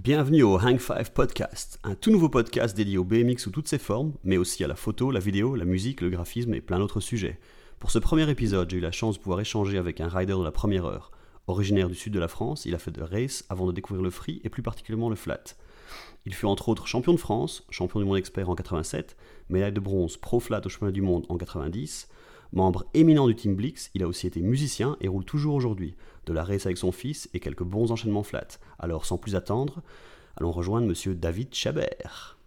Bienvenue au Hang 5 Podcast, un tout nouveau podcast dédié au BMX sous toutes ses formes, mais aussi à la photo, la vidéo, la musique, le graphisme et plein d'autres sujets. Pour ce premier épisode, j'ai eu la chance de pouvoir échanger avec un rider de la première heure. Originaire du sud de la France, il a fait de race avant de découvrir le free et plus particulièrement le flat. Il fut entre autres champion de France, champion du monde expert en 87, médaille de bronze pro flat au championnat du monde en 90, membre éminent du Team Blix, il a aussi été musicien et roule toujours aujourd'hui, de la race avec son fils et quelques bons enchaînements flat. Alors sans plus attendre, allons rejoindre monsieur David Chabert.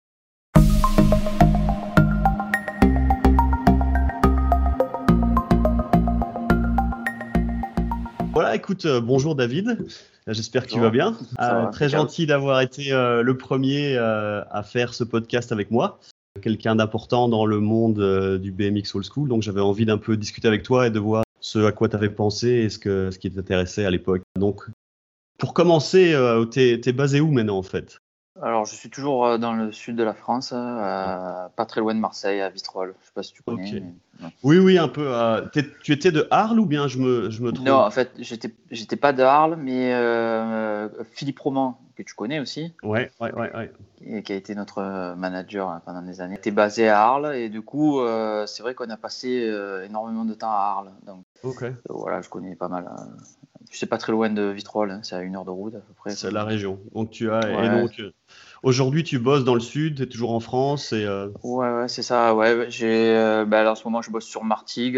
Voilà, écoute, bonjour David, j'espère que tu vas bien. Très gentil d'avoir été le premier à faire ce podcast avec moi. Quelqu'un d'important dans le monde du BMX old school, donc j'avais envie d'un peu discuter avec toi et de voir ce à quoi tu avais pensé et ce qui t'intéressait à l'époque. Donc, pour commencer, t'es basé où maintenant en fait ? Alors, je suis toujours dans le sud de la France, pas très loin de Marseille, à Vitrolles. Je sais pas si tu connais. Okay. Mais... Oui, un peu. Tu étais de Arles ou bien je me trompe ? Non, en fait, j'étais pas de Arles, mais Philippe Roman, que tu connais aussi. Ouais. Et qui a été notre manager pendant des années. Était basé à Arles et du coup, c'est vrai qu'on a passé énormément de temps à Arles. Donc, voilà, je connais pas mal. C'est pas très loin de Vitrolles, c'est à 1 heure de route à peu près. C'est la région. Donc tu as et donc aujourd'hui tu bosses dans le sud, tu es toujours en France et Ouais, c'est ça. Ouais, là, en ce moment je bosse sur Martigues.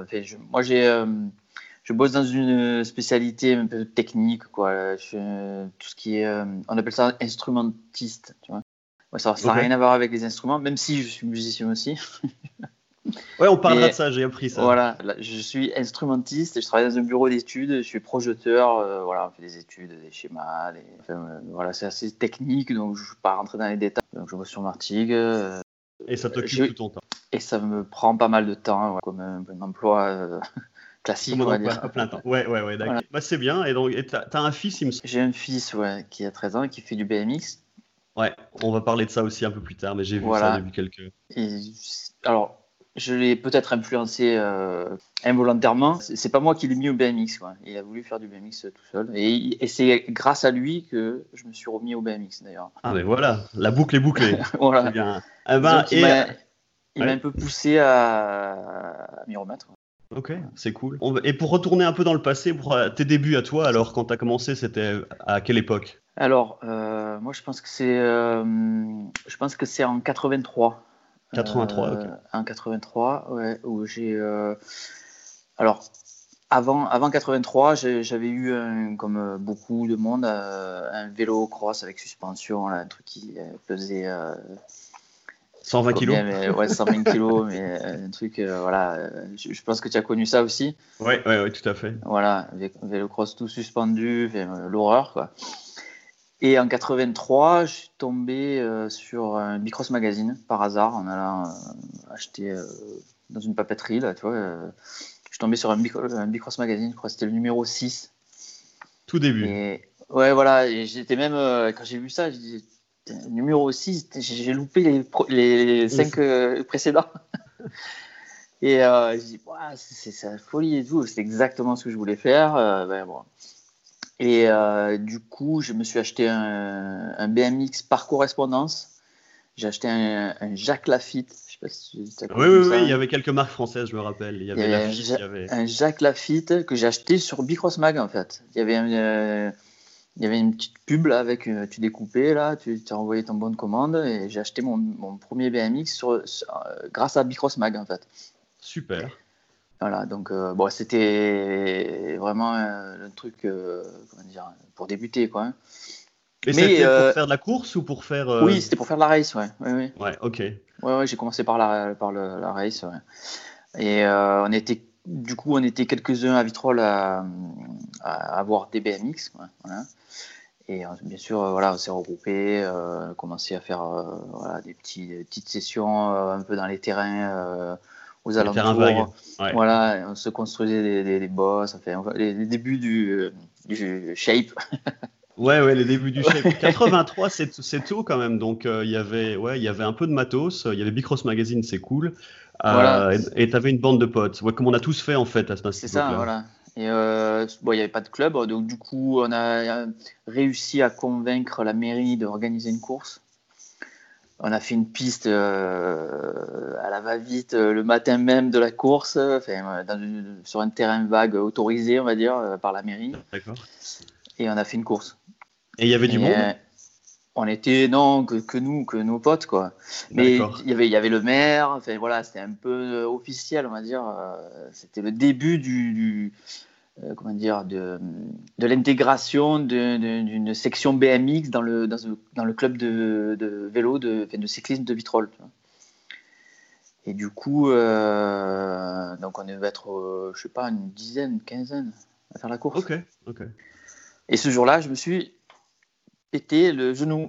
Je bosse dans une spécialité un peu technique, quoi. Tout ce qui est, on appelle ça instrumentiste, tu vois. Ouais, ça n'a rien à voir avec les instruments, même si je suis musicien aussi. Ouais, on parlera de ça, j'ai appris ça. Voilà, là, je suis instrumentiste et je travaille dans un bureau d'études, je suis projeteur, voilà, on fait des études, des schémas, voilà, c'est assez technique, donc je ne vais pas rentrer dans les détails. Donc je bosse sur Martigues. Et ça t'occupe tout ton temps. Et ça me prend pas mal de temps, comme un emploi classique, on va dire. À plein temps. Ouais, d'accord. Voilà. Bah, c'est bien, et donc t'as un fils, il me semble. J'ai un fils, qui a 13 ans et qui fait du BMX. Ouais, on va parler de ça aussi un peu plus tard, mais j'ai vu ça, j'ai vu quelques... Alors, je l'ai peut-être influencé involontairement. C'est pas moi qui l'ai mis au BMX, quoi. Il a voulu faire du BMX tout seul. Et c'est grâce à lui que je me suis remis au BMX, d'ailleurs. Ah, mais voilà, la boucle est bouclée. Voilà. C'est bien. Il m'a un peu poussé à m'y remettre. Ok, c'est cool. Et pour retourner un peu dans le passé, pour tes débuts à toi, alors quand tu as commencé, c'était à quelle époque ? Alors, moi je pense que c'est en 83. 83, ok. En 83, ouais, où j'ai... Alors, avant 83, j'avais eu, comme beaucoup de monde, un vélo cross avec suspension, là, un truc qui pesait... 120 kilos. Ouais, 120 kilos, mais un truc, voilà. Je pense que tu as connu ça aussi. Ouais, tout à fait. Voilà, vélo cross tout suspendu, l'horreur, quoi. Et en 83, je suis tombé sur un Bicross Magazine, par hasard, en allant acheter dans une papeterie, là, tu vois. Je suis tombé sur un Bicross Magazine, je crois que c'était le numéro 6. Tout début. Et, ouais, voilà, et j'étais même, quand j'ai vu ça, j'ai dit, numéro 6, j'ai loupé les 5 précédents. Et je dis, c'est la folie et tout, c'est exactement ce que je voulais faire. Bon. Et du coup, je me suis acheté un BMX par correspondance. J'ai acheté un Jacques Lafitte. Je sais pas si tu as connu ça. Oui, il y avait quelques marques françaises, je me rappelle. Il y avait un Jacques Lafitte que j'ai acheté sur Bicross Mag, en fait. Il y avait une petite pub là, avec tu découpais, là, tu as envoyé ton bon de commande et j'ai acheté mon premier BMX grâce à Bicross Mag, en fait. Super. Voilà, donc c'était vraiment un truc, comment dire, pour débuter, quoi. Mais c'était pour faire de la course ou pour faire... Oui, c'était pour faire de la race, ouais. Ouais, ok. Ouais, j'ai commencé par la race, ouais. Et on était quelques-uns à Vitrolles à avoir des BMX, ouais, voilà. Et bien sûr, on s'est regroupés, on a commencé à faire des petites sessions un peu dans les terrains aux alentours. Terrains vagues. Ouais. Voilà, on se construisait des bosses, les débuts du shape. Ouais, les débuts du shape. 83, c'est tôt quand même. Donc il y avait un peu de matos. Il y avait Bicross Magazine, c'est cool. Voilà. Et t'avais une bande de potes. Ouais, comme on a tous fait en fait à cette époque-là. C'est ça, voilà. Et bon, il n'y avait pas de club, donc du coup, on a réussi à convaincre la mairie d'organiser une course. On a fait une piste à la va-vite le matin même de la course, sur un terrain vague autorisé, on va dire, par la mairie. D'accord. Et on a fait une course. Et il y avait du monde? On était, non, que nous, que nos potes, quoi. Mais D'accord. il y avait le maire, enfin voilà, c'était un peu officiel, on va dire. C'était le début comment dire, de l'intégration d'une section BMX dans le club de vélo, de cyclisme de Vitrolles. Tu vois. Et du coup, donc on devait être, je sais pas, une dizaine, une quinzaine à faire la course. Ok. Et ce jour-là, je me suis pété le genou.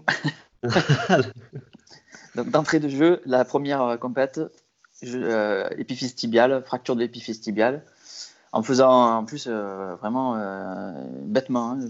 Donc d'entrée de jeu, la première compète, épiphyse tibiale, fracture de l'épiphyse tibiale, en faisant en plus vraiment bêtement, hein,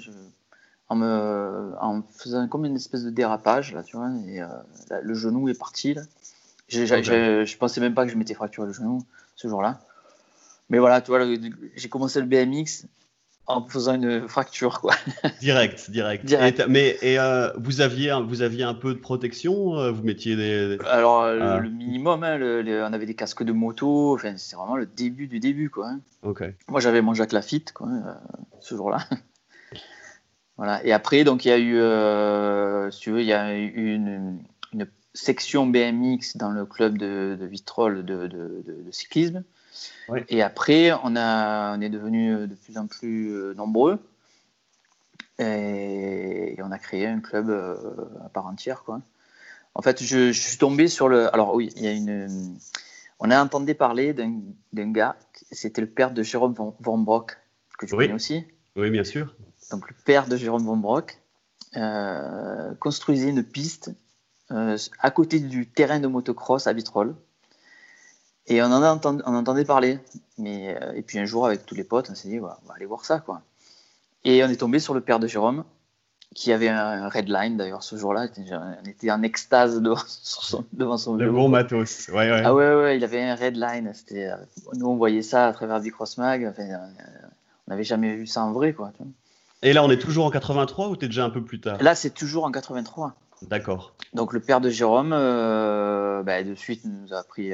en faisant comme une espèce de dérapage là, tu vois, et le genou est parti là. Je pensais même pas que je m'étais fracturé le genou ce jour-là. Mais voilà, tu vois, j'ai commencé le BMX en faisant une fracture, quoi. Direct. Direct. Et vous aviez un peu de protection? Vous mettiez des... Alors, le minimum, hein, on avait des casques de moto, enfin, c'est vraiment le début du début, quoi. Hein. Ok. Moi, j'avais mon Jacques Lafitte, quoi, ce jour-là. Voilà. Et après, donc, il y a eu, si tu veux, il y a eu une section BMX dans le club de Vitrolles de cyclisme. Ouais. Et après, on est devenus de plus en plus nombreux. Et on a créé un club à part entière, quoi. En fait, je suis tombé sur le. Alors oui, il y a on a entendu parler d'un gars, c'était le père de Jérôme Van Broek, que tu connais aussi. Oui, bien sûr. Donc le père de Jérôme Van Broek construisait une piste à côté du terrain de motocross à Vitrolles. Et on entendait parler. Et puis un jour, avec tous les potes, on s'est dit, on va aller voir ça, quoi. Et on est tombé sur le père de Jérôme, qui avait un Redline d'ailleurs ce jour-là. On était en extase devant son Le vélo. bon matos. Ouais. Ah ouais, il avait un Redline. Nous, on voyait ça à travers Bicross Mag. Enfin, on n'avait jamais vu ça en vrai, quoi. Et là, on est toujours en 83 ou t'es déjà un peu plus tard? Là, c'est toujours en 83. D'accord. Donc le père de Jérôme, de suite, nous a pris,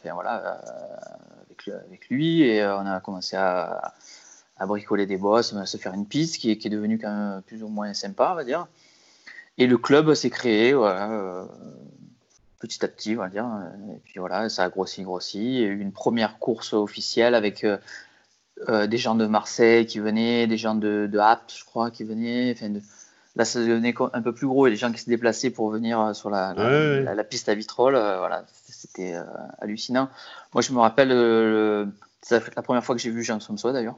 avec lui, et on a commencé à bricoler des bosses, à se faire une piste qui est devenue quand même plus ou moins sympa, on va dire. Et le club s'est créé, voilà, petit à petit, on va dire. Et puis voilà, ça a grossi. Il y a eu une première course officielle avec des gens de Marseille qui venaient, des gens de Apt, je crois, qui venaient. Enfin, là, ça devenait un peu plus gros, et les gens qui se déplaçaient pour venir sur la piste à Vitrolles, voilà, c'était hallucinant. Moi, je me rappelle, c'est la première fois que j'ai vu Jean Somsois, d'ailleurs.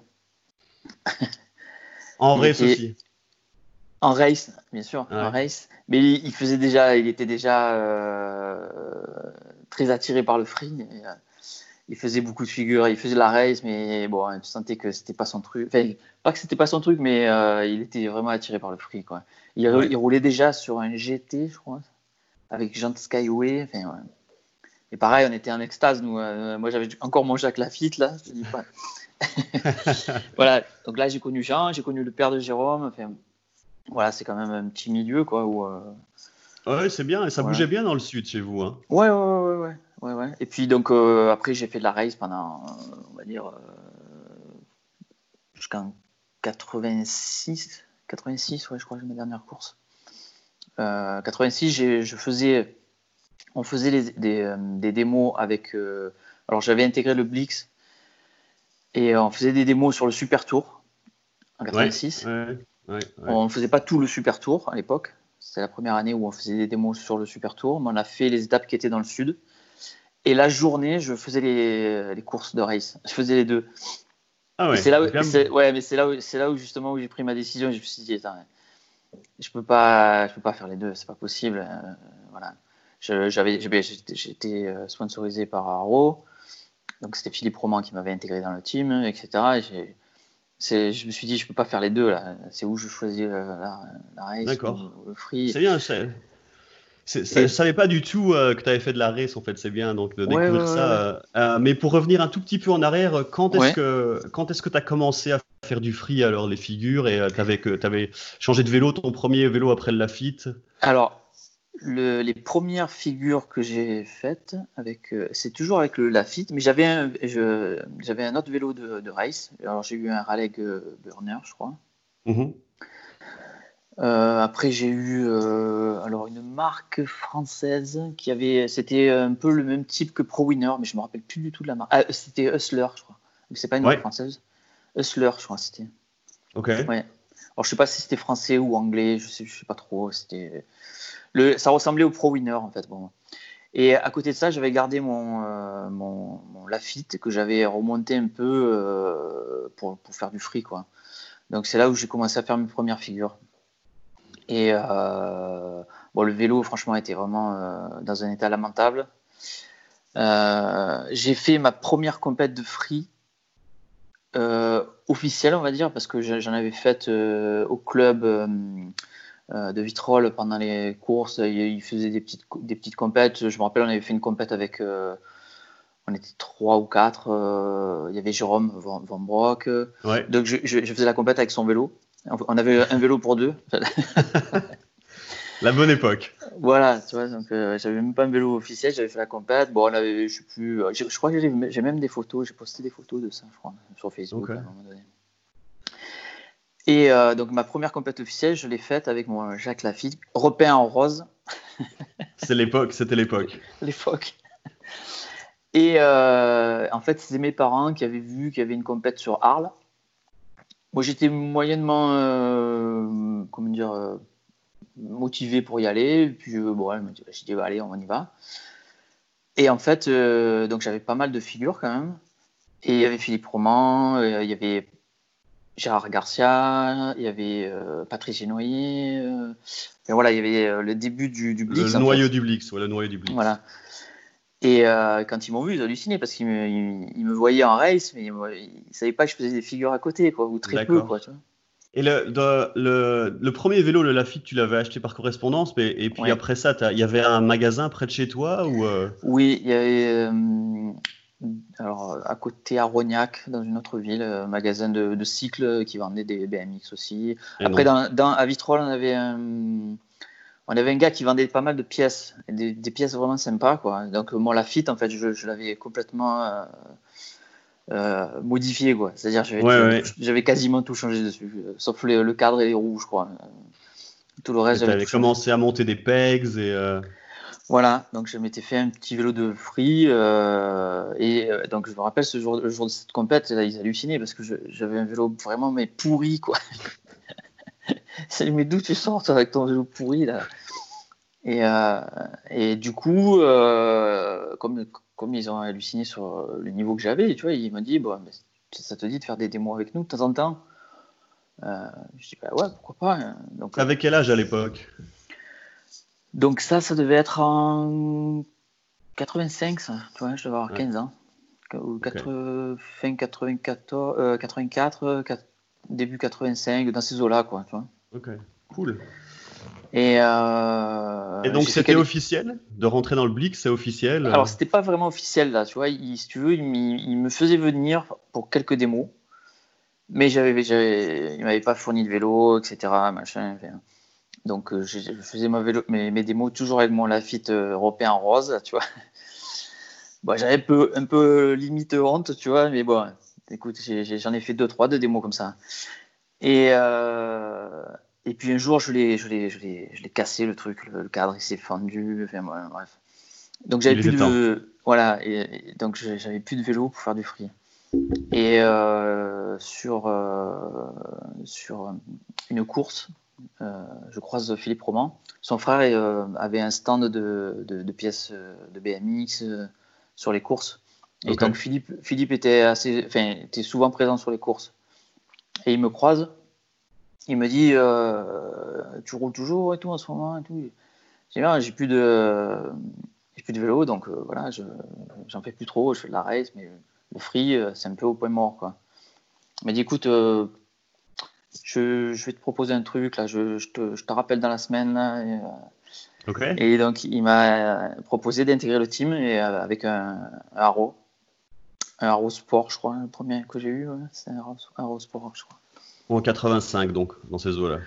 En race aussi. En race, bien sûr, Ouais. en race. Mais il était déjà très attiré par le free. Et, il faisait beaucoup de figures, il faisait la race, mais bon, tu sentais que c'était pas son truc. Enfin, pas que c'était pas son truc, mais il était vraiment attiré par le free, quoi. Il roulait déjà sur un GT, je crois, avec Jean Skyway. Enfin, ouais. Et pareil, on était en extase, nous. Moi, j'avais encore mon Jacques Lafitte, là. Je te dis pas. Voilà. Donc là, j'ai connu Jean, j'ai connu le père de Jérôme. Enfin, voilà, c'est quand même un petit milieu, quoi. Où, ouais, c'est bien. Et ça bougeait bien dans le sud chez vous, hein. Ouais. Et puis donc après j'ai fait de la race pendant, on va dire, jusqu'en 86, ouais, je crois que c'est ma dernière course. 86, on faisait des démos avec. Alors j'avais intégré le Blix et on faisait des démos sur le Super Tour en 86. Ouais. On ne faisait pas tout le Super Tour à l'époque. C'était la première année où on faisait des démos sur le Super Tour, mais on a fait les étapes qui étaient dans le sud. Et la journée, je faisais les courses de race. Je faisais les deux. Ah ouais. Et c'est là où justement où j'ai pris ma décision. Je me suis dit, attends, je peux pas faire les deux, c'est pas possible. Voilà. J'étais sponsorisé par Arrow, donc c'était Philippe Roman qui m'avait intégré dans le team, etc. Je me suis dit, je peux pas faire les deux là. C'est où je choisis la race ou le free. C'est bien. Je savais pas du tout que tu avais fait de la race, en fait. C'est bien donc de découvrir ça. Mais pour revenir un tout petit peu en arrière, quand est-ce que tu as commencé à faire du free alors, les figures, et t'avais changé de vélo, ton premier vélo après le Lafitte? Alors, les premières figures que j'ai faites, c'est toujours avec le Lafitte, mais j'avais un autre vélo de race. Alors, j'ai eu un Raleigh Burner, je crois. Mhm. Après, j'ai eu alors une marque française c'était un peu le même type que Pro Winner, mais je me rappelle plus du tout de la marque. Ah, c'était Hustler, je crois. Mais c'est pas une marque Ouais, française. Hustler, je crois, c'était. ok. Ouais. Alors, je sais pas si c'était français ou anglais, je sais pas trop. Ça ressemblait au Pro Winner en fait. Bon. Et à côté de ça, j'avais gardé mon Lafitte que j'avais remonté un peu pour faire du free, quoi. Donc c'est là où j'ai commencé à faire mes premières figures. Et bon, le vélo, franchement, était vraiment dans un état lamentable. J'ai fait ma première compète de free officielle, on va dire, parce que j'en avais fait au club de Vitrolles pendant les courses. Ils faisaient des petites compètes. Je me rappelle, on avait fait une compète avec. On était 3 ou 4. Il y avait Jérôme Van Broek. Ouais. Donc je faisais la compète avec son vélo. On avait un vélo pour deux. La bonne époque. Voilà, tu vois, donc j'avais même pas un vélo officiel, j'avais fait la compète. Bon, on avait, je sais plus, je crois que j'ai même des photos, j'ai posté des photos de ça, je crois, sur Facebook Ok. à un moment donné. Et donc ma première compète officielle, je l'ai faite avec mon Jacques Lafitte, repeint en rose, C'était l'époque. l'époque. Et en fait, c'était mes parents qui avaient vu qu'il y avait une compète sur Arles. Moi, j'étais moyennement, comment dire, motivé pour y aller. Et puis, bon, j'ai dit, bah, allez, on y va. Et en fait, donc j'avais pas mal de figures quand même. Et il y avait Philippe Roman, il y avait Gérard Garcia, il y avait Patrice Génoyer. Et voilà, il y avait le début du Le Blitz en noyau fait. du Blix, ouais, le noyau du Blix. Voilà. Et quand ils m'ont vu, ils hallucinaient parce qu'ils me voyaient en race, mais ils ne savaient pas que je faisais des figures à côté, quoi, ou très peu, quoi, D'accord. tu vois. Et le premier vélo, le Lafitte, tu l'avais acheté par correspondance, et puis Ouais. après ça, il y avait un magasin près de chez toi ou Oui, il y avait alors à côté à Rognac, dans une autre ville, un magasin de cycles qui vendait des BMX aussi. Et Après, non. à Vitrolles, on avait un gars qui vendait pas mal de pièces, des pièces vraiment sympas, quoi. Donc mon Lafitte, en fait, je l'avais complètement modifié, quoi. C'est-à-dire, Ouais, ouais. j'avais quasiment tout changé dessus, sauf le cadre et les roues, je crois. Tout le reste, Et tu j'avais tout avais changé. commencé à monter des pegs et Voilà, donc je m'étais fait un petit vélo de free et donc je me rappelle le jour de cette compète, là, ils hallucinaient parce que j'avais un vélo vraiment mais pourri, quoi. C'est mais d'où tu sors toi, avec ton vélo pourri là? Et, euh, et du coup, comme ils ont halluciné sur le niveau que j'avais, tu vois, ils m'ont dit bon, mais ça te dit de faire des démos avec nous de temps en temps? Je dis bah ouais, pourquoi pas, hein. t'avais quel âge à l'époque? Donc ça devait être en 85, ça, tu vois, je devais avoir Ouais, 15 ans. Ou ok. fin 94, 84, début 85, dans ces eaux-là, quoi, tu vois. Ok, cool. Et Et donc j'ai fait c'était quelques... officiel? De rentrer dans le Blix, c'est officiel? Alors, c'était pas vraiment officiel, là, tu vois. Si tu veux, il me faisait venir pour quelques démos, mais il m'avait pas fourni de vélo, etc., machin, enfin. Donc, je faisais mes démos toujours avec mon Lafitte européen rose, tu vois. Bon, j'avais un peu limite honte, tu vois, mais bon, écoute, j'en ai fait deux, trois de démos comme ça. Et, euh, et puis un jour, je l'ai cassé le truc, le cadre il s'est fendu, enfin voilà, bref. Donc j'avais Il plus était temps. de, voilà, et donc j'avais plus de vélo pour faire du free. Et sur une course, je croise Philippe Roman. Son frère avait un stand de pièces de BMX sur les courses. Et Ok. donc Philippe était souvent présent sur les courses. Et il me croise. Il me dit tu roules toujours et tout en ce moment et tout. J'ai dit, j'ai plus de vélo, donc voilà, j'en fais plus trop. Je fais de la race, mais le free, c'est un peu au point mort, quoi. Il m'a dit écoute, je vais te proposer un truc là, je te rappelle dans la semaine là, Ok. et donc il m'a proposé d'intégrer le team avec un haro. Un Aerosport, je crois, le premier que j'ai eu, c'est un Aerosport, je crois. En 85, donc, dans ces eaux-là.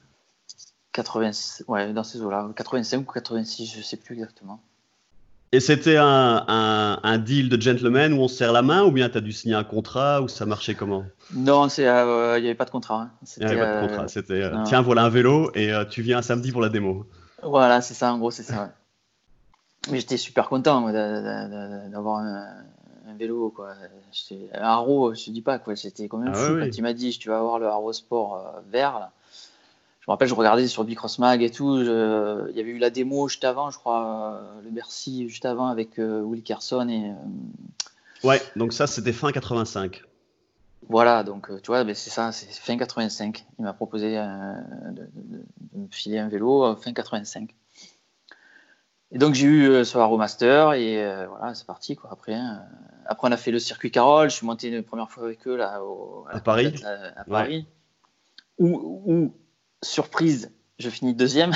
80, ouais, dans ces eaux-là. 85 ou 86, je sais plus exactement. Et c'était un deal de gentleman où on se serre la main, ou bien tu as dû signer un contrat, ou ça marchait comment? Non, il n'y avait pas de contrat. Hein. Il n'y avait pas de contrat, c'était non. tiens, voilà un vélo, et tu viens un samedi pour la démo. Voilà, c'est ça, en gros, c'est ça. Ouais. Mais j'étais super content moi, d'avoir un vélo, quoi. Un Haro, je te dis pas, quoi. J'étais quand même fou quand il m'a dit tu vas avoir le Haro Sport vert. Là. Je me rappelle, je regardais sur Bicross Mag et tout. Il y avait eu la démo juste avant, je crois, le Bercy juste avant avec Will Carson et. Ouais, donc ça c'était fin 85. Voilà, donc tu vois, c'est ça, c'est fin 85. Il m'a proposé de me filer un vélo fin 85. Et donc j'ai eu ce Haro Master et voilà, c'est parti quoi. Après, on a fait le circuit Carole. Je suis monté une première fois avec eux là à Paris. À Paris. Ouais. Où surprise, je finis deuxième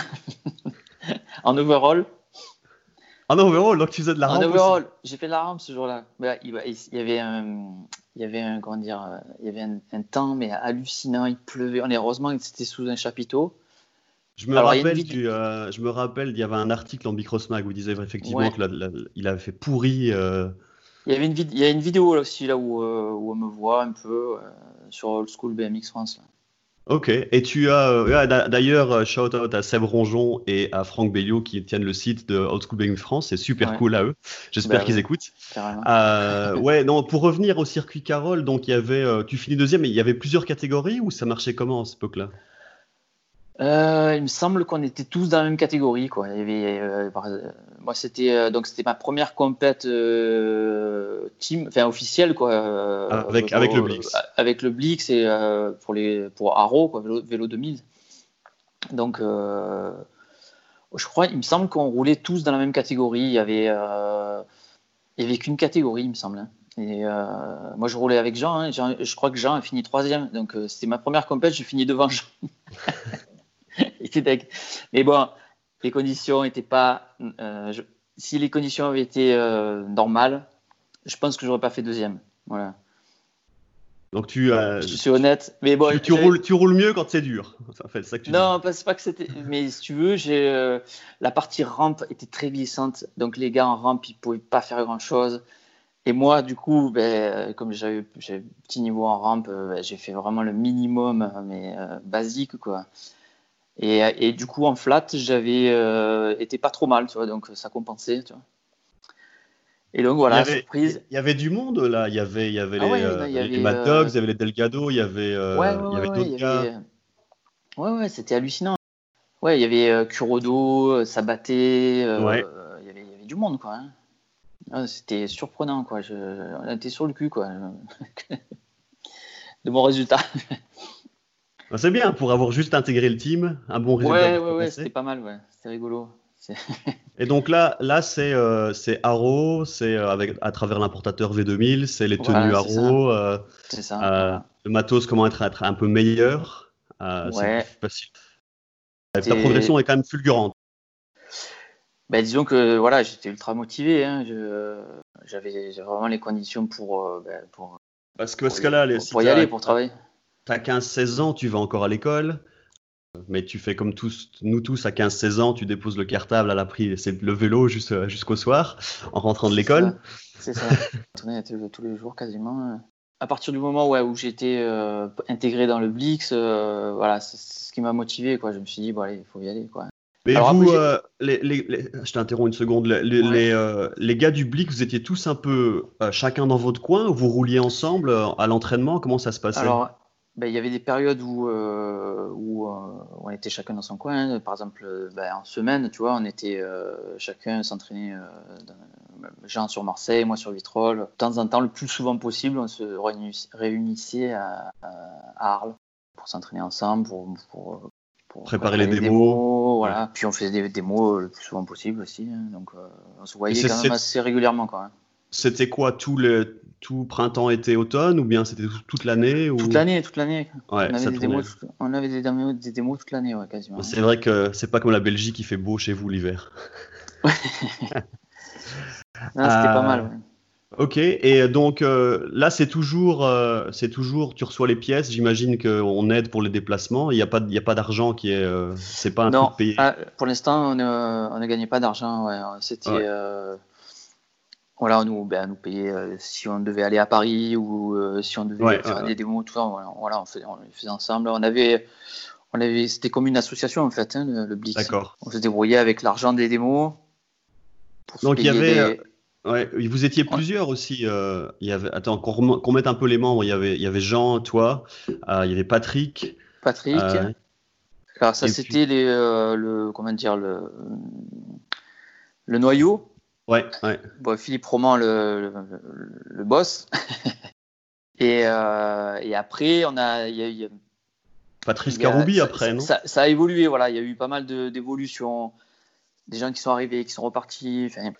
en overall. En overall, donc tu faisais de la rampe. En overall, j'ai fait de la rampe ce jour-là. Il y avait un comment dire, il y avait un temps mais hallucinant. Il pleuvait. Heureusement, c'était sous un chapiteau. Je me rappelle, il y avait un article en Bicross Mag où il disait effectivement qu'il avait fait pourri. Il y a une vidéo là aussi là où on me voit un peu sur Old School BMX France. Là. Ok, et tu as d'ailleurs shout out à Seb Ronjon et à Franck Belliot qui tiennent le site de Old School BMX France, c'est super cool à eux. J'espère qu'ils écoutent. Ouais, non, pour revenir au circuit Carole, donc il y avait, tu finis deuxième, mais il y avait plusieurs catégories ou ça marchait comment à cette époque-là? Il me semble qu'on était tous dans la même catégorie, quoi. Il y avait, moi, c'était ma première compète team, enfin officielle, quoi. Avec le Blix. Avec le Blix et pour Haro, quoi, vélo 2000. Donc, je crois, il me semble qu'on roulait tous dans la même catégorie. Il y avait qu'une catégorie, il me semble. Hein. Et moi, je roulais avec Jean, hein. Je crois que Jean a fini 3e. Donc, c'était ma première compète. Je finis devant Jean. Mais bon, les conditions n'étaient pas. Si les conditions avaient été normales, je pense que j'aurais pas fait deuxième. Voilà. Donc je suis honnête, mais bon. Tu roules mieux quand c'est dur. En fait, c'est ça que tu non, dis. c'est pas que c'était. Mais si tu veux, la partie rampe était très glissante, donc les gars en rampe ils pouvaient pas faire grand chose. Et moi, du coup, comme j'avais un petit niveau en rampe, j'ai fait vraiment le minimum, mais basique, quoi. Et du coup, en flat, j'avais été pas trop mal, tu vois, donc ça compensait, tu vois. Et donc voilà, surprise. Il y avait du monde là, il y avait les Mad Dogs, il y avait les Delgado, il y avait d'autres gars. Ouais, c'était hallucinant. Ouais, il y avait Kurodo, Sabaté, il y avait du monde, quoi. Hein. C'était surprenant, quoi. On était sur le cul, quoi, de mon résultat. C'est bien, pour avoir juste intégré le team, un bon résultat. Ouais, c'était pas mal, ouais. C'était rigolo. Et donc là c'est Haro, c'est à travers l'importateur V2000, c'est les tenues Haro, c'est ça. Le matos, comment être un peu meilleur, c'est plus facile. Ta progression est quand même fulgurante. Disons que voilà, j'étais ultra motivé, hein. J'avais vraiment les conditions pour y aller, pour travailler. Tu as 15-16 ans, tu vas encore à l'école, mais tu fais comme nous tous à 15-16 ans, tu déposes le cartable à la prise, c'est le vélo jusqu'au soir, en rentrant de l'école. C'est ça. Je tournais tous les jours quasiment. À partir du moment où j'étais intégré dans le Blix, voilà, c'est ce qui m'a motivé, quoi. Je me suis dit, allez, il faut y aller, quoi. Mais alors, vous, je t'interromps une seconde, les gars du Blix, vous étiez tous un peu chacun dans votre coin, ou vous rouliez ensemble à l'entraînement, comment ça se passait? Alors, il y avait des périodes où on était chacun dans son coin. Par exemple, en semaine, tu vois, on était chacun s'entraînait, Jean sur Marseille, moi sur Vitrolles. De temps en temps, le plus souvent possible, on se réunissait à Arles pour s'entraîner ensemble, pour préparer les démos. Voilà. Ouais. Puis on faisait des démos le plus souvent possible aussi. Hein. Donc on se voyait quand même assez régulièrement, quoi. Hein. C'était quoi, tout printemps, été, automne, ou bien c'était toute l'année ou... Toute l'année. Ouais, on avait des démos toute l'année, ouais, quasiment. C'est vrai que c'est pas comme la Belgique qui fait beau chez vous l'hiver. Non, c'était pas mal. Ok, et donc là, c'est toujours, tu reçois les pièces, j'imagine qu'on aide pour les déplacements, il y a pas d'argent qui est, c'est pas un Non, truc payé. pour l'instant, on ne gagnait pas d'argent. Ouais. C'était, Ouais, voilà, on nous payait si on devait aller à Paris ou si on devait ouais, faire des démos, tout ça. Voilà, on les faisait ensemble. C'était comme une association en fait, hein, le Blix. d'accord. On se débrouillait avec l'argent des démos pour se Donc il y payer avait, les. ouais, vous étiez Ouais, plusieurs aussi. Il y avait, attends, qu'on mette un peu les membres. Il y avait Jean, toi, il y avait Patrick, Patrick. euh, Alors ça, et puis, c'était comment dire, le noyau. ouais, ouais, Bon, Philippe Roman, le boss. Et après, Patrice Caroubi après, non? ça a évolué. Voilà, il y a eu pas mal d'évolutions, des gens qui sont arrivés, qui sont repartis. Enfin,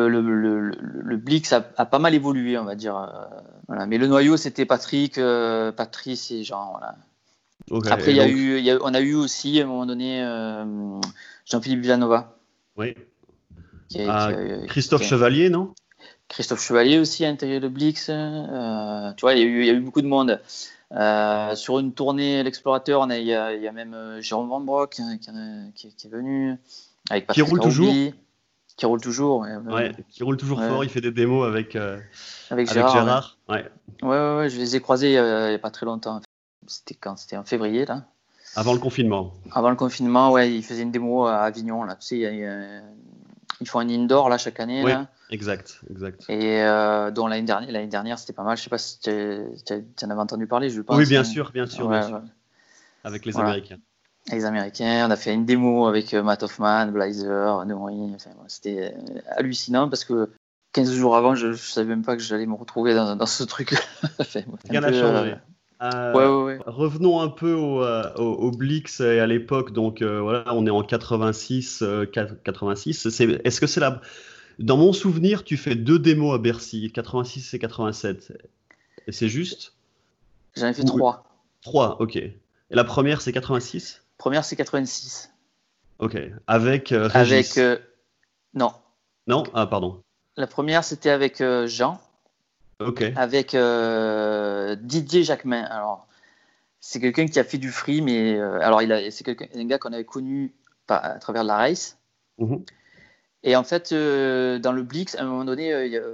le Blix a pas mal évolué, on va dire. Voilà. Mais le noyau, c'était Patrick, Patrice et Jean. Voilà. Ok, Après, et donc, on a eu aussi à un moment donné Jean-Philippe Villanova, oui, qui est, qui, Christophe qui est- Chevalier, non? Christophe Chevalier aussi a intégré le Blix. Tu vois, il y a eu beaucoup de monde. Sur une tournée l'Explorateur, il y a même Jérôme Van Broek qui est venu, avec Qui Patrice roule toujours? Caroubi, qui roule toujours, ouais, Ouais, qui roule toujours ouais, fort. Il fait des démos avec avec Gérard. Ouais. Gérard. Ouais. Ouais, je les ai croisés il n'y a pas très longtemps. C'était en février, là. Avant le confinement. Avant le confinement, ouais, ils faisaient une démo à Avignon, là. Tu sais, ils font un indoor, là, chaque année, Oui, là. exact, exact. Et dont l'année dernière, c'était pas mal. Je sais pas si tu en avais entendu parler, je Oui, pense, hein. bien sûr, bien Ouais, sûr. ouais. Avec les Voilà. Américains. Les Américains, on a fait une démo avec Matt Hoffman, Blazer, Nouri. Enfin, c'était hallucinant parce que 15 jours avant, je savais même pas que j'allais me retrouver dans ce truc. Enfin, un Rien n'a peu. changé. Ouais. Revenons un peu au Blix et à l'époque. Donc voilà, on est en 86. 86. Est-ce que c'est la... Dans mon souvenir, tu fais deux démos à Bercy, 86 et 87. Et c'est juste? J'en ai fait Ou trois. trois, ok. Et la première, c'est 86? Première, c'est 86. Ok. Avec Avec. Régis. Non. Non? Ah, pardon. La première, c'était avec Jean, Ok. avec Didier Jacquemin. Alors, c'est quelqu'un qui a fait du free, mais. Alors, c'est un gars qu'on avait connu à travers la race. Mhm. Et en fait, dans le Blix, à un moment donné,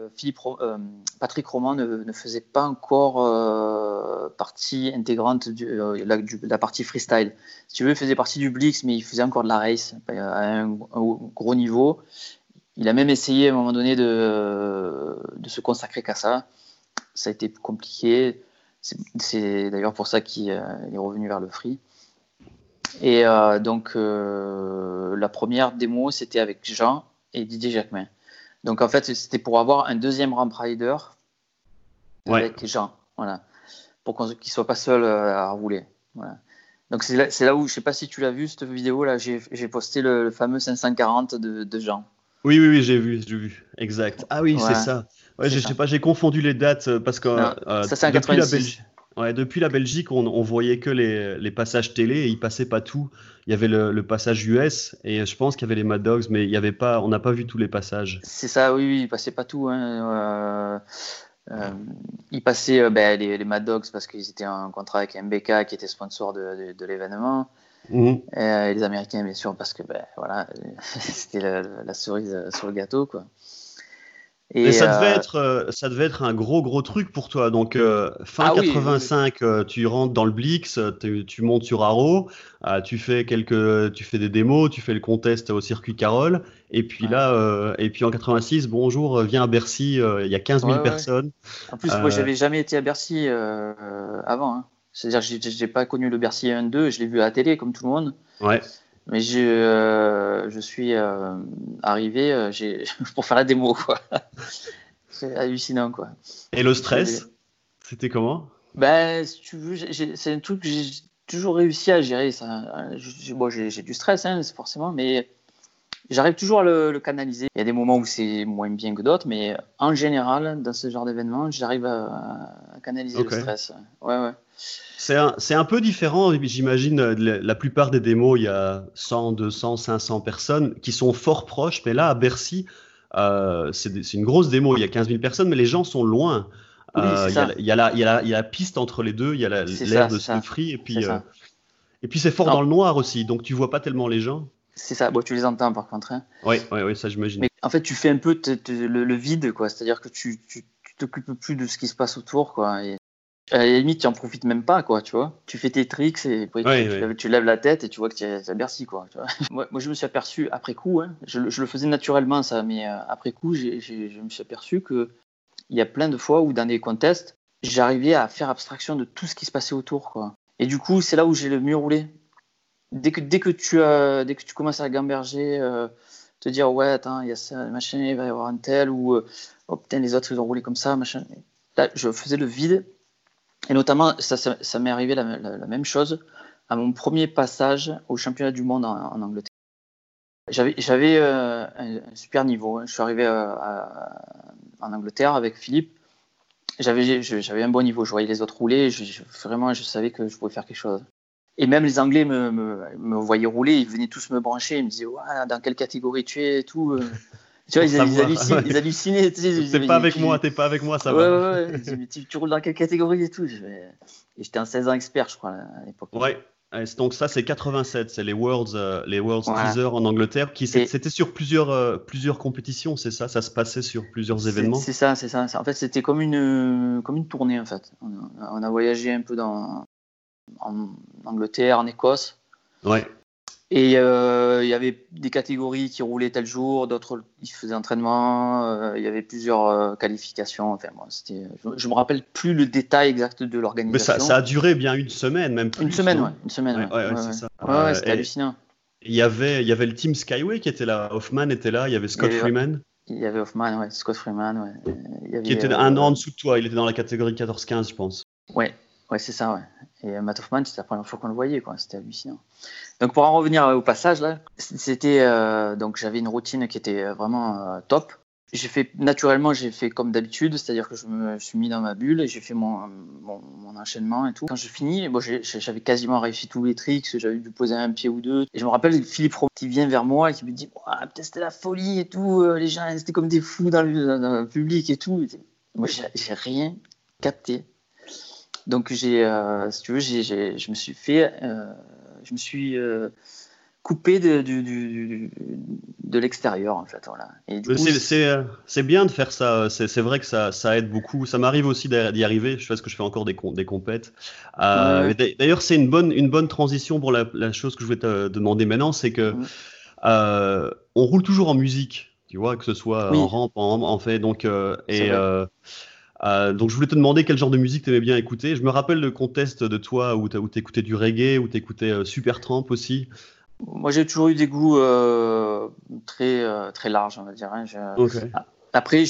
Patrick Roman ne faisait pas encore partie intégrante de la partie freestyle. Si tu veux, il faisait partie du Blix, mais il faisait encore de la race à un gros niveau. Il a même essayé à un moment donné de se consacrer qu'à ça. Ça a été compliqué. C'est d'ailleurs pour ça qu'il est revenu vers le free. Et donc, la première démo, c'était avec Jean et Didier Jacquemin. Donc, en fait, c'était pour avoir un deuxième ramp rider Ouais. avec Jean. Voilà. Pour qu'il ne soit pas seul à rouler. Voilà. Donc, c'est là où, je ne sais pas si tu l'as vu, cette vidéo-là, j'ai posté le fameux 540 de Jean. Oui, j'ai vu. Exact. Ah oui, c'est Voilà, ça. Ouais, c'est je ça. sais pas, j'ai confondu les dates parce que Non, ça, c'est en depuis la 86. Belgique, ouais, depuis la Belgique, on voyait que les passages télé et ils passaient pas tout. Il y avait le passage US et je pense qu'il y avait les Mad Dogs, mais il y avait pas, on n'a pas vu tous les passages. C'est ça, oui, il passait pas tout, hein. Il passait les Mad Dogs parce qu'ils étaient en contrat avec MBK qui était sponsor de l'événement. Mhm. Et les Américains, bien sûr, parce que voilà, c'était la cerise sur le gâteau, quoi. Et Et ça devait être un gros truc pour toi. Donc, fin ah oui. 85, tu rentres dans le Blix, tu montes sur Haro, tu fais des démos, tu fais le contest au circuit Carole. Et puis Ouais, là, et puis en 86, bonjour, viens à Bercy, il y a 15 000 ouais. personnes. En plus, moi, Euh, j'avais jamais été à Bercy avant, hein. C'est-à-dire que j'ai pas connu le Bercy 1-2, je l'ai vu à la télé, comme tout le monde. ouais. Mais je suis arrivé pour faire la démo, quoi. C'est hallucinant, quoi. Et le C'est- stress, c'était comment? Ben, si tu veux, c'est un truc que j'ai toujours réussi à gérer, ça. Bon, j'ai du stress, hein, c'est forcément, mais j'arrive toujours à le canaliser. Il y a des moments où c'est moins bien que d'autres, mais en général, dans ce genre d'événement, j'arrive à canaliser le Ok. stress. Ouais. C'est un peu différent, j'imagine. La plupart des démos, il y a 100, 200, 500 personnes qui sont fort proches, mais là, à Bercy, c'est une grosse démo, il y a 15 000 personnes, mais les gens sont loin. Oui, c'est Il y a, ça. il y a la piste entre les deux, il y a C'est l'air ça, de c'est ça. Snowfree, C'est ça. et puis c'est fort dans Non, le noir aussi, donc tu vois pas tellement les gens. c'est ça. Bon, tu les entends par contre, hein. Ouais, ça j'imagine. Mais en fait, tu fais un peu le vide, quoi. C'est-à-dire que tu t'occupes plus de ce qui se passe autour, quoi. Et à la limite, tu en profites même pas, quoi, tu vois. Tu fais tes tricks et après, Ouais. tu lèves la tête et tu vois que tu es à Bercy, quoi. Tu vois. Moi, je me suis aperçu après coup, hein, je le faisais naturellement, ça, mais après coup, je me suis aperçu qu'il y a plein de fois où dans des contests, j'arrivais à faire abstraction de tout ce qui se passait autour, quoi. Et du coup, c'est là où j'ai le mieux roulé. Dès que tu commences à gamberger, te dire ouais, attends, il y a ça, machin, il va y avoir un tel, ou oh putain, les autres ils ont roulé comme ça, machin. Là, je faisais le vide, et notamment, ça m'est arrivé la même chose à mon premier passage au championnat du monde en Angleterre. J'avais un super niveau, hein. Je suis arrivé en Angleterre avec Philippe. J'avais un bon niveau, je voyais les autres rouler, vraiment, je savais que je pouvais faire quelque chose. Et même les Anglais me voyaient rouler, ils venaient tous me brancher, ils me disaient ouais, dans quelle catégorie tu es et tout. Tu vois, Pour savoir. ils hallucinaient. Tu sais, ils disaient, T'es pas avec moi, ça ouais, va. ouais. Ils disaient, mais tu roules dans quelle catégorie et tout. Et j'étais un 16 ans expert, je crois, à l'époque. Ouais. Donc ça c'est 87, c'est les Worlds Voilà. Teaser en Angleterre Et c'était sur plusieurs compétitions, c'est ça? Ça se passait sur plusieurs événements? c'est ça, c'est ça. En fait, c'était comme une tournée, en fait. On a voyagé un peu en Angleterre, en Écosse. Ouais. Et il y avait des catégories qui roulaient tel jour, d'autres ils faisaient entraînement, il y avait plusieurs qualifications. Enfin, moi, je me rappelle plus le détail exact de Mais ça l'organisation. a duré bien une semaine, même Une plus, semaine, ouais, non? une semaine, ouais. Ouais, Ouais, c'est ouais. ça. Ouais, ouais, c'était Et hallucinant. il y avait le team Skyway qui était là, Hoffman était là, il y avait Il y Scott avait, Freeman, il y avait Hoffman, ouais, Scott Freeman, ouais. Il y qui avait, était un an en dessous de toi, il était dans la catégorie 14-15, je pense. ouais, ouais, c'est ça, ouais. Et Matt Hoffman, c'était la première fois qu'on le voyait, quoi. C'était hallucinant. Donc pour en revenir au passage là, donc j'avais une routine qui était vraiment top. J'ai fait comme d'habitude, c'est-à-dire que je me suis mis dans ma bulle et j'ai fait mon enchaînement et tout. Quand je finis, bon, j'avais quasiment réussi tous les tricks, j'avais dû poser un pied ou deux. Et je me rappelle Philippe Romain qui vient vers moi et qui me dit ouah, putain, c'était la folie et tout, les gens c'était comme des fous dans le public et tout. Moi j'ai rien capté. Donc si tu veux, je me suis fait, je me suis coupé de l'extérieur en fait, voilà. Et du Mais coup, c'est bien de faire ça. C'est vrai que ça aide beaucoup. Ça m'arrive aussi d'y arriver. Je fais ce que je fais encore des compètes. ouais, ouais. Mais d'ailleurs, c'est une bonne transition pour la chose que je voulais te demander maintenant, c'est que Mm. on roule toujours en musique, tu vois, que ce soit en Oui. rampe, en fait. C'est vrai. Donc je voulais te demander quel genre de musique tu aimais bien écouter. Je me rappelle le contest de toi où tu écoutais du reggae, où tu écoutais Supertramp aussi. Moi, j'ai toujours eu des goûts très larges, on va dire, hein. Ok. Après,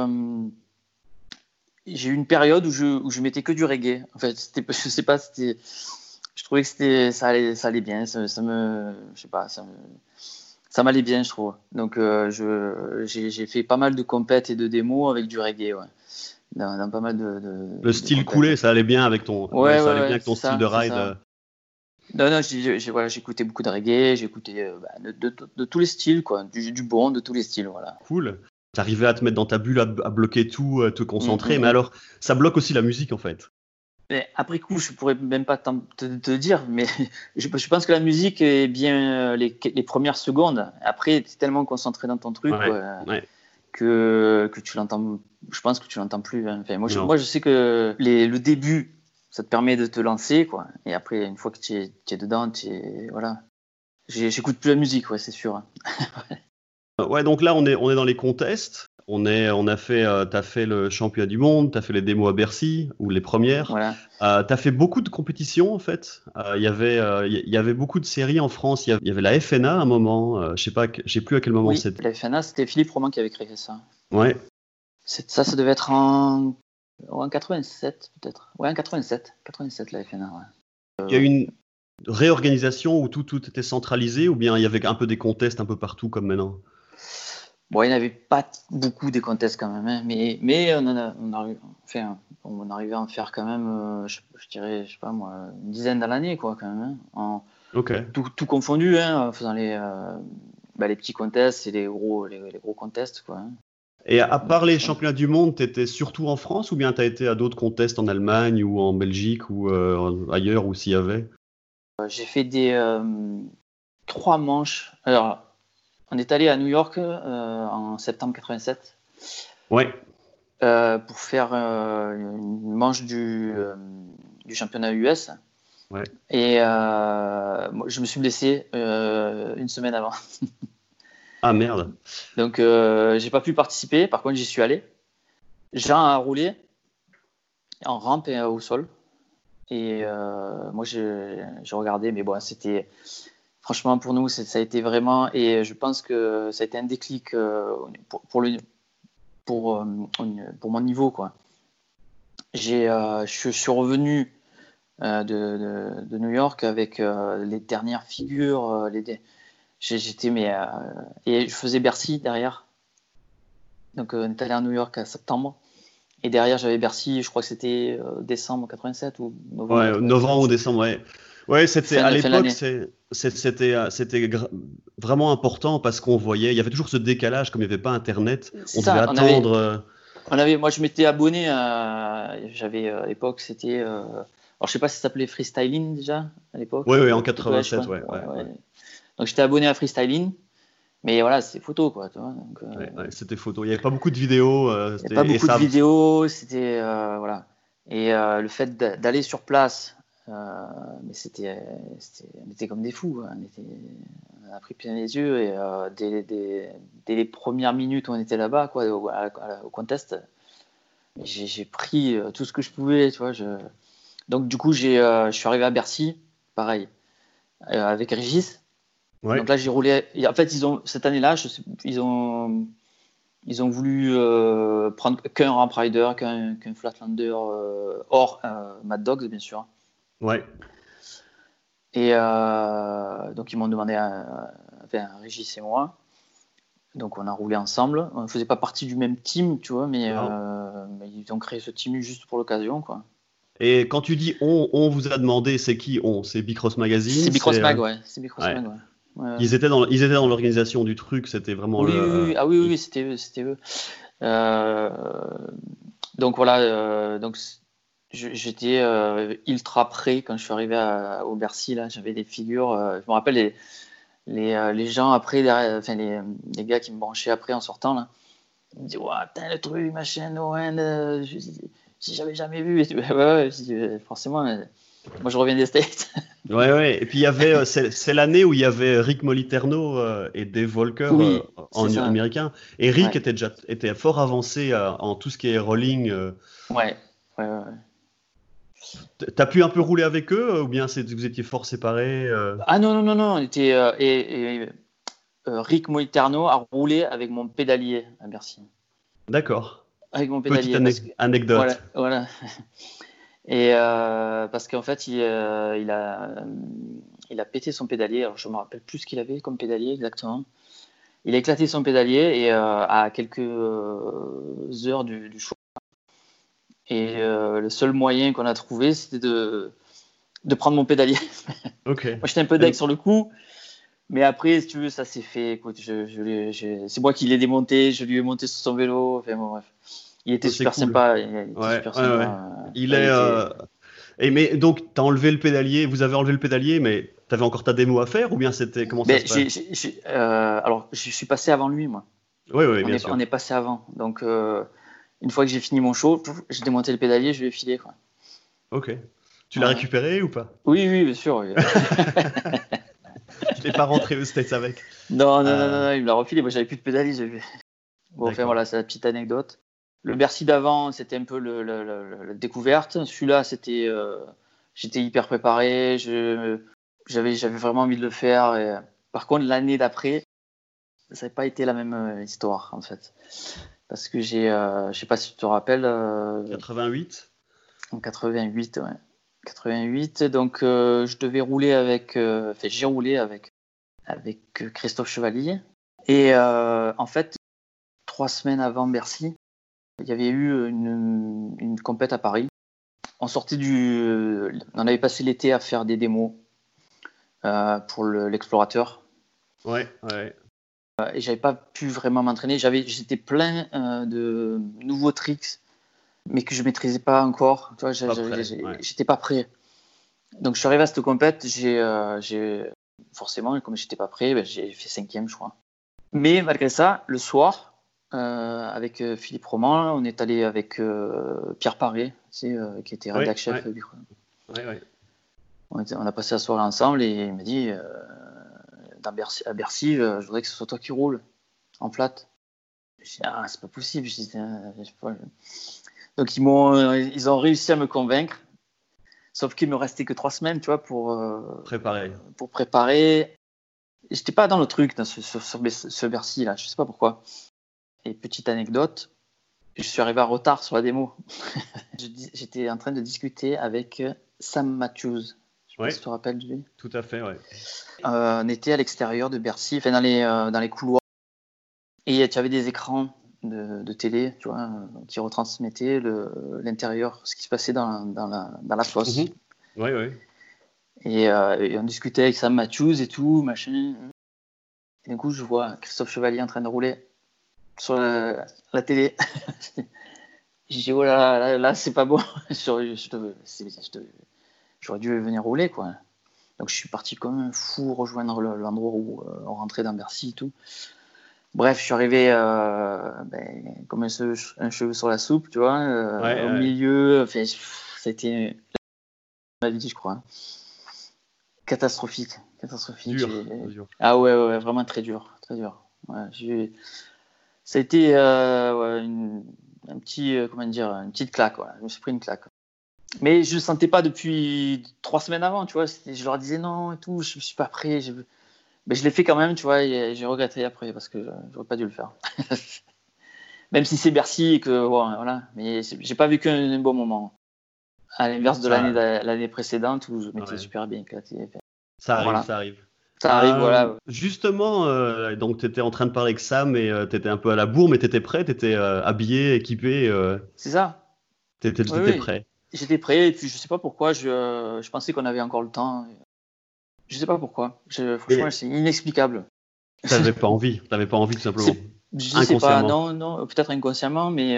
j'ai eu une période où je mettais que du reggae. En fait, je sais pas, je trouvais que ça allait bien. Je sais pas, ça m'allait bien, je trouve. Donc, j'ai fait pas mal de compètes et de démos avec du reggae, ouais. Dans pas mal Le de style compètes. coulé, ça allait bien avec Ouais, ça ouais, allait bien ouais, avec ton style de c'est ride. ça. Non, non, voilà, j'écoutais beaucoup de reggae, j'écoutais de tous les styles, quoi, du bon, de tous les styles, voilà. Cool. T'arrivais à te mettre dans ta bulle, à bloquer tout, à te Mm, concentrer. mm, Mais mm. alors, ça bloque aussi la musique, en fait. Mais après coup, je pourrais même pas te dire, mais je pense que la musique est bien les premières secondes. Après, tu es tellement concentré dans ton truc, Ouais, quoi, ouais. que tu l'entends. Je pense que tu l'entends plus, hein. Enfin, Non. je sais que le début, ça te permet de te lancer, quoi. Et après, une fois que tu es dedans, voilà. J'écoute plus la musique, ouais, c'est sûr, hein. Ouais, donc là, on est dans les contests. T'as fait le championnat du monde, t'as fait les démos à Bercy, ou les premières. Voilà. T'as fait beaucoup de compétitions, en fait. Il y avait beaucoup de séries en France. Il y avait la FNA à un moment. Je sais pas, je sais plus à quel moment Oui, c'était. la FNA, c'était Philippe Romain qui avait créé ça. Ouais. Ça devait être en 87, peut-être. Ouais, en 87 la FNA, ouais. Il y a eu une réorganisation où tout était centralisé, ou bien il y avait un peu des contests un peu partout comme maintenant? Bon, il n'y en avait pas beaucoup des contests quand même, hein, mais on arrivait à en faire quand même, je dirais, je sais pas moi, une dizaine dans l'année, quoi, quand même, hein, Ok. tout confondu, hein, en faisant les petits contests et les gros contests, quoi. Et à part les championnats du monde, tu étais surtout en France ou bien tu as été à d'autres contests en Allemagne ou en Belgique ou ailleurs où s'il y avait? J'ai fait 3 manches. Alors, on est allé à New York en septembre 87 Ouais, pour faire une manche du championnat US. ouais. Et moi, je me suis blessé une semaine avant. Ah merde. Donc, j'ai pas pu participer. Par contre, j'y suis allé. Jean a roulé en rampe et au sol. Et moi, j'ai regardé. Mais bon, c'était... Franchement, pour nous, ça a été vraiment... Et je pense que ça a été un déclic pour mon niveau, quoi. Je suis revenu de New York avec les dernières figures. J'étais et je faisais Bercy derrière. Donc on est allé à New York en septembre. Et derrière j'avais Bercy, je crois que c'était décembre 87 ou novembre Ouais, 87. novembre ou décembre, ouais. Ouais, c'était à Fin de l'époque, l'année. c'était vraiment important parce qu'on voyait, il y avait toujours ce décalage, comme il n'y avait pas Internet, C'est on devait ça, attendre. moi je m'étais abonné j'avais à l'époque c'était alors je sais pas si ça s'appelait Freestyling déjà à l'époque. Ouais, ouais, en Ouais, je crois. 87, ouais, Ouais, ouais, ouais. ouais. Donc j'étais abonné à Freestyling, mais voilà, c'est photo quoi, tu vois. Donc, Ouais, ouais, c'était photo. Il n'y avait pas beaucoup de vidéos, il n'y a pas et beaucoup de ça. vidéos, c'était voilà. Et le fait d'aller sur place, mais on était comme des fous, hein. On a pris plein les yeux et dès les premières minutes où on était là-bas, quoi, au contest, j'ai pris tout ce que je pouvais, tu vois. Donc du coup, je suis arrivé à Bercy, pareil, avec Régis. Ouais, Donc là, j'ai roulé. Et en fait, cette année-là, ils ont voulu prendre qu'un Ramp Rider, qu'un Flatlander hors Mad Dogs, bien sûr. ouais. Et donc, ils m'ont demandé enfin, Régis et moi. Donc, on a roulé ensemble. On ne faisait pas partie du même team, tu vois, Non. mais ils ont créé ce team juste pour l'occasion, quoi. Et quand tu dis on vous a demandé, c'est qui on? C'est Bicross C'est Magazine, Bicross c'est Mag, ouais. C'est Bicross ouais. Mag, ouais. Ouais. Ils étaient dans l'organisation du truc, c'était vraiment Oui, le. oui, oui. Ah oui, oui, oui, c'était eux, c'était eux. Euh, donc voilà, j'étais ultra prêt quand je suis arrivé au Bercy. Là, j'avais des figures. Je me rappelle les gens après, enfin les gars qui me branchaient après en sortant là. Ils me disaient, ouais, putain, le truc, machin, Owen, j'avais jamais vu. Et tout. Ouais, ouais, je dis, forcément, moi je reviens des States. Ouais, ouais. Et puis il y avait, c'est l'année où il y avait Rick Moliterno et Dave Walker Oui, c'est en ça. américain. Et Rick Ouais, était fort avancé en tout ce qui est rolling. ouais, ouais, ouais. T'as pu un peu rouler avec eux ou bien vous étiez fort séparés Ah non, non, non, non, on était. Rick Moliterno a roulé avec mon pédalier à Bercy. D'accord. Avec mon Petite pédalier, parce que. Voilà, anecdote. voilà. Et parce qu'en fait, il a pété son pédalier. Alors, je me rappelle plus ce qu'il avait comme pédalier exactement. Il a éclaté son pédalier et à quelques heures du choix. Et le seul moyen qu'on a trouvé, c'était de prendre mon pédalier. Ok. Moi, j'étais un peu deg sur le coup, mais après, si tu veux, ça s'est fait. Écoute, c'est moi qui l'ai démonté, je lui ai monté sur son vélo. Enfin, bon, bref. Il était C'est super cool. sympa. Il était Ouais, super ouais, ouais. sympa. Il Ouais, est. Mais donc, t'as enlevé le pédalier, vous avez enlevé le pédalier, mais t'avais encore ta démo à faire ou bien c'était. Comment ça Ben, se passe? alors, je suis passé avant lui, moi. Oui, oui, bien sûr. On est passé avant. Donc, une fois que j'ai fini mon show, j'ai démonté le pédalier, je lui ai filé, quoi. Ok. Tu l'as Ouais. récupéré ou pas? Oui, oui, bien sûr. Oui. Je l'ai pas rentré aux States avec. Non, non, non, non, Euh, non, il me l'a refilé. Moi, j'avais plus de pédalier. Bon, enfin, d'accord. voilà, c'est la petite anecdote. Le Bercy d'avant, c'était un peu la découverte. Celui-là, j'étais hyper préparé. J'avais vraiment envie de le faire. Et, par contre, l'année d'après, ça n'a pas été la même histoire, en fait. Parce que je sais pas si tu te rappelles, 88? en 88, ouais. 88, donc je devais rouler enfin, j'ai roulé avec Christophe Chevalier. Et en fait, 3 semaines avant Bercy, il y avait eu une compète à Paris. On avait passé l'été à faire des démos pour l'Explorateur. Ouais, ouais. Et j'avais pas pu vraiment m'entraîner. J'étais plein de nouveaux tricks, mais que je maîtrisais pas encore. Tu vois, j'étais pas prêt. Donc je suis arrivé à cette compète, forcément, comme j'étais pas prêt, j'ai fait 5e, je crois. Mais malgré ça, le soir, avec Philippe Roman, on est allé avec Pierre Paré, qui était rédac chef. On a passé la soirée ensemble et il m'a dit à Bercy, je voudrais que ce soit toi qui roule en plate. Je dis c'est pas possible. Je sais pas. Donc ils ont réussi à me convaincre, sauf qu'il me restait que 3 semaines, tu vois, pour préparer. Et j'étais pas dans le truc, dans ce Bercy là, je sais pas pourquoi. Et petite anecdote, je suis arrivé en retard sur la démo. J'étais en train de discuter avec Sam Matthews. Je sais pas si tu te rappelles de lui. Tout à fait, ouais. On était à l'extérieur de Bercy, dans les couloirs. Et tu avais des écrans de télé, tu vois, qui retransmettaient l'intérieur, ce qui se passait dans la fosse. Oui. Et on discutait avec Sam Matthews et tout, machin. Et d'un coup, je vois Christophe Chevalier en train de rouler sur la télé. Je dis, oh là, c'est pas bon. J'aurais dû venir rouler, quoi. Donc je suis parti comme un fou rejoindre l'endroit où on rentrait dans Bercy et tout. Bref, je suis arrivé comme un cheveu sur la soupe, tu vois, au milieu. Ça a été ma vie, je crois. Catastrophique. Dur. Ah ouais, vraiment très dur. Ouais, ça a été une petite claque. Ouais. Je me suis pris une claque. Mais je le sentais pas depuis 3 semaines avant, tu vois. Je leur disais non et tout, je suis pas prêt. Mais je l'ai fait quand même, tu vois, et j'ai regretté après parce que j'aurais pas dû le faire. Même si c'est Bercy et que voilà, mais j'ai pas vécu un bon moment. À l'inverse de l'année précédente où je m'étais super bien éclaté. Ça arrive. Ça arrive, voilà. Justement, donc tu étais en train de parler avec Sam et tu étais un peu à la bourre, mais tu étais prêt, tu étais habillé, équipé. C'est ça. Tu étais prêt. J'étais prêt et puis je sais pas pourquoi, je pensais qu'on avait encore le temps. Je sais pas pourquoi. Franchement, c'est inexplicable. T'avais pas envie tout simplement. Je sais pas, non, peut-être inconsciemment, mais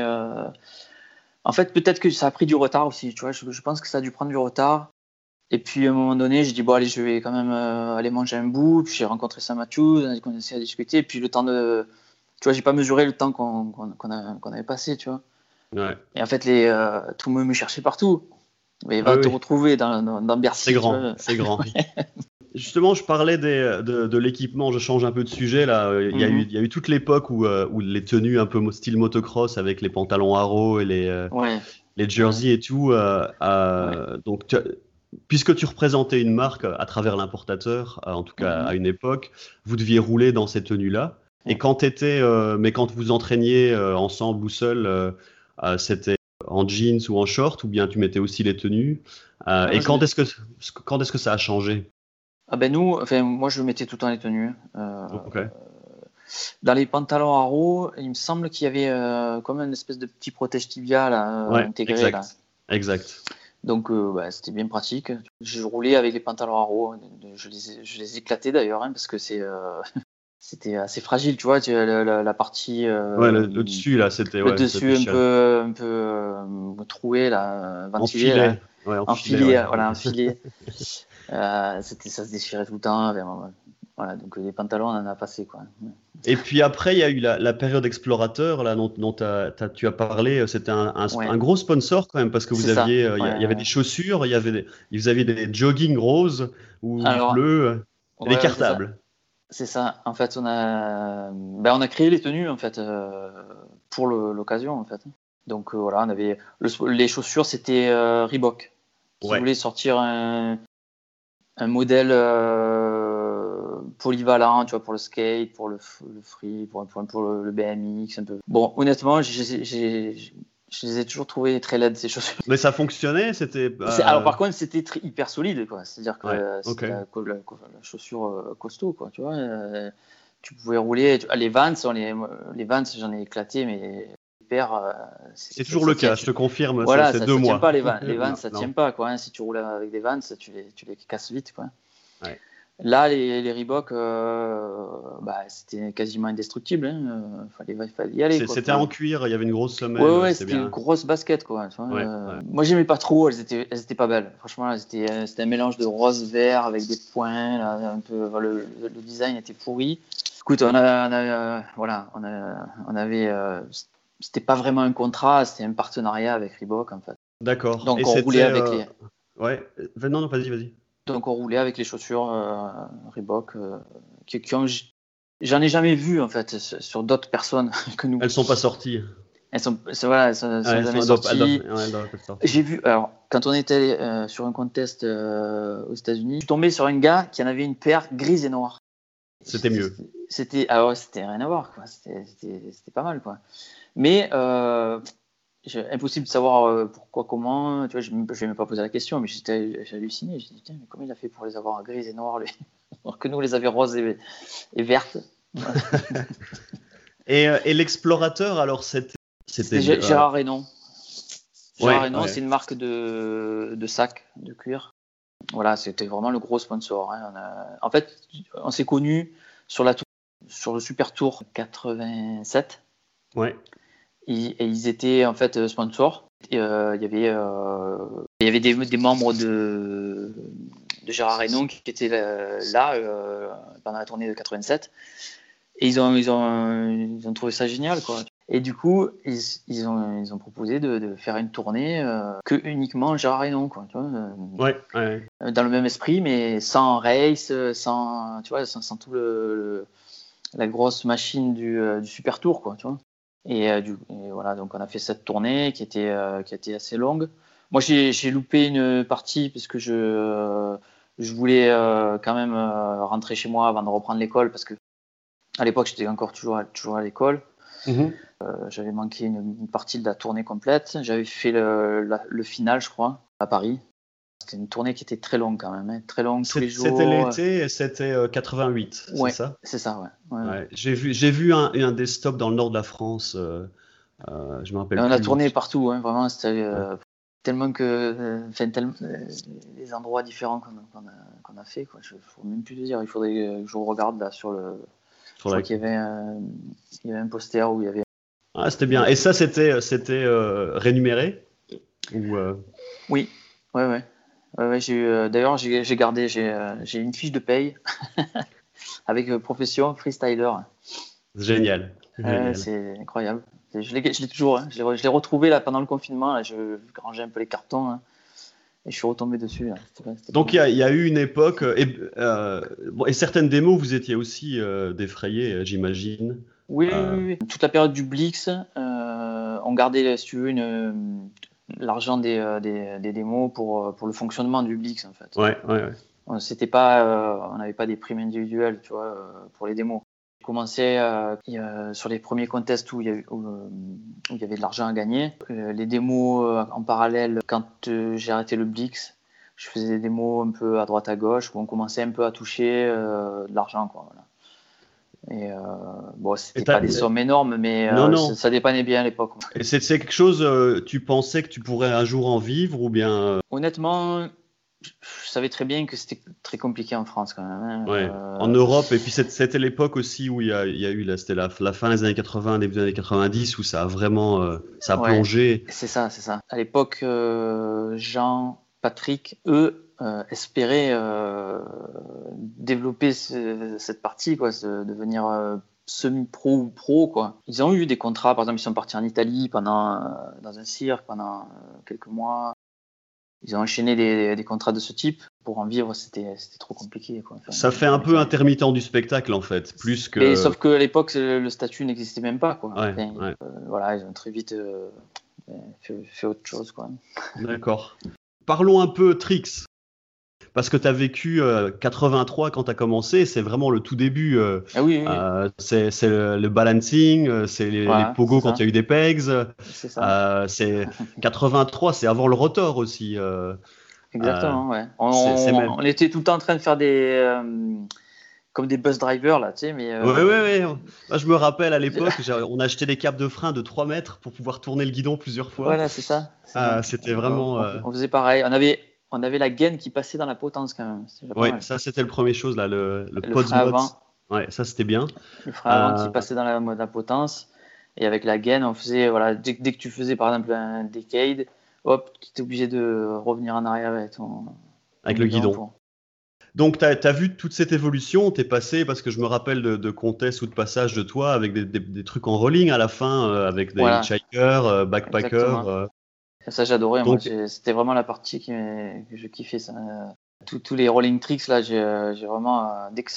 en fait, peut-être que ça a pris du retard aussi, tu vois. Je pense que ça a dû prendre du retard. Et puis à un moment donné, j'ai dit bon allez, je vais quand même aller manger un bout. Puis j'ai rencontré Sam Matthews, on a commencé à discuter. Et puis le temps tu vois, j'ai pas mesuré le temps qu'on avait passé, tu vois. Ouais. Et en fait, tout le monde me cherchait partout. Mais va te retrouver dans Bercy. C'est grand. Justement, je parlais de l'équipement, je change un peu de sujet là. Il y a eu toute l'époque où les tenues un peu style motocross avec les pantalons Arrow et les jerseys et tout. Donc, puisque tu représentais une marque à travers l'importateur, en tout cas à une époque, vous deviez rouler dans ces tenues-là. Et quand quand vous entraîniez ensemble ou seul, c'était en jeans ou en short, ou bien tu mettais aussi les tenues. Et quand est-ce que ça a changé? Moi je mettais tout le temps les tenues. Dans les pantalons Arrow, il me semble qu'il y avait comme une espèce de petit protège tibia là, intégré. Exact. Donc c'était bien pratique. J'ai roulé avec les pantalons Arrow. Je les éclatais d'ailleurs parce que c'était assez fragile, tu vois. La partie. Le dessus là, c'était. Le dessus un peu troué là, ventilé. Enfilé. Ça se déchirait tout le temps. Voilà, donc les pantalons, on en a passé, quoi. Et puis après, il y a eu la période explorateur là, dont tu as parlé. C'était un gros sponsor quand même, parce que vous aviez, il y avait des chaussures, vous aviez des jogging roses ou bleus, des cartables. C'est ça. En fait, on a créé les tenues en fait pour l'occasion en fait. Donc voilà, on avait les chaussures, c'était Reebok qui voulait sortir un modèle polyvalent, tu vois, pour le skate, pour le free, pour le BMX un peu. Bon, honnêtement, je les ai toujours trouvées très laides ces chaussures. Mais ça fonctionnait, c'était. Alors par contre, c'était hyper solide, quoi. C'est-à-dire que c'était la chaussure costaud, quoi. Tu vois, tu pouvais rouler. Les Vans, j'en ai éclaté, mais c'est toujours le cas, je te confirme. Voilà, c'est ça 2 mois. Tient pas les Vans, ça tient pas, quoi. Si tu roules avec des Vans, tu les casses vite, quoi. Ouais. Là, les Reebok, c'était quasiment indestructible. Fallait y aller. C'était en cuir, il y avait une grosse semelle. Ouais, c'était une grosse basket, quoi. Tu vois, ouais. Moi, j'aimais pas trop. Elles étaient pas belles. Franchement, c'était un mélange de rose vert avec des points. Là, un peu, le design était pourri. Écoute, on avait. C'était pas vraiment un contrat, c'était un partenariat avec Reebok, en fait. D'accord. Donc, on roulait avec les. Ouais. Non, vas-y. Donc, on roulait avec les chaussures Reebok j'en ai jamais vu, en fait, sur d'autres personnes que nous. Elles sont pas sorties. Elles sont jamais sorties. J'ai vu, alors, quand on était sur un contest aux États-Unis, je suis tombé sur un gars qui en avait une paire grise et noire. C'était mieux. C'était rien à voir, quoi. C'était pas mal, quoi. Mais impossible de savoir pourquoi, comment. Tu vois, je ne vais même pas poser la question, mais j'ai halluciné. J'ai dit, tiens, mais comment il a fait pour les avoir grises et noires, lui, alors que nous, on les avait roses et vertes. Et l'explorateur, alors, c'était Gérard Reynon. Gérard Reynon, c'est une marque de sacs de cuir. Voilà, c'était vraiment le gros sponsor. Hein. En fait, on s'est connus sur le Super Tour 87. Ouais. Et ils étaient en fait sponsors. Il y avait des membres de Gérard Reynon qui étaient là pendant la tournée de 87. Et ils ont trouvé ça génial, quoi. Et du coup, ils ont proposé de faire une tournée que uniquement Gérard Reynon, quoi. Tu vois, dans le même esprit, mais sans race, sans tout la grosse machine du Super Tour, quoi. Tu vois. Et voilà, donc on a fait cette tournée qui était assez longue. Moi, j'ai loupé une partie parce que je voulais quand même rentrer chez moi avant de reprendre l'école parce que à l'époque, j'étais encore toujours à l'école. Mm-hmm. J'avais manqué une partie de la tournée complète. J'avais fait le final, je crois, à Paris. C'était une tournée qui était très longue quand même, hein. Très longue tous les jours. C'était l'été et c'était 88, ouais, c'est ça ? C'est ça, ouais. J'ai vu un des stops dans le nord de la France. Je me rappelle. On a tourné partout, hein, vraiment. C'était tellement que, les endroits différents qu'on a fait, quoi. Je ne pourrais même plus le dire. Il faudrait que je regarde là sur le. Je crois qu'il y avait un poster où il y avait. Ah, c'était bien. Et ça, c'était rémunéré ou Oui, ouais. D'ailleurs, j'ai gardé, j'ai une fiche de paye avec profession freestyler. Génial. C'est incroyable. Je l'ai toujours. Hein. Je l'ai retrouvé là pendant le confinement. Là, je rangeais un peu les cartons. Hein, et je suis retombé dessus. Là. C'était donc il y a eu une époque et certaines démos vous étiez aussi défrayés, j'imagine. Oui. Toute la période du Blix, on gardait, si tu veux, l'argent des démos pour le fonctionnement du Blix, en fait. Ouais. On n'avait pas des primes individuelles, tu vois, pour les démos. J'ai commencé sur les premiers contests où il y avait de l'argent à gagner. Les démos en parallèle, quand j'ai arrêté le Blix, je faisais des démos un peu à droite à gauche où on commençait un peu à toucher de l'argent, quoi. Voilà. Et c'était pas des sommes énormes, mais ça dépannait bien à l'époque. Et c'est quelque chose, tu pensais que tu pourrais un jour en vivre ou bien Honnêtement, je savais très bien que c'était très compliqué en France quand même. Hein. En Europe, et puis c'était l'époque aussi où il y a eu c'était la fin des années 80, début des années 90 où ça a vraiment ça a plongé. C'est ça. À l'époque, Jean, Patrick, eux espéraient développer cette partie, quoi, devenir semi-pro ou pro, quoi. Ils ont eu des contrats, par exemple, ils sont partis en Italie dans un cirque pendant quelques mois. Ils ont enchaîné des contrats de ce type. Pour en vivre, c'était trop compliqué, quoi. Enfin, ça fait un peu intermittent du spectacle, en fait, plus que. Mais sauf qu'à l'époque, le statut n'existait même pas, quoi. Ouais. Ils ont très vite fait autre chose, quoi. D'accord. Parlons un peu tricks. Parce que tu as vécu 83 quand tu as commencé, c'est vraiment le tout début. Oui. C'est le balancing, c'est les pogos quand il y a eu des pegs. C'est ça. C'est 83, c'est avant le rotor aussi. Exactement, ouais. On était tout le temps en train de faire des comme des bus drivers là, tu sais, mais. Ouais. Moi, je me rappelle à l'époque, on achetait des câbles de frein de 3 mètres pour pouvoir tourner le guidon plusieurs fois. Voilà, c'est ça. C'était vraiment. On faisait pareil. on avait la gaine qui passait dans la potence quand même. C'était déjà pas Ouais, mal. ça c'était le premier chose là, le Le Pods frein Mods. avant, Ouais, ça c'était bien. le frein avant qui passait dans la potence. Et avec la gaine, on faisait, voilà, dès que tu faisais par exemple un decade, hop, tu étais obligé de revenir en arrière avec ton le guidon. pour... Donc, tu as vu toute cette évolution, tu es passé, parce que je me rappelle de contests ou de passages de toi avec des trucs en rolling à la fin, avec des Voilà, hitchhikers, backpackers. exactement. Ça, j'adorais. Moi, Donc, c'était vraiment la partie que je kiffais. Ça. Tous les rolling tricks, là, j'ai vraiment.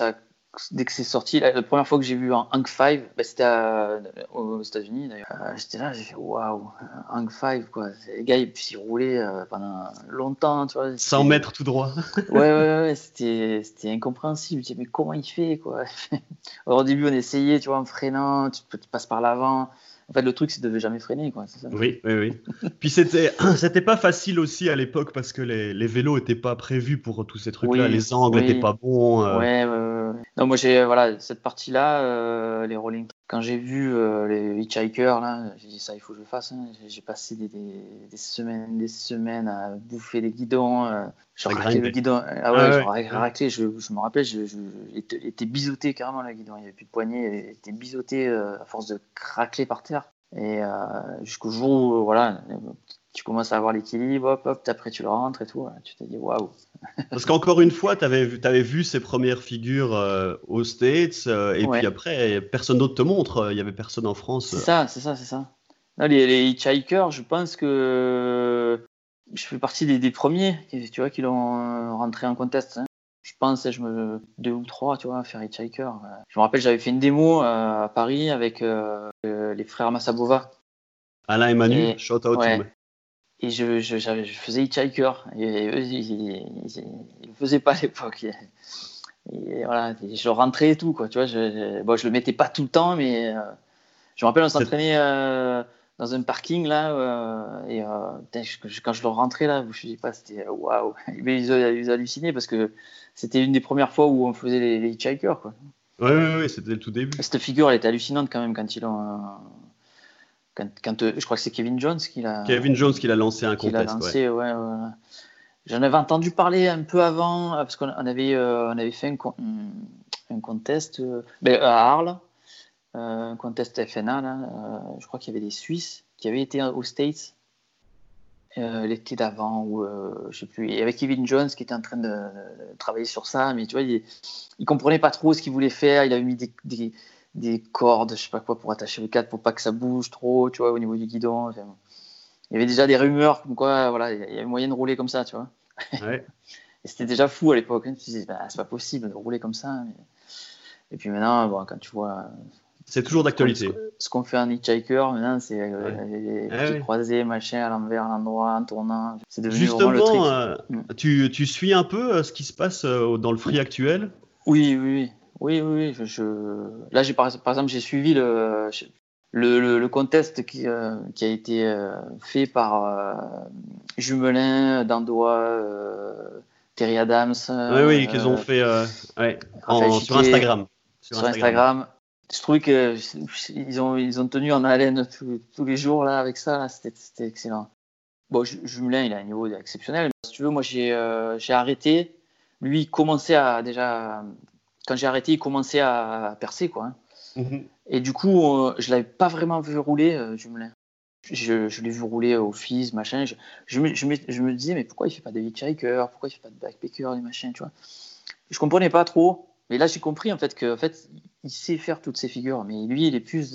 Dès que c'est sorti, la première fois que j'ai vu un Hang 5, bah, c'était aux États-Unis d'ailleurs. J'étais là, j'ai fait waouh, Hang 5, quoi. Les gars, ils roulaient pendant longtemps, tu vois. 100 mètres tout droit. Ouais, c'était incompréhensible. Je disais, mais comment il fait, quoi? Alors, au début, on essayait, tu vois, en freinant, tu passes par l'avant. En fait, le truc, c'est de ne jamais freiner, quoi. C'est ça. Oui. Puis c'était pas facile aussi à l'époque parce que les vélos étaient pas prévus pour tous ces trucs-là. Oui, Les angles étaient pas bons. Ouais. Non, moi, voilà, cette partie-là, les rolling. Quand j'ai vu les hitchhikers, là, j'ai dit ça, il faut que je le fasse. Hein. J'ai passé des semaines à bouffer les guidons. Je raclais le guidon. Ah ouais, je raclais. Je me rappelle, était biseauté carrément le guidon. Il n'y avait plus de poignée. Il était biseauté à force de craquer par terre. Et jusqu'au jour où, voilà, tu commences à avoir l'équilibre, hop, après tu le rentres et tout. Tu te dis waouh. Parce qu'encore une fois, tu avais vu ces premières figures aux States, et puis après, personne d'autre te montre. Il n'y avait personne en France. C'est ça. Non, les hitchhikers, je pense que je fais partie des premiers, tu vois, qui l'ont rentré en contest. Hein. Je pense, 2 ou 3, tu vois, à faire hitchhiker. Je me rappelle, j'avais fait une démo à Paris avec les frères Massabova. Alain et Manu, shout out. Et je faisais hitchhiker. Et eux, ils ne le faisaient pas à l'époque. Et voilà, je rentrais et tout, quoi. Tu vois, je le mettais pas tout le temps, mais je me rappelle, on s'entraînait dans un parking là, et quand je le rentrais là, je me dis pas, c'était waouh. Ils hallucinaient parce que c'était une des premières fois où on faisait les hitchhikers, quoi. Ouais, c'était le tout début. Cette figure, elle était hallucinante quand même quand ils l'ont. Je crois que c'est Kevin Jones qui l'a. Kevin Jones qui l'a lancé un contest. Ouais. J'en avais entendu parler un peu avant parce qu'on avait fait un contest à Arles, un contest FNA là. Je crois qu'il y avait des Suisses qui avaient été aux States l'été d'avant ou je sais plus. Et avec Kevin Jones qui était en train de travailler sur ça, mais tu vois, il comprenait pas trop ce qu'il voulait faire. Il avait mis des cordes, je sais pas quoi, pour attacher le cadre pour pas que ça bouge trop, tu vois, au niveau du guidon. Enfin, il y avait déjà des rumeurs comme quoi, voilà, il y avait moyen de rouler comme ça, tu vois. Ouais. Et c'était déjà fou à l'époque. Hein. Tu te disais, c'est pas possible de rouler comme ça. Mais... Et puis maintenant, bon, quand tu vois. C'est toujours d'actualité. Ce qu'on fait en hitchhiker, maintenant, c'est les petits croisés, machin, à l'envers, à l'endroit, en tournant. C'est devenu justement vraiment le truc. Tu suis un peu ce qui se passe dans le free actuel? Oui. Là, par exemple, j'ai suivi le contest qui a été fait par Jumelin, Dandois, Terry Adams. Oui, qu'ils ont fait sur Instagram. Sur Instagram. Je trouvais qu'ils ont tenu en haleine tous les jours là, avec ça. Là, c'était excellent. Bon, Jumelin, il a un niveau exceptionnel. Si tu veux, moi, j'ai arrêté. Lui, il commençait quand j'ai arrêté, il commençait à percer, quoi. Hein. Mm-hmm. Et du coup, je l'avais pas vraiment vu rouler, Jumelin. Je l'ai vu rouler au FIS, machin. Je me disais, mais pourquoi il fait pas de hitchhiker? Pourquoi il fait pas de backpacker, les machins, tu vois? Je comprenais pas trop. Mais là, j'ai compris en fait il sait faire toutes ces figures. Mais lui, il est plus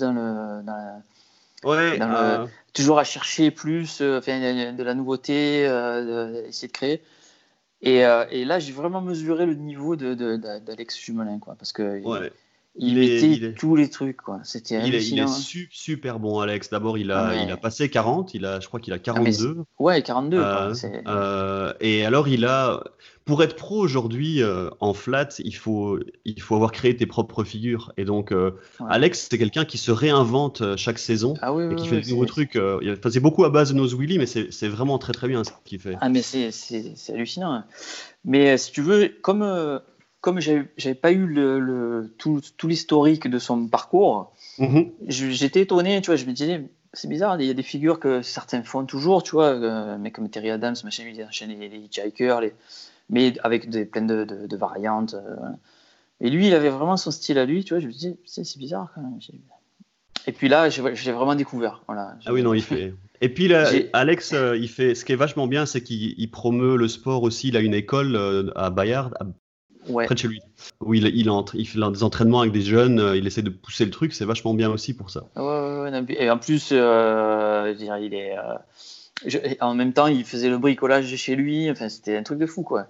toujours à chercher plus, de la nouveauté, essayer de créer. Et là, j'ai vraiment mesuré le niveau d'Alex Jumelin, quoi, parce que il mettait tous les trucs, quoi. C'était hallucinant. Il est super bon, Alex. D'abord, il a passé 40. Je crois qu'il a 42. Ouais, 42. Quoi. Et alors, pour être pro aujourd'hui en flat, il faut avoir créé tes propres figures. Et donc, Alex, c'est quelqu'un qui se réinvente chaque saison et qui fait de nouveaux trucs. C'est beaucoup à base de Nose Willy, mais c'est vraiment très très bien ce qu'il fait. Ah, mais c'est hallucinant. Mais si tu veux, comme j'avais pas eu tout l'historique de son parcours, j'étais étonné, tu vois, je me disais, c'est bizarre, il y a des figures que certains font toujours, tu vois, un mec comme Terry Adams, machin, il enchaîne les hitchhikers, mais avec plein de variantes. Voilà. Et lui, il avait vraiment son style à lui, tu vois, je me disais, c'est bizarre quand même. Et puis là, j'ai vraiment découvert. Voilà, Ah oui, non, il fait. Et puis là, j'ai, Alex, il fait. Ce qui est vachement bien, c'est qu'il promeut le sport aussi. Il a une école à Bayard, ouais, près de chez lui, où il fait des entraînements avec des jeunes. Il essaie de pousser le truc. C'est vachement bien aussi pour ça. ouais, non, et en plus, je veux dire, il est, en même temps, il faisait le bricolage chez lui. Enfin, c'était un truc de fou, quoi.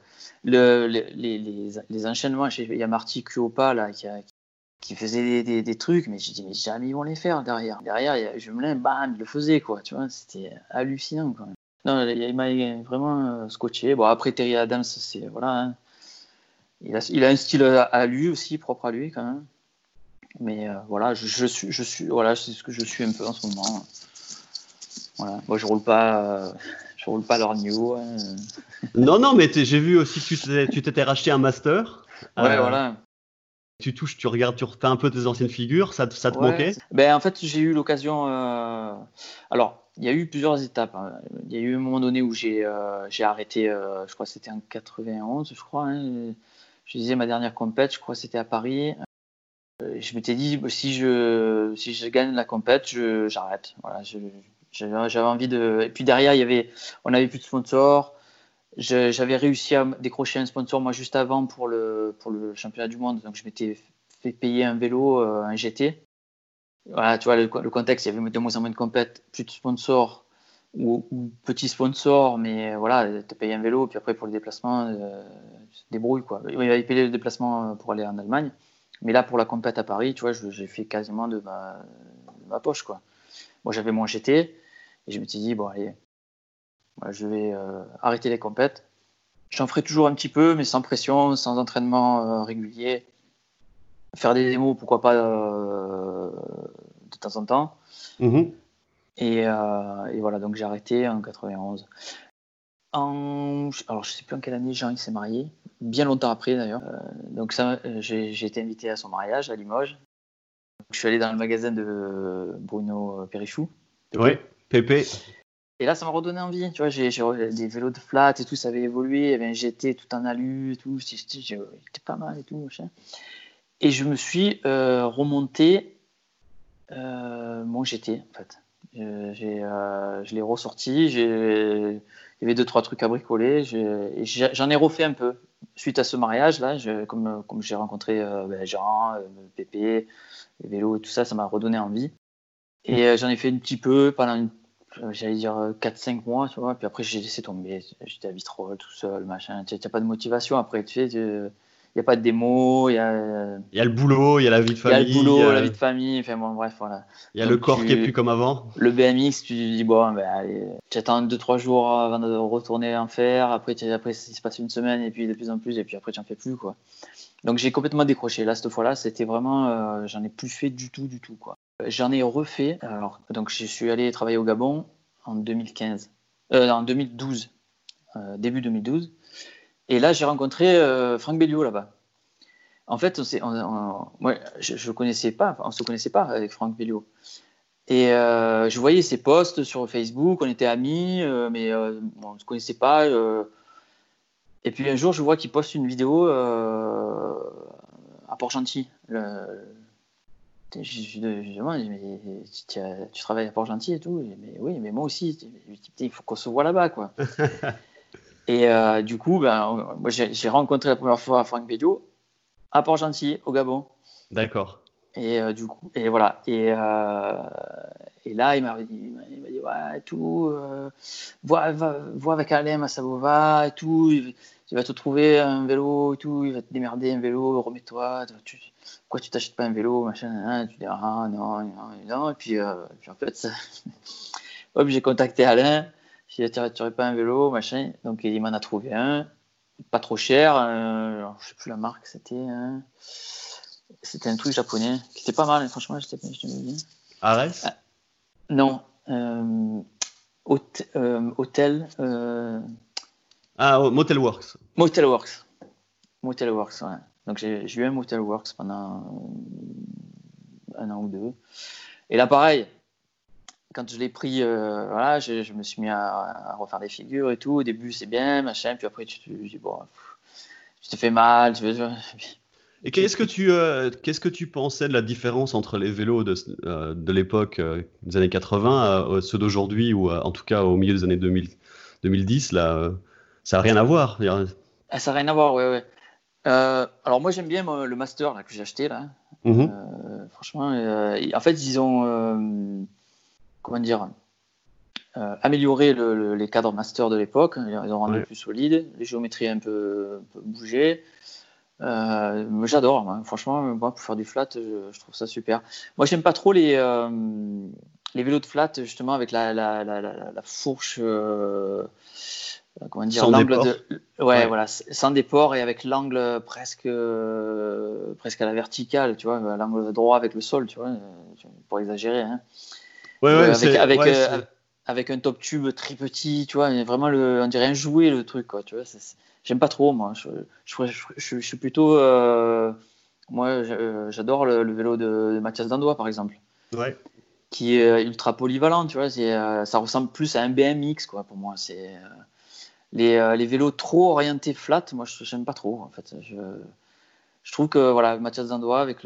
Les enchaînements, il y a Marty Kuopa là, qui faisait des trucs, mais j'ai dit, mais jamais ils vont les faire derrière. Derrière, Jumelin, bam, il le faisait, quoi. Tu vois, c'était hallucinant, quand même. Non, il m'a vraiment scotché. Bon, après, Terry Adams, c'est, voilà, hein. Il a un style à lui aussi, propre à lui, quand même. Mais voilà, voilà, c'est ce que je suis un peu en ce moment. Voilà. Moi, je roule pas à leur niveau, hein. Non, non, mais j'ai vu aussi que tu t'étais racheté un master. Ouais, Euh, voilà. Tu touches, tu regardes, tu refais un peu tes anciennes figures. Ça te Ouais. manquait? Ben, en fait, j'ai eu l'occasion. Alors, il y a eu plusieurs étapes, hein. Il y a eu un moment donné où j'ai arrêté, je crois que c'était en 91, je crois, hein. Je disais ma dernière compète, je crois que c'était à Paris. Je m'étais dit, bah, si je gagne la compète, j'arrête. Voilà, j'avais envie de. Et puis derrière, on n'avait plus de sponsors. J'avais réussi à décrocher un sponsor moi juste avant pour le championnat du monde. Donc je m'étais fait payer un vélo, un GT. Voilà, tu vois, le contexte, il y avait de moins en moins de compètes, plus de sponsors ou petits sponsors, mais voilà, tu payes un vélo, puis après pour le déplacement, tu te débrouilles, quoi. Il avait payé le déplacement pour aller en Allemagne, mais là pour la compète à Paris, tu vois, j'ai fait quasiment de ma poche, quoi. Moi j'avais mon GT, et je me suis dit, bon, allez, moi, je vais arrêter les compètes. J'en ferai toujours un petit peu, mais sans pression, sans entraînement régulier. Faire des démos, pourquoi pas de temps en temps. Mhm. Et voilà, donc j'ai arrêté en 91. Alors, je sais plus en quelle année Jean il s'est marié, bien longtemps après d'ailleurs. Donc ça, j'ai été invité à son mariage à Limoges. Je suis allé dans le magasin de Bruno Perrichou, Oui, Pépé. Pépé. Et là, ça m'a redonné envie. Tu vois, j'ai des vélos de flat et tout, ça avait évolué. Il y avait un GT tout en alu et tout. C'était pas mal et tout, machin. Et je me suis remonté mon GT, en fait. Je l'ai ressorti. Il y avait 2-3 trucs à bricoler. J'en ai refait un peu. Suite à ce mariage-là, comme j'ai rencontré Jean, Pépé, les vélos et tout ça, ça m'a redonné envie. Et j'en ai fait un petit peu pendant, j'allais dire 4-5 mois, tu vois. Puis après, j'ai laissé tomber. J'étais à Vitrolles tout seul, machin. Tu n'as pas de motivation après, tu sais. Il n'y a pas de démo, Il y a le boulot, il y a la vie de il y a le famille, boulot, la vie de famille, enfin bon, bref, voilà. il y a le Donc corps qui est plus comme avant. le BMX, tu dis, bon, ben, allez, tu attends 2-3 jours avant de retourner en faire, après, il se passe une semaine, et puis de plus en plus, et puis après, tu n'en fais plus, quoi. Donc j'ai complètement décroché. Là, cette fois-là, c'était vraiment, j'en ai plus fait du tout, quoi. J'en ai refait, alors, donc je suis allé travailler au Gabon en 2015, en 2012, début 2012, et là, j'ai rencontré Franck Béliot là-bas. En fait, moi, je connaissais pas, on se connaissait pas avec Franck Béliot. Et je voyais ses posts sur Facebook, on était amis, mais bon, on ne se connaissait pas. Et puis un jour, je vois qu'il poste une vidéo à Port-Gentil. Je demande, mais tu travailles à Port-Gentil et tout? Mais oui, mais moi aussi. Je me dis, putain, il faut qu'on se voit là-bas, quoi. Et du coup, ben, moi, j'ai rencontré la première fois Franck Béliot à Port-Gentil, au Gabon. D'accord. Et du coup, et voilà. Et là, il m'a dit, ouais, tout, vois avec Alain à Sabova et tout, il va te trouver un vélo et tout, il va te démerder un vélo, remets-toi, pourquoi tu t'achètes pas un vélo, machin, hein, tu dis, ah non, non, non, et puis en fait, hop, j'ai contacté Alain, j'ai dit, tu n'aurais pas un vélo, machin, donc il m'en a trouvé un, pas trop cher, alors, je sais plus la marque, c'était un truc japonais qui était pas mal, franchement, j'aimais bien. Ares? Ah, non, Hôtel Ah, oh, Motel Works. Motelworks. Motelworks, ouais. Donc j'ai eu un Motelworks pendant un an ou deux. Et là, pareil, quand je l'ai pris, voilà, je me suis mis à refaire des figures et tout. Au début, c'est bien, machin. Puis après, tu dis, bon, tu te fais mal. Et qu'est-ce que tu pensais de la différence entre les vélos de l'époque des années 80, ceux d'aujourd'hui, ou en tout cas au milieu des années 2000, 2010, là, ça n'a rien à voir. Ah, ça n'a rien à voir, ouais, ouais. Alors moi j'aime bien le master là, que j'ai acheté là. Mhm. Franchement, en fait ils ont comment dire amélioré les cadres master de l'époque. Ils ont rendu Ouais. plus solides, les géométries un peu bougées. Mais j'adore, moi. Franchement, moi, pour faire du flat, je trouve ça super. Moi j'aime pas trop les vélos de flat justement avec la fourche. Comment dire, Sans l'angle déport. de, ouais, Ouais. voilà, sans déport et avec l'angle presque à la verticale, tu vois, l'angle droit avec le sol, tu vois, pour exagérer, hein. Ouais, Ouais, ouais, avec un top tube très petit, tu vois, et vraiment on dirait un jouet le truc, quoi, tu vois. J'aime pas trop, moi. Je suis plutôt, moi, j'adore le vélo de Mathias Dandois, par exemple, ouais. qui est ultra polyvalent, tu vois. Ça ressemble plus à un BMX, quoi, pour moi. Les vélos trop orientés flat, moi j'aime pas trop en fait. Je trouve que voilà, Mathias Dandois avec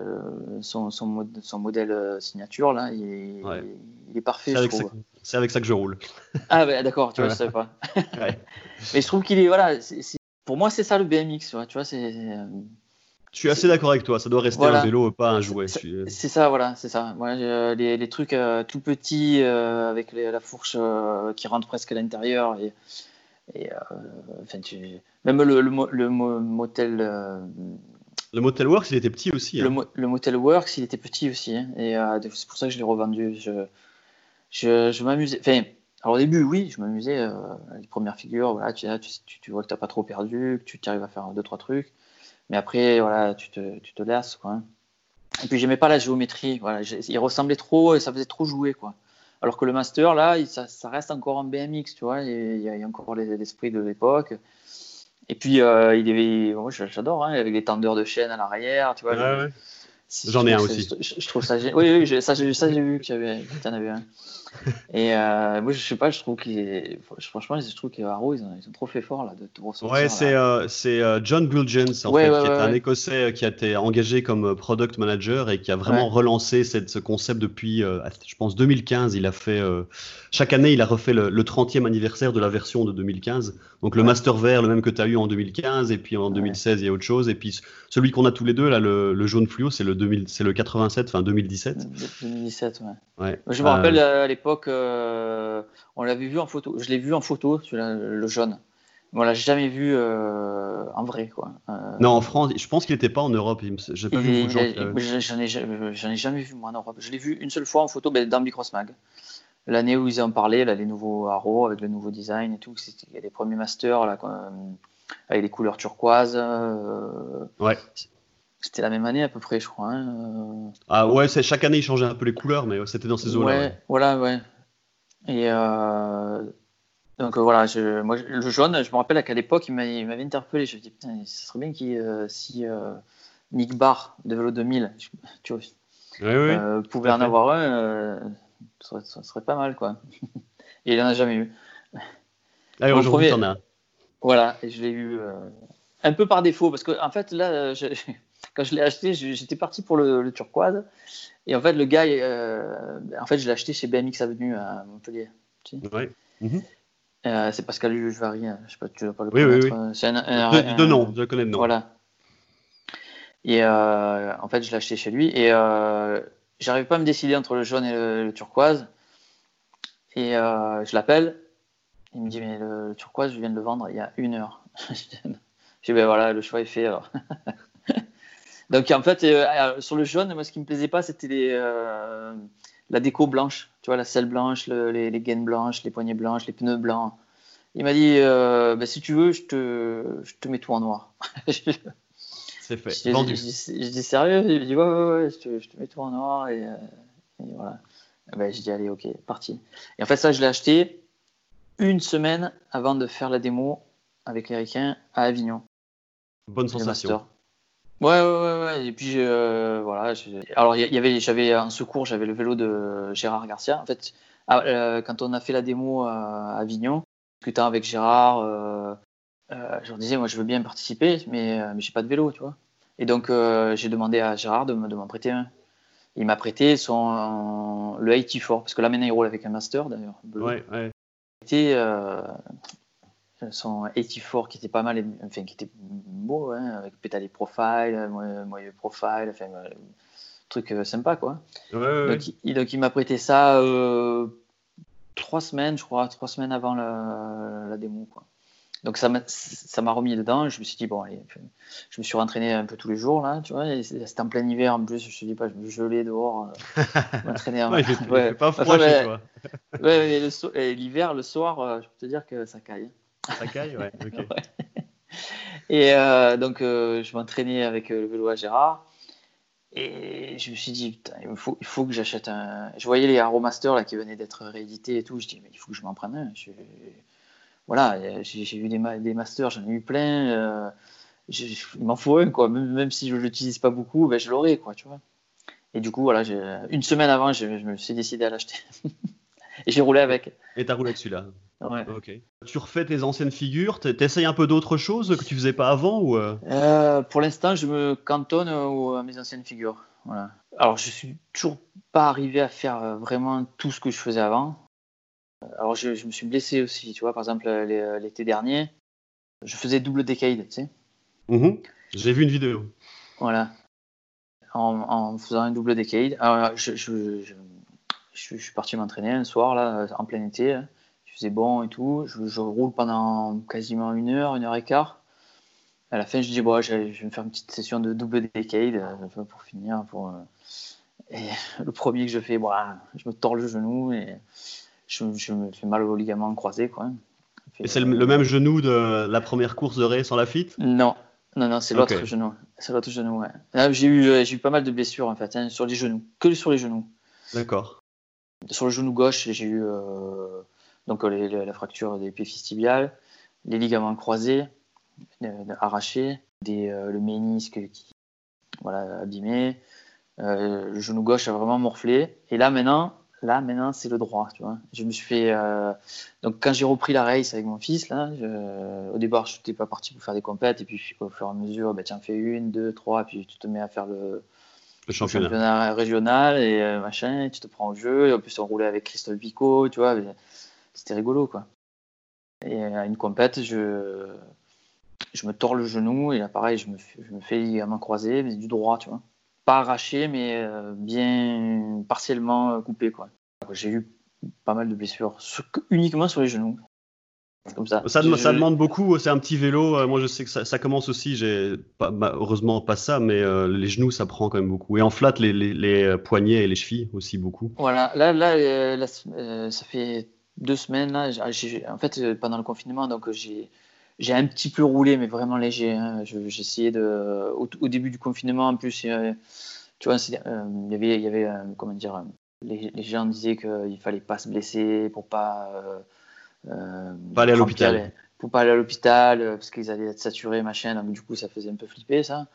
son modèle signature là, Ouais. il est parfait, C'est je avec ça, trouve. c'est avec ça que je roule. Ah bah d'accord, tu vois, je Ouais. savais pas. Ouais. Mais je trouve qu'il est voilà, pour moi c'est ça le BMX, tu vois, Je suis assez c'est- d'accord avec toi. Ça doit rester un voilà, vélo, pas un jouet. c'est ça, voilà, c'est ça. Moi, les trucs tout petits avec la fourche qui rentre presque à l'intérieur et enfin, même le motel, Le Motel Works, il était petit aussi, hein. le Motel Works, il était petit aussi, hein, et c'est pour ça que je l'ai revendu. Je m'amusais. Enfin, alors au début, oui, je m'amusais. Les premières figures, voilà, tu vois que t'as pas trop perdu, que tu arrives à faire deux trois trucs. Mais après, voilà, tu te lasses, quoi, hein. Et puis j'aimais pas la géométrie. Voilà, il ressemblait trop et ça faisait trop jouer, quoi. Alors que le master, là, ça reste encore un BMX, tu vois. Il y a encore l'esprit de l'époque. Et puis, moi, j'adore, hein, avec les tendeurs de chaîne à l'arrière, tu vois. Ouais, ouais. Je J'en ai trouve un que aussi. je trouve ça génial. Oui, oui, j'ai vu que tu en avais un. Et moi, je sais pas, franchement, je trouve qu'Arrow, ils ont trop fait fort là, de tout Ouais, ressortir là. c'est John Bulgence en Ouais, fait, ouais, qui est ouais, un ouais. Écossais qui a été engagé comme product manager et qui a Ouais, vraiment relancé ce concept depuis, je pense, 2015. Il a fait chaque année, il a refait le 30e anniversaire de la version de 2015. Donc le ouais, Master Vert, le même que tu as eu en 2015, et puis en ouais. 2016, il y a autre chose. Et puis celui qu'on a tous les deux là, le jaune fluo, c'est le 2000, c'est le 87, enfin 2017. 2017, ouais. Ouais. Moi, je me rappelle à l'époque, on l'avait vu en photo. Je l'ai vu en photo, celui-là, le jaune. Mais on l'a jamais vu en vrai, quoi. Non, en France, je pense qu'il n'était pas en Europe. J'ai pas vu beaucoup de gens qui. J'en ai jamais vu moi en Europe. Je l'ai vu une seule fois en photo, dans Bicross Mag. L'année où ils en parlaient, là, les nouveaux Arrow avec le nouveau design et tout, il y a les premiers masters là, avec les couleurs turquoises. Ouais. C'était la même année à peu près, je crois, hein. Ah ouais, chaque année, il changeait un peu les couleurs, mais c'était dans ces eaux-là, ouais. Ouais, voilà, ouais. Et donc voilà, moi, le jaune, je me rappelle qu'à l'époque, il m'avait interpellé. Je me dis, putain, ce serait bien si Nick Barr de Vélo 2000, tu vois, Oui, oui, tout pouvait à en fait. avoir un, ça serait pas mal, quoi. Et il en a jamais eu. Allez, Mon aujourd'hui, premier, t'en as. voilà, et je l'ai eu un peu par défaut, parce que en fait, là, quand je l'ai acheté, j'étais parti pour le turquoise. Et en fait, le gars, en fait, je l'ai acheté chez BMX Avenue à Montpellier. Tu sais. Ouais. Mhm. C'est Pascal Juvari, je sais pas, tu dois pas le Oui, oui, connaître. oui. C'est De nom, je le connais de nom. voilà. Et en fait, je l'ai acheté chez lui et j'arrive pas à me décider entre le jaune et le turquoise. Et je l'appelle. Il me dit, mais le turquoise, je viens de le vendre il y a 1 heure. Je dis, ben voilà, le choix est fait alors. Donc en fait, sur le jaune, moi, ce qui me plaisait pas, c'était la déco blanche. Tu vois, la selle blanche, les gaines blanches, les poignées blanches, les pneus blancs. Il m'a dit, bah, si tu veux, je te mets tout en noir. C'est fait. Je Vendu. dis sérieux? Il me dit, ouais, ouais, ouais, je te mets tout en noir. Et voilà. Ben, je dis, allez, ok, parti. Et en fait, ça, je l'ai acheté 1 semaine avant de faire la démo avec les Ricains à Avignon, Bonne le sensation. master. Ouais. Et puis, voilà. Alors, j'avais un secours, j'avais le vélo de Gérard Garcia. En fait, quand on a fait la démo à Avignon, discutant avec Gérard, je leur disais, moi, je veux bien participer, mais j'ai pas de vélo, tu vois. Et donc, j'ai demandé à Gérard de m'en prêter un. Il m'a prêté le 84, parce que là, maintenant, il roule avec un Master, d'ailleurs, bleu. Ouais. C'était son 84 qui était pas mal, enfin, qui était beau, hein, avec pédalier profile, moyeu profile, enfin, truc sympa, quoi. Ouais. Donc, il m'a prêté ça 3 semaines, je crois, 3 semaines avant la démo, quoi. Donc ça m'a remis dedans. Je me suis dit, bon, allez, je me suis rentraîné un peu tous les jours, là, tu vois. Et c'était en plein hiver en plus. Je me suis dit, pas, je me gelais dehors. M'entraîner Ouais, il fait ouais. pas Enfin, froid chez toi. mais et l'hiver, le soir, je peux te dire que ça caille. Ça caille, ouais, ok. Ouais. Et donc, je m'entraînais avec le vélo à Gérard. Et je me suis dit, putain, il faut que j'achète un. Je voyais les Aeromaster là, qui venaient d'être réédités et tout. Je dis, mais il faut que je m'en prenne un. Voilà, j'ai eu des masters, j'en ai eu plein. Il m'en faut un, quoi. Même si je ne l'utilise pas beaucoup, ben, je l'aurai, quoi, tu vois. Et du coup, voilà, une semaine avant, je me suis décidé à l'acheter. Et j'ai roulé avec. Et t'as roulé avec celui-là. Ouais. Ok. Tu refais tes anciennes figures, t'essayes un peu d'autres choses que tu faisais pas avant ou Pour l'instant, je me cantonne à mes anciennes figures. Voilà. Alors, je suis toujours pas arrivé à faire vraiment tout ce que je faisais avant. Alors, je me suis blessé aussi, tu vois. Par exemple, l'été dernier, je faisais double decade, tu sais. Mhm. J'ai vu une vidéo. Voilà. En faisant un double decade. Alors, je suis parti m'entraîner un soir, là, en plein été. Il faisait bon et tout. Je roule pendant quasiment 1 heure et quart. À la fin, je dis, bon, je vais me faire une petite session de double decade pour finir. Et le premier que je fais, bon, je me tords le genou et je me fais mal au ligament croisé, quoi. Et c'est le même genou de la première course de Race en Lafitte? Non, c'est Ok, l'autre genou. C'est l'autre genou, ouais. Là, j'ai eu pas mal de blessures, en fait, hein, sur les genoux. Que sur les genoux. d'accord. Sur le genou gauche, j'ai eu donc la fracture des épiphyses tibiales, les ligaments croisés, arrachés, le ménisque qui voilà, abîmé. Le genou gauche a vraiment morflé. Et là maintenant, c'est le droit, tu vois. Je me suis fait. Donc, quand j'ai repris la race avec mon fils, là, au départ, je n'étais pas parti pour faire des compètes. Et puis, au fur et à mesure, tu en fais 1, 2, 3. Puis, tu te mets à faire le Le championnat. championnat régional et machin. Et tu te prends au jeu. Et en plus, on roulait avec Christophe Picot, tu vois. C'était rigolo, quoi. Et à une compète, je me tords le genou. Et là, pareil, je me fais ligament croisé, mais du droit, tu vois. Pas arraché, mais bien partiellement coupé, quoi. J'ai eu pas mal de blessures, uniquement sur les genoux. Comme ça. Ça demande beaucoup, c'est un petit vélo. Moi, je sais que ça commence aussi. J'ai pas, heureusement pas ça, mais les genoux, ça prend quand même beaucoup. Et en flat, les poignets et les chevilles aussi beaucoup. Voilà, ça fait 2 semaines. Là, en fait, pendant le confinement, donc j'ai un petit peu roulé, mais vraiment léger, hein. J'ai essayé au début du confinement, en plus, tu vois, il y avait comment dire, les gens disaient qu'il fallait pas se blesser pour pas Pas aller à remplir l'hôpital. pour pas aller à l'hôpital parce qu'ils allaient être saturés, machin. Donc du coup, ça faisait un peu flipper, ça.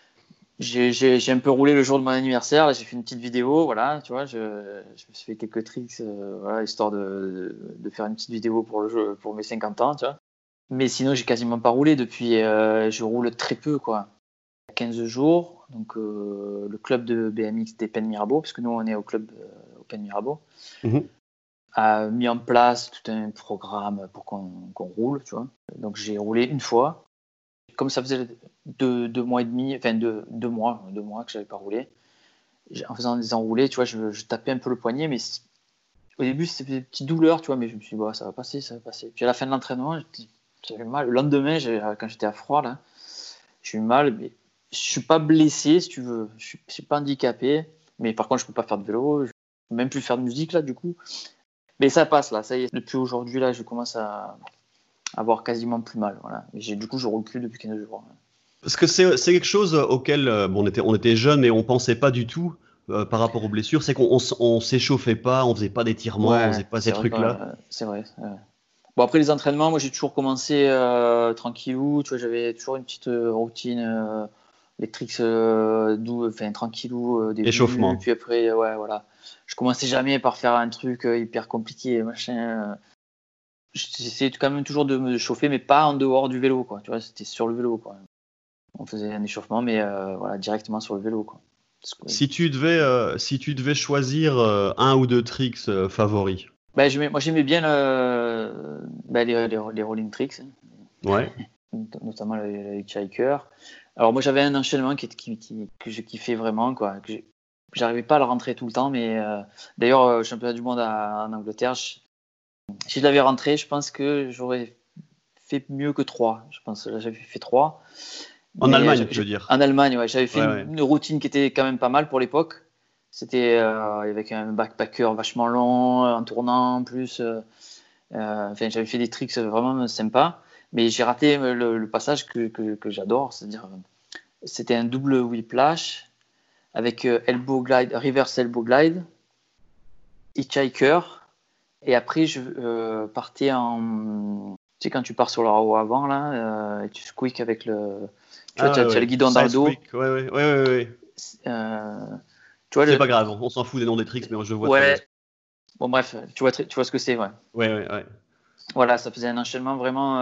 J'ai un peu roulé le jour de mon anniversaire. Là, j'ai fait une petite vidéo, voilà, tu vois. Je me suis fait quelques tricks, voilà, histoire de faire une petite vidéo pour le jeu, pour mes 50 ans, tu vois. Mais sinon, j'ai quasiment pas roulé depuis. Je roule très peu, quoi. 15 jours, donc le club de BMX des Pennes Mirabeau, parce que nous, on est au club au Pennes Mirabeau, Mhm. a mis en place tout un programme pour qu'on roule, tu vois. Donc, j'ai roulé une fois. Comme ça faisait 2 mois et demi, enfin 2 mois que j'avais pas roulé, en faisant des enroulés, tu vois, je tapais un peu le poignet, mais au début c'était des petites douleurs, tu vois, mais je me suis dit, bah, ça va passer, ça va passer. Puis à la fin de l'entraînement, j'avais mal. Le lendemain, quand j'étais à froid, là, j'ai eu mal, mais je suis pas blessé, si tu veux, je suis pas handicapé, mais par contre, je peux pas faire de vélo, je peux même plus faire de musique, là, du coup. Mais ça passe, là, ça y est, depuis aujourd'hui, là, je commence à avoir quasiment plus mal, voilà. Et du coup, je roule plus depuis 15 jours. Parce que c'est quelque chose auquel bon, on était jeunes, mais on pensait pas du tout par rapport aux blessures. C'est on s'échauffait pas, on faisait pas d'étirements, on Ouais, faisait pas ces c'est vrai trucs-là. c'est vrai. Ouais. Bon, après les entraînements, moi j'ai toujours commencé tranquillou, tu vois, j'avais toujours une petite routine les tricks doux, enfin tranquillou au début. Échauffement. Puis après, ouais, voilà. Je commençais jamais par faire un truc hyper compliqué, machin. J'essayais quand même toujours de me chauffer, mais pas en dehors du vélo, quoi. Tu vois, c'était sur le vélo, quoi. On faisait un échauffement, mais voilà, directement sur le vélo, quoi. Si tu devais choisir un ou deux tricks favoris. Ben, moi, j'aimais bien les rolling tricks, hein, Ouais. notamment le hitchhiker. Alors, moi, j'avais un enchaînement que je kiffais vraiment, quoi. J'arrivais pas à le rentrer tout le temps, mais d'ailleurs, au championnat du monde en Angleterre, si je l'avais rentré, je pense que j'aurais fait mieux que 3. Je pense que j'avais fait 3. En Mais Allemagne, tu veux dire? En Allemagne, ouais, j'avais fait Ouais, ouais. une routine qui était quand même pas mal pour l'époque. C'était avec un backpacker vachement long, en tournant en plus. Enfin, j'avais fait des tricks vraiment sympas, mais j'ai raté le passage que j'adore, c'est-à-dire c'était un double whiplash avec elbow glide, reverse elbow glide, hitchhiker, et après je partais en, tu sais, quand tu pars sur le roue avant là, et tu squeak avec le, tu vois, Ah ouais, tu as le ouais. guidon dans le Side dos. squeak, ouais, ouais, ouais, ouais, ouais. Euh, tu vois C'est pas grave, on s'en fout des noms des tricks, mais je vois très bien. ouais. Bon bref, tu vois ce que c'est, ouais. Ouais, ouais, ouais. Voilà, ça faisait un enchaînement vraiment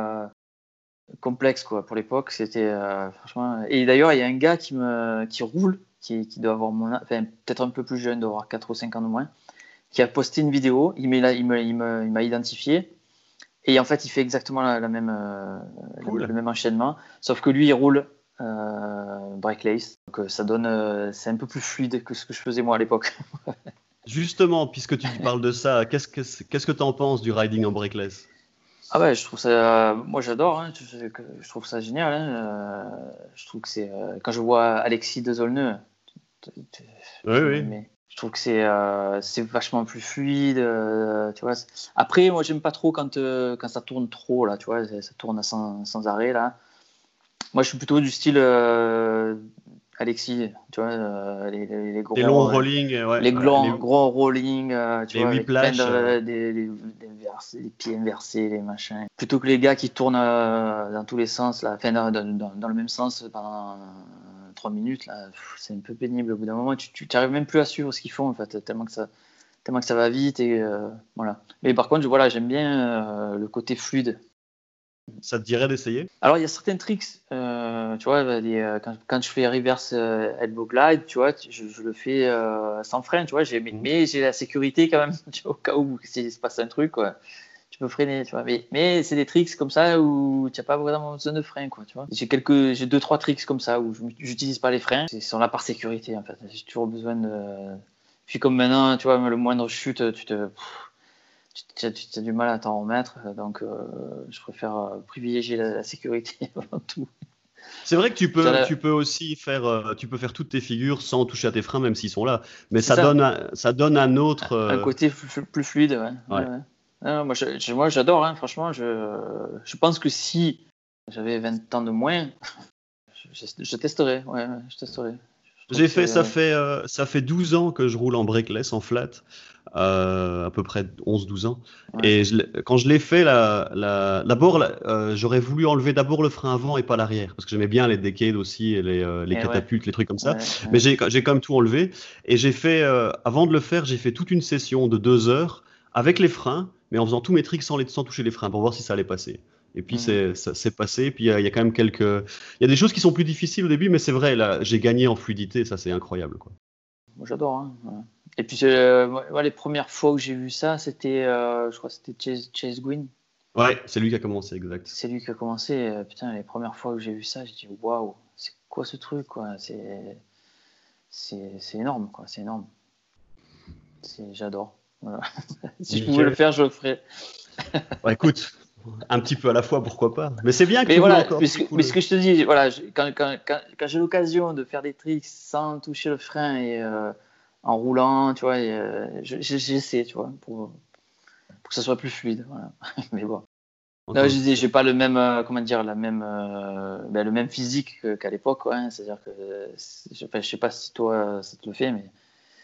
complexe quoi pour l'époque. C'était franchement. Et d'ailleurs, il y a un gars qui roule, qui doit avoir enfin peut-être un peu plus jeune, doit avoir 4 ou 5 ans de moins, qui a posté une vidéo. Il m'a identifié. Et en fait, il fait exactement la même, Cool. le même enchaînement, sauf que lui, il roule break-lace. Donc ça donne, c'est un peu plus fluide que ce que je faisais moi à l'époque. Justement, puisque tu parles de ça, qu'est-ce que t'en penses du riding en breakless? Ah ouais, je trouve ça, moi j'adore, hein, je trouve ça génial. Hein, je trouve que c'est, quand je vois Alexis de Zolneux, Oui, oui. je trouve que c'est vachement plus fluide. Tu vois. Après, moi j'aime pas trop quand ça tourne trop là, tu vois, ça tourne sans arrêt là. Moi je suis plutôt du style Alexis, tu vois, les Des longs gros, rolling, ouais, les ouais, gros rolling, tu les vois, avec plein whiplash. de les pieds inversés, les machins. Plutôt que les gars qui tournent dans tous les sens, là, enfin, dans le même sens pendant 3 minutes, là, c'est un peu pénible. Au bout d'un moment, tu n'arrives même plus à suivre ce qu'ils font, en fait, tellement que ça va vite. Et, voilà. Mais par contre, voilà, j'aime bien le côté fluide. Ça te dirait d'essayer? Alors, il y a certains tricks, tu vois, quand je fais reverse elbow glide, tu vois, je le fais sans frein, tu vois, mais j'ai la sécurité quand même, tu vois, au cas où s'il se passe un truc, quoi, tu peux freiner, tu vois. Mais c'est des tricks comme ça où tu n'as pas vraiment besoin de frein, quoi, tu vois. J'ai 2-3 tricks comme ça où j'utilise pas les freins, ils sont là par sécurité, en fait. J'ai toujours besoin de. Puis comme maintenant, tu vois, le moindre chute, tu as du mal à t'en remettre, donc je préfère privilégier la sécurité avant tout. C'est vrai que tu peux aussi faire, tu peux faire toutes tes figures sans toucher à tes freins, même s'ils sont là. Mais C'est ça, ça donne un autre. un côté plus fluide. Ouais. Ouais, Ouais. ouais. Non, moi, j'adore, hein, franchement. Je pense que si j'avais 20 ans de moins, je testerais. Ouais, ouais, je testerais. Je trouve J'ai que fait, ça fait 12 ans que je roule en breakless, en flat, à peu près 11-12 ans. ouais, Et quand je l'ai fait, d'abord, j'aurais voulu enlever d'abord le frein avant et pas l'arrière, parce que j'aimais bien les decades aussi, et les et ouais, catapultes, les trucs comme ça. ouais, Mais ouais. j'ai quand même tout enlevé. Et j'ai fait, avant de le faire, j'ai fait toute une session de 2 heures avec les freins, mais en faisant tous mes tricks sans toucher les freins, pour voir si ça allait passer. Et puis Mhm. c'est passé. Puis il y a quand même il y a des choses qui sont plus difficiles au début, mais c'est vrai, là, j'ai gagné en fluidité, ça c'est incroyable, quoi. Moi, j'adore. Hein, ouais. Et puis, moi, les premières fois où j'ai vu ça, c'était, je crois que c'était Chase Gwynn. Ouais, c'est lui qui a commencé, exact. C'est lui qui a commencé. Putain, les premières fois que j'ai vu ça, j'ai dit waouh, c'est quoi ce truc, quoi. C'est énorme, quoi. C'est énorme. J'adore. Voilà. Si je pouvais le Nickel. faire, je le ferais. Bah, écoute, un petit peu à la fois, pourquoi pas. Mais c'est bien que Mais tu roules voilà, encore, c'est mais ce cool. que je te dis, voilà, quand j'ai l'occasion de faire des tricks sans toucher le frein et en roulant, tu vois, j'essaie, tu vois, pour que ça soit plus fluide. Voilà. Mais bon. Non, je Encore. dis, j'ai pas le même, comment dire, le même physique qu'à l'époque, quoi, hein. C'est-à-dire que, enfin, je sais pas si toi ça te le fait, mais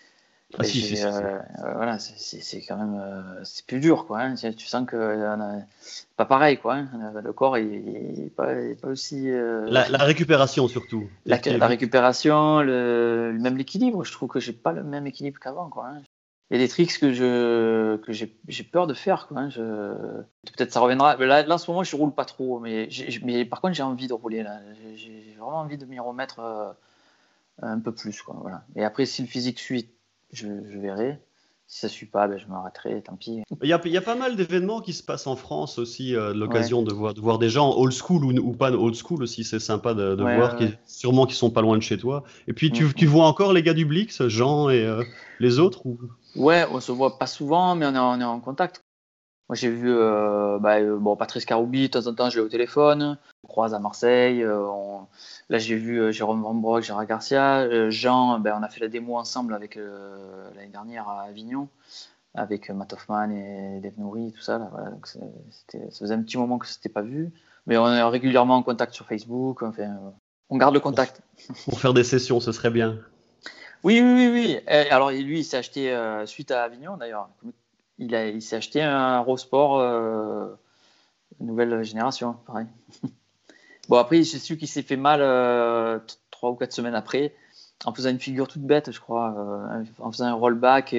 Ah si, si, si. Voilà, c'est quand même c'est plus dur, quoi. Hein. Tu sens que pas pareil, quoi. Hein. Le corps il est pas aussi La récupération surtout. la récupération, même l'équilibre. Je trouve que j'ai pas le même équilibre qu'avant, quoi. Hein. Il y a des tricks que j'ai peur de faire, quoi. Hein. Peut-être ça reviendra. Mais là, en ce moment, je roule pas trop, mais par contre, j'ai envie de rouler là. J'ai vraiment envie de m'y remettre un peu plus, quoi. Voilà. Et après, si le physique suit, je verrai. Si ça suit pas, je m'arrêterai, tant pis. Il y a pas mal d'événements qui se passent en France aussi, Ouais, l'occasion de voir des gens old school ou pas old school aussi, c'est sympa de ouais, voir, ouais. sûrement qui sont pas loin de chez toi. Et puis tu Mm. vois encore les gars du Blix, Jean et les autres ou... Ouais, on se voit pas souvent, mais on est en contact. Moi, j'ai vu bon, Patrice Caroubi, de temps en temps, je l'ai au téléphone. On croise à Marseille. Là, j'ai vu Jérôme Van Broek, Gérard Garcia. Jean, on a fait la démo ensemble avec l'année dernière à Avignon, avec Matt Hoffman et Dave Nourri, tout ça. Là, voilà. Donc, ça faisait un petit moment que ça s'était pas vu. Mais on est régulièrement en contact sur Facebook. Enfin, on garde le pour, contact. pour faire des sessions, ce serait bien. Oui, oui, oui, oui. Alors, lui, il s'est acheté, suite à Avignon d'ailleurs, il s'est acheté un Rosport nouvelle génération, pareil. Bon, après, j'ai su qu'il s'est fait mal 3 ou 4 semaines après, en faisant une figure toute bête, je crois, en faisant un rollback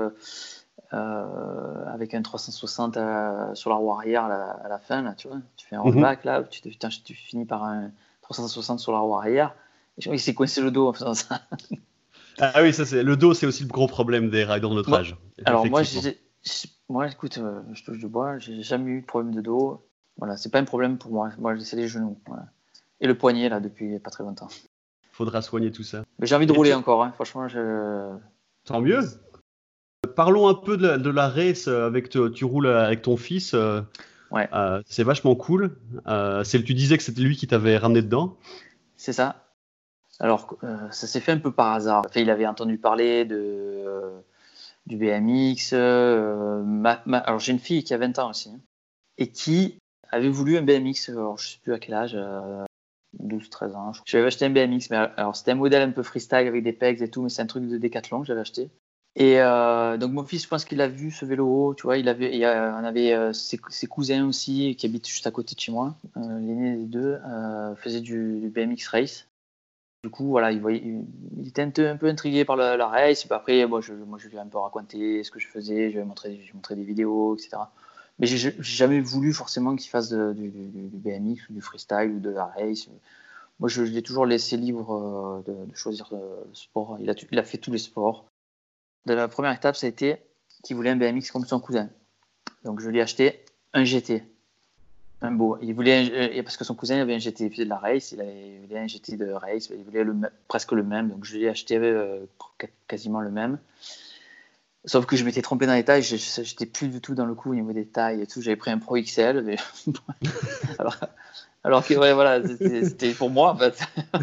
avec un 360 sur la roue arrière à la fin, là, tu vois. Tu fais un Mhm. rollback, là, tu finis par un 360 sur la roue arrière. Et je crois qu'il s'est coincé le dos en faisant ça. Ah oui, ça c'est le dos, c'est aussi le gros problème des riders de notre Moi, âge, alors moi, effectivement. moi, écoute, je touche du bois, j'ai jamais eu de problème de dos. Voilà, c'est pas un problème pour moi. Moi, c'est les genoux. Voilà. Et le poignet, là, depuis pas très longtemps. Faudra soigner tout ça. Mais j'ai envie de Et rouler tu... encore, hein. Franchement, Tant mieux. Parlons un peu de la race tu roules avec ton fils. Ouais, C'est vachement cool. Tu disais que c'était lui qui t'avait ramené dedans. c'est ça. Alors, ça s'est fait un peu par hasard. Enfin, il avait entendu parler du BMX. Alors, j'ai une fille qui a 20 ans aussi, hein, et qui avait voulu un BMX. Alors, je sais plus à quel âge, 12, 13 ans. J'avais acheté un BMX, mais alors c'était un modèle un peu freestyle avec des pegs et tout, mais c'est un truc de Decathlon que j'avais acheté. Et donc mon fils, je pense qu'il a vu ce vélo, tu vois, on avait ses cousins aussi qui habitent juste à côté de chez moi. L'aîné des deux faisait du BMX race. Du coup, voilà, il était un peu intrigué par la race. Et puis après, moi, je lui ai un peu raconté ce que je faisais, je lui ai montré des vidéos, etc. Mais j'ai jamais voulu forcément qu'il fasse du BMX ou du freestyle ou de la race. Moi, je l'ai toujours laissé libre de choisir le sport. Il a fait tous les sports. La première étape, ça a été qu'il voulait un BMX comme son cousin. Donc, je lui ai acheté un GT, un beau. Il voulait, parce que son cousin avait un GT, il faisait de la race, il voulait un GT de race, il voulait presque le même. Donc, je lui ai acheté quasiment le même. Sauf que je m'étais trompé dans les tailles, j'étais plus du tout dans le coup au niveau des tailles et tout. J'avais pris un Pro XL, mais alors, alors que ouais, voilà, c'était pour moi en fait.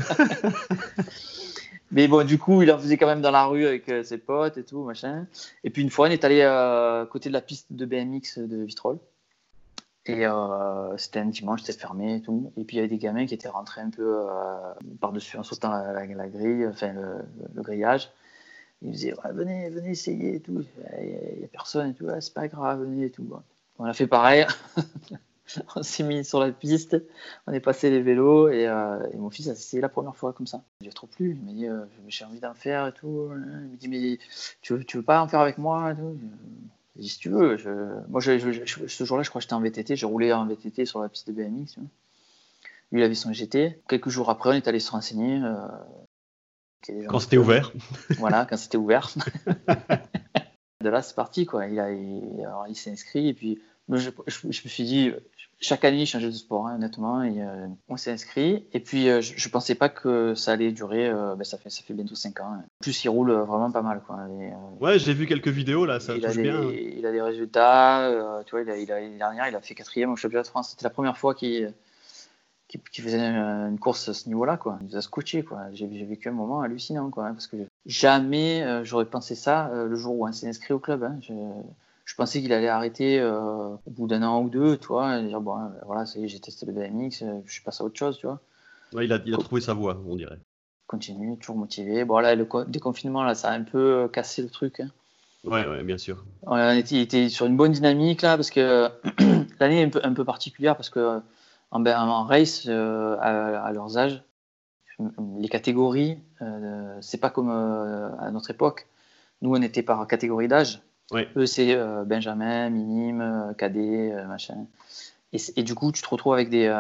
Mais bon, du coup, il en faisait quand même dans la rue avec ses potes et tout, machin. Et puis une fois, on est allé à côté de la piste de BMX de Vitrolles. Et c'était un dimanche, c'était fermé et tout. Et puis il y avait des gamins qui étaient rentrés un peu par-dessus en sautant la grille, enfin le grillage. Ils disaient ouais, venez essayer et tout. Il n'y a personne et tout. Ouais, c'est pas grave, venez et tout. Bon. On a fait pareil. On s'est mis sur la piste, on est passé les vélos et mon fils a essayé la première fois comme ça. J'ai trop plu, il m'a dit j'ai envie d'en faire et tout. Il m'a dit mais tu veux pas en faire avec moi et tout. J'ai dit si tu veux. Moi ce jour-là je crois que j'étais en VTT, j'ai roulé en VTT sur la piste de BMX. Tu vois. Lui il avait son GT. Quelques jours après on est allé se renseigner. Qu'il y a des gens Quand qui c'était peuvent. ouvert. Voilà, quand c'était ouvert. De là, c'est parti, quoi. Alors, il s'est inscrit, et puis moi, je me suis dit, chaque année, il changeait de sport, hein, honnêtement, et on s'est inscrit, et puis je pensais pas que ça allait durer, ça fait bientôt 5 ans. Hein. En plus, il roule vraiment pas mal, quoi. Ouais, j'ai vu quelques vidéos là, ça touche bien. Il a des résultats, tu vois, l'année dernière, il a fait 4e au championnat de France. C'était la première fois qu'il faisait une course à ce niveau-là, quoi. Il nous a scotché, quoi. J'ai vécu un moment hallucinant, quoi, hein, parce que jamais j'aurais pensé ça le jour où on s'est inscrit au club. Hein. Je pensais qu'il allait arrêter au bout d'un an ou deux, tu vois, et dire bon, voilà, ça y est, j'ai testé le BMX, je passe à autre chose, tu vois. Ouais, il a trouvé sa voie, on dirait. continue, toujours motivé. Bon, là, le déconfinement, là, ça a un peu cassé le truc. Hein. Ouais, bien sûr. Il était sur une bonne dynamique, là, parce que l'année est un peu particulière, parce que en race, à leurs âges, les catégories, c'est pas comme à notre époque. Nous, on était par catégorie d'âge. Ouais. Eux, c'est Benjamin, minime, cadet, machin. Et du coup, tu te retrouves avec des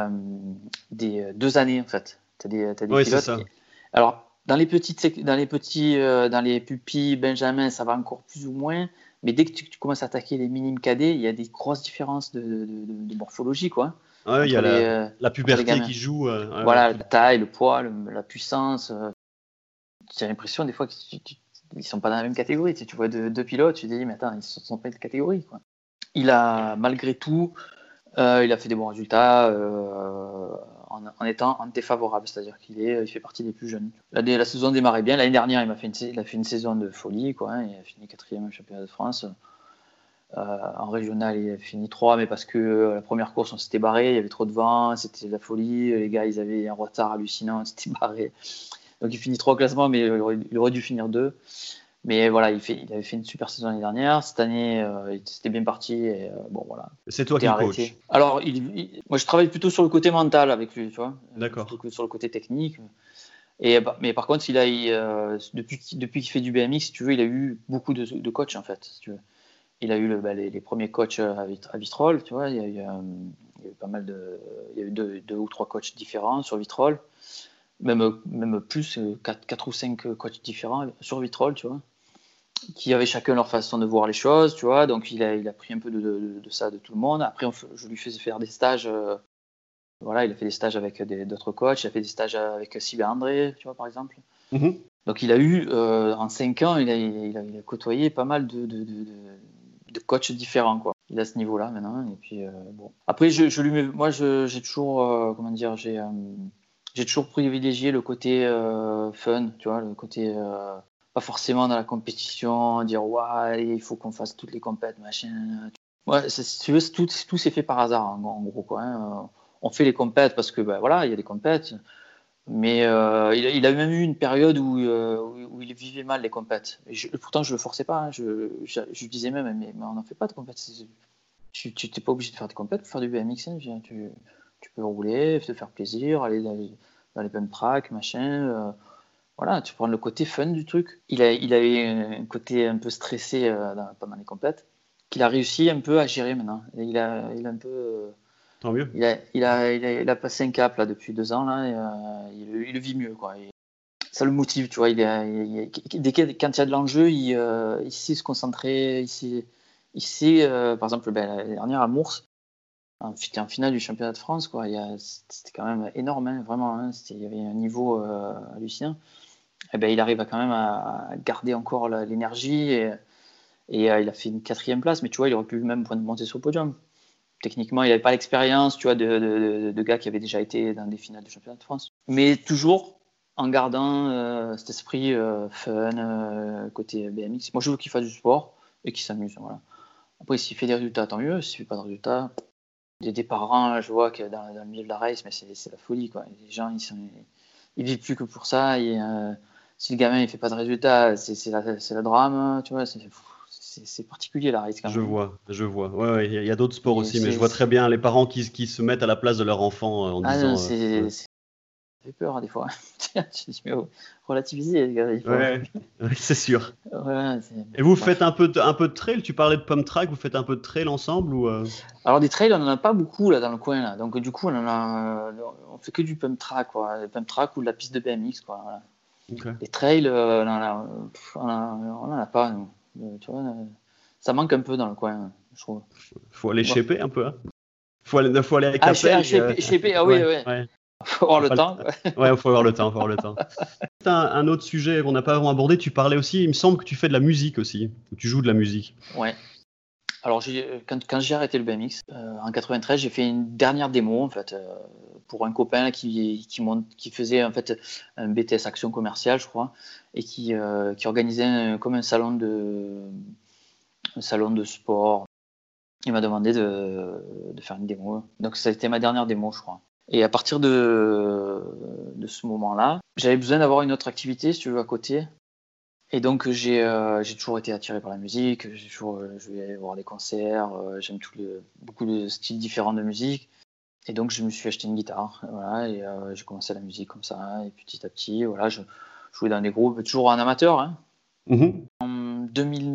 2 années, en fait. Tu as des Ouais, c'est pilotes. ça. Alors, dans les pupilles, Benjamin, ça va encore plus ou moins. Mais dès que tu commences à attaquer les minimes cadets, il y a des grosses différences de morphologie, quoi. Ouais, il y a la Entre les puberté gamins. qui joue. Voilà, la taille, le poids, la puissance. J'ai l'impression des fois qu'ils ne sont pas dans la même catégorie. Tu vois deux pilotes, tu te dis, mais attends, ils ne sont pas de catégorie, quoi. Il a, malgré tout, il a fait des bons résultats en étant défavorable, c'est-à-dire il fait partie des plus jeunes. La saison démarrait bien. L'année dernière, il a fait une saison de folie, quoi. Il a fini 4e au championnat de France. En régional, il a fini 3, mais parce que la première course, on s'était barré, il y avait trop de vent, c'était de la folie. Les gars, ils avaient un retard hallucinant, on s'était barré. Donc il finit 3 au classement, mais il aurait dû finir 2. Mais voilà, il avait fait une super saison l'année dernière. Cette année, c'était bien parti. Et, bon, voilà. C'est toi T'es qui le arrêté. coach. Alors, moi, je travaille plutôt sur le côté mental avec lui, tu vois, D'accord. plutôt que sur le côté technique. Mais par contre, depuis qu'il fait du BMX, si tu veux, il a eu beaucoup de coachs, en fait. Si tu veux. Il a eu les premiers coachs à Vitrolles, tu vois. Il y a eu pas mal il y a eu deux ou trois coachs différents sur Vitrolles. Même plus, 4 ou 5 coachs différents sur Vitrolles, tu vois, qui avaient chacun leur façon de voir les choses, tu vois. Donc il a pris un peu de ça de tout le monde. Après, je lui faisais faire des stages. Voilà, il a fait des stages avec d'autres coachs. Il a fait des stages avec Sylvain André, tu vois, par exemple. Mm-hmm. Donc il a eu, en 5 ans, il a côtoyé pas mal de coachs différents, quoi. Il a ce niveau-là maintenant. Et puis, bon. Après, moi, j'ai toujours, comment dire, j'ai toujours privilégié le côté fun, tu vois, le côté pas forcément dans la compétition, dire ouais, il faut qu'on fasse toutes les compètes, machin. Ouais, si tu veux, tout s'est fait par hasard, en gros, quoi. Hein. On fait les compètes parce que, ben, voilà, il y a des compètes. Mais il a même eu une période où il vivait mal les compètes. Pourtant, je le forçais pas. Hein. Je disais même, mais on n'en fait pas de compètes. Tu n'es pas obligé de faire des compètes pour faire du BMX. Hein. Tu peux rouler, te faire plaisir, aller dans les pump tracks, machin. Voilà, tu prends le côté fun du truc. Il avait un côté un peu stressé pendant les compètes, qu'il a réussi un peu à gérer maintenant. Et il a un peu. Tant mieux. Il a passé un cap là depuis 2 ans là, et, il le vit mieux, quoi. Et ça le motive, tu vois. Quand il y a de l'enjeu, il sait se concentrer, il sait par exemple, l'année dernière à Mours, c'était en finale du championnat de France, quoi. C'était quand même énorme, hein, vraiment. Hein, il y avait un niveau hallucinant. Et ben, il arrive quand même à garder encore l'énergie et il a fait une 4e place, mais tu vois, il aurait pu même monter sur le podium. Techniquement, il n'avait pas l'expérience, tu vois, de gars qui avaient déjà été dans des finales du championnat de France. Mais toujours en gardant cet esprit fun, côté BMX. Moi, je veux qu'il fasse du sport et qu'il s'amuse. Voilà. Après, s'il fait des résultats, tant mieux. S'il ne fait pas de résultats, des parents, je vois que dans le milieu de la race, mais c'est la folie, quoi. Les gens, ils vivent plus que pour ça. Et, si le gamin ne fait pas de résultats, c'est la drame, tu vois. C'est particulier la race quand Je même. vois. Ouais, il y a d'autres sports Et aussi, mais je vois très bien les parents qui se mettent à la place de leur enfant en Ah non, disant. ça fait peur, hein, des fois. Je dis, mais relativiser, les gars, il faut. Ouais, c'est sûr. Ouais, Et vous faites bref. un peu de trail, tu parlais de pump track, vous faites un peu de trail ensemble ou Alors, des trails, on n'en a pas beaucoup là dans le coin. Là. Donc, du coup, on fait que du pump track, quoi. Le pump track ou de la piste de BMX, quoi. Voilà. Okay. Les trails, on n'en a pas, nous. Tu vois, ça manque un peu dans le coin, je trouve. Faut aller Bon. shaper un peu, hein. Faut aller avec Ah, Appel. ah oui, oui. Ouais. Faut avoir Faut le pas temps. Ouais, faut avoir le temps, faut avoir le temps. Un autre sujet qu'on n'a pas vraiment abordé, tu parlais aussi, il me semble que tu fais de la musique aussi, ou tu joues de la musique. Ouais. Alors, quand j'ai arrêté le BMX, en 93, j'ai fait une dernière démo, en fait, pour un copain qui faisait en fait un BTS Action Commerciale, je crois, et qui organisait comme un salon de sport. Il m'a demandé de faire une démo. Donc, ça a été ma dernière démo, je crois. Et à partir de ce moment-là. J'avais besoin d'avoir une autre activité, si tu veux, à côté. Et donc, j'ai toujours été attiré par la musique. Je vais aller voir des concerts. J'aime beaucoup de styles différents de musique. Et donc, je me suis acheté une guitare. Voilà, et j'ai commencé la musique comme ça. Et petit à petit, voilà, je jouais dans des groupes, toujours en amateur. Hein. En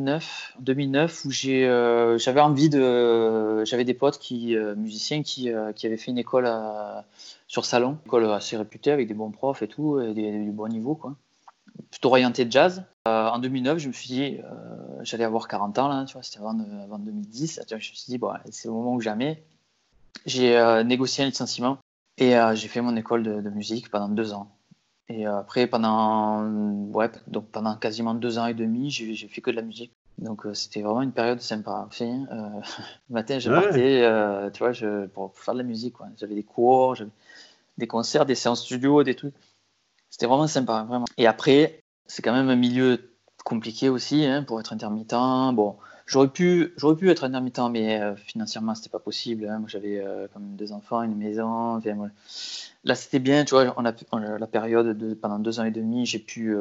2009 où j'avais envie j'avais des potes musiciens qui avaient fait une école sur Salon, une école assez réputée avec des bons profs et tout, et du bon niveau, quoi. Plutôt orienté jazz. En 2009, je me suis dit, j'allais avoir 40 ans, là, tu vois, c'était avant 2010. Je me suis dit, bon, c'est le moment ou jamais. J'ai négocié un licenciement et j'ai fait mon école de musique pendant 2 ans. Et après, pendant quasiment 2 ans et demi, j'ai fait que de la musique. Donc c'était vraiment une période sympa. Enfin, le matin, je partais, tu vois, pour faire de la musique, quoi. J'avais des cours, j'avais des concerts, des séances studio, des trucs. C'était vraiment sympa, vraiment. Et après, c'est quand même un milieu compliqué aussi, hein, pour être intermittent. Bon, j'aurais pu être intermittent, mais financièrement, c'était pas possible. Hein. Moi, j'avais quand même 2 enfants, une maison. Enfin, voilà. Là, c'était bien, tu vois, la période pendant 2 ans et demi, j'ai pu